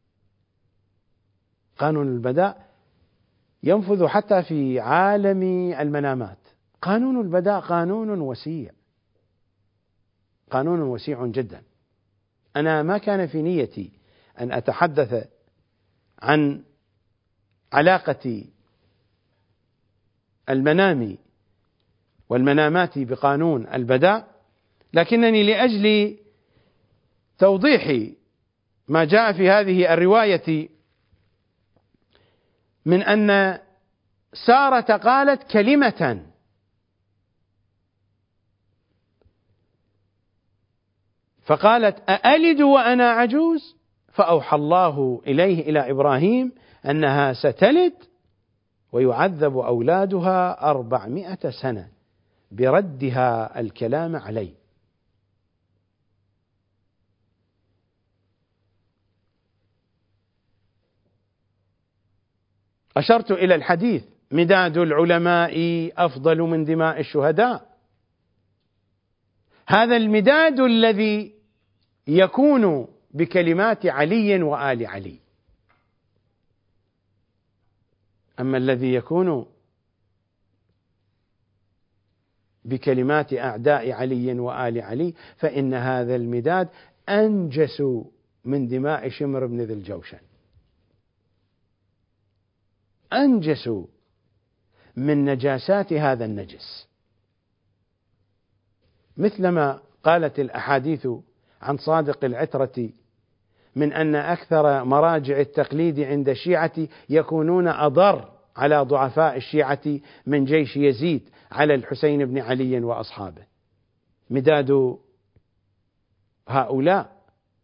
Speaker 1: قانون البداء ينفذ حتى في عالم المنامات. قانون البداء قانون وسيع، قانون وسيع جدا. أنا ما كان في نيتي أن أتحدث عن علاقة المنام والمنامات بقانون البداء، لكنني لأجل توضيح ما جاء في هذه الرواية من أن سارة قالت كلمة فقالت أألد وأنا عجوز، فأوحى الله إليه إلى إبراهيم أنها ستلد ويعذب أولادها أربعمائة سنة بردها الكلام عليه. أشرت إلى الحديث مداد العلماء أفضل من دماء الشهداء. هذا المداد الذي يكون بكلمات علي وآل علي، أما الذي يكون بكلمات أعداء علي وآل علي، فإن هذا المداد أنجس من دماء شمر بن ذي الجوشن، أنجس من نجاسات هذا النجس، مثلما قالت الأحاديث عن صادق العترة من أن أكثر مراجع التقليد عند الشيعة يكونون أضر على ضعفاء الشيعة من جيش يزيد على الحسين بن علي وأصحابه. مداد هؤلاء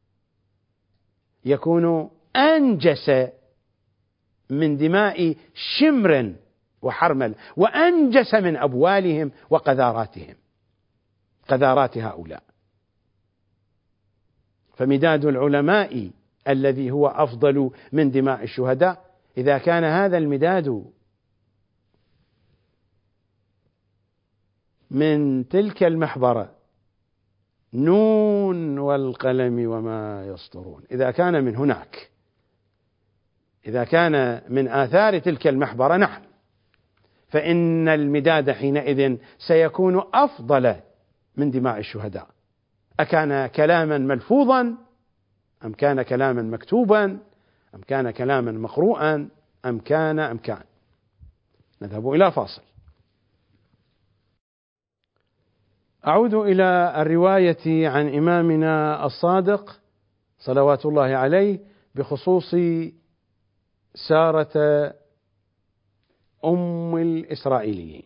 Speaker 1: يكون أنجس من دماء شمر وحرمل، وأنجس من أبوالهم وقذاراتهم، قذارات هؤلاء. فمداد العلماء الذي هو أفضل من دماء الشهداء، إذا كان هذا المداد من تلك المحبرة نون والقلم وما يسطرون، إذا كان من هناك، إذا كان من آثار تلك المحبرة، نعم، فإن المداد حينئذ سيكون أفضل من دماء الشهداء. أكان كلاما ملفوظا أم كان كلاما مكتوبا أم كان كلاما مقروءا أم كان أم كان. نذهب إلى فاصل. أعود إلى الرواية عن إمامنا الصادق صلوات الله عليه بخصوص سارة أم الإسرائيليين.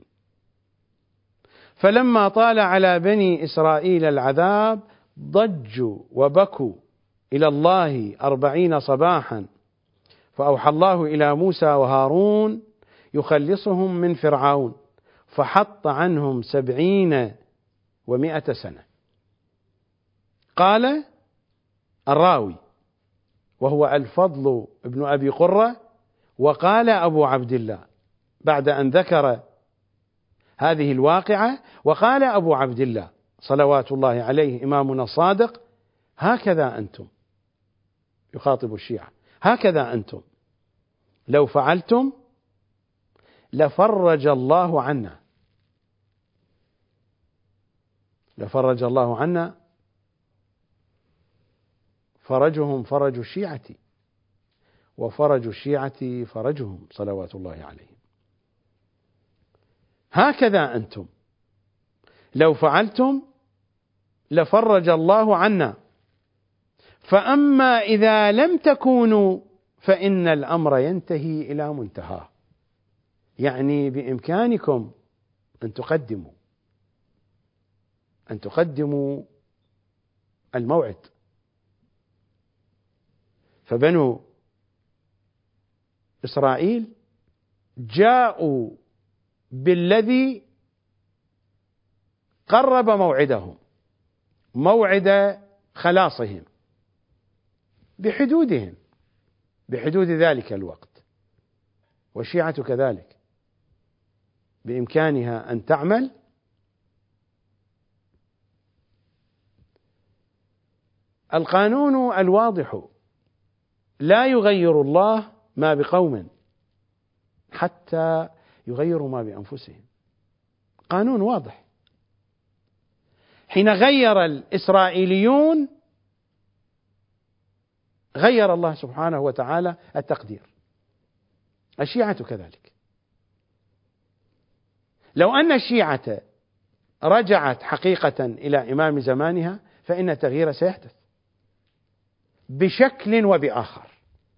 Speaker 1: فلما طال على بني إسرائيل العذاب ضجوا وبكوا إلى الله أربعين صباحا، فأوحى الله إلى موسى وهارون يخلصهم من فرعون، فحط عنهم سبعين ومائة سنة. قال الراوي وهو الفضل ابن أبي قرة، وقال أبو عبد الله بعد أن ذكر هذه الواقعة، وقال أبو عبد الله صلوات الله عليه إمامنا الصادق: هكذا أنتم، يخاطب الشيعة، هكذا أنتم لو فعلتم لفرج الله عنا، لفرج الله عنا. فرجهم فرج الشيعة، وفرج الشيعة فرجهم صلوات الله عليهم. هكذا أنتم لو فعلتم لفرج الله عنا، فأما إذا لم تكونوا فإن الأمر ينتهي إلى منتهاه. يعني بإمكانكم أن تقدموا أن تقدموا الموعد. فبنو إسرائيل جاءوا بالذي قرب موعدهم، موعد خلاصهم بحدودهم، بحدود ذلك الوقت. والشيعة كذلك بإمكانها أن تعمل القانون الواضح: لا يغير الله ما بقوم حتى يغيروا ما بأنفسهم. قانون واضح. حين غير الإسرائيليون غير الله سبحانه وتعالى التقدير. الشيعة كذلك. لو أن الشيعة رجعت حقيقة إلى إمام زمانها فإن التغيير سيحدث بشكل وبآخر.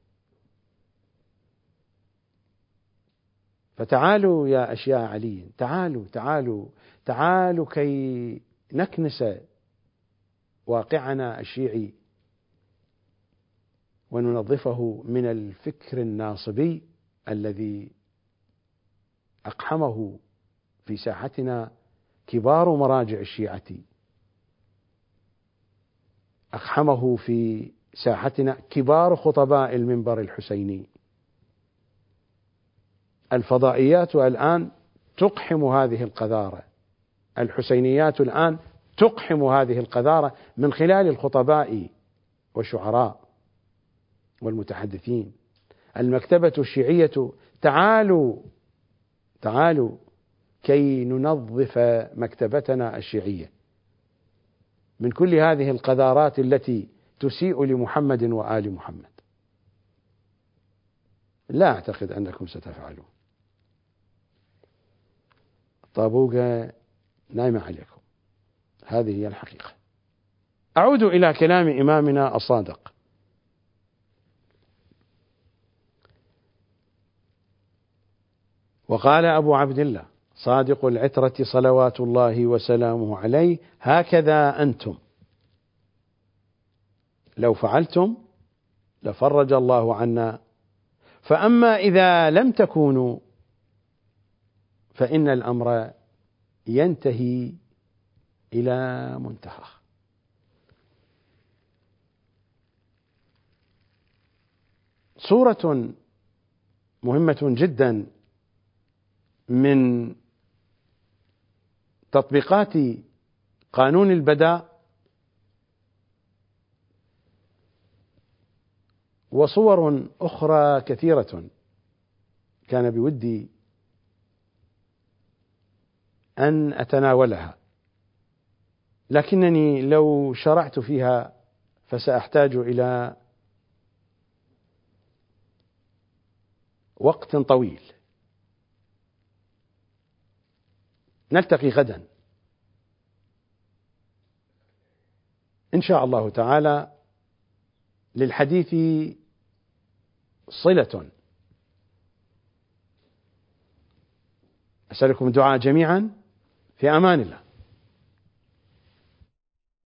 Speaker 1: فتعالوا يا أشياء علي، تعالوا تعالوا تعالوا كي نكنس واقعنا الشيعي وننظفه من الفكر الناصبي الذي أقحمه في ساحتنا كبار مراجع الشيعة، أقحمه في ساحتنا كبار خطباء المنبر الحسيني. الفضائيات الآن تقحم هذه القذارة، الحسينيات الآن تقحم هذه القذارة من خلال الخطباء والشعراء والمتحدثين. المكتبة الشيعية تعالوا تعالوا كي ننظف مكتبتنا الشيعية من كل هذه القذارات التي تسيء لمحمد وآل محمد. لا أعتقد أنكم ستفعلون. الطابوقة نايمة عليكم، هذه هي الحقيقة. أعود إلى كلام إمامنا الصادق: وقال أبو عبد الله صادق العترة صلوات الله وسلامه عليه: هكذا أنتم لو فعلتم لفرج الله عنا، فأما إذا لم تكونوا فإن الأمر ينتهي إلى منتهى. صورة مهمة جدا من تطبيقات قانون البداء وصور أخرى كثيرة كان بودي أن أتناولها، لكنني لو شرعت فيها فسأحتاج إلى وقت طويل. نلتقي غدا إن شاء الله تعالى للحديث صلة. أسألكم الدعاء جميعا، في أمان الله.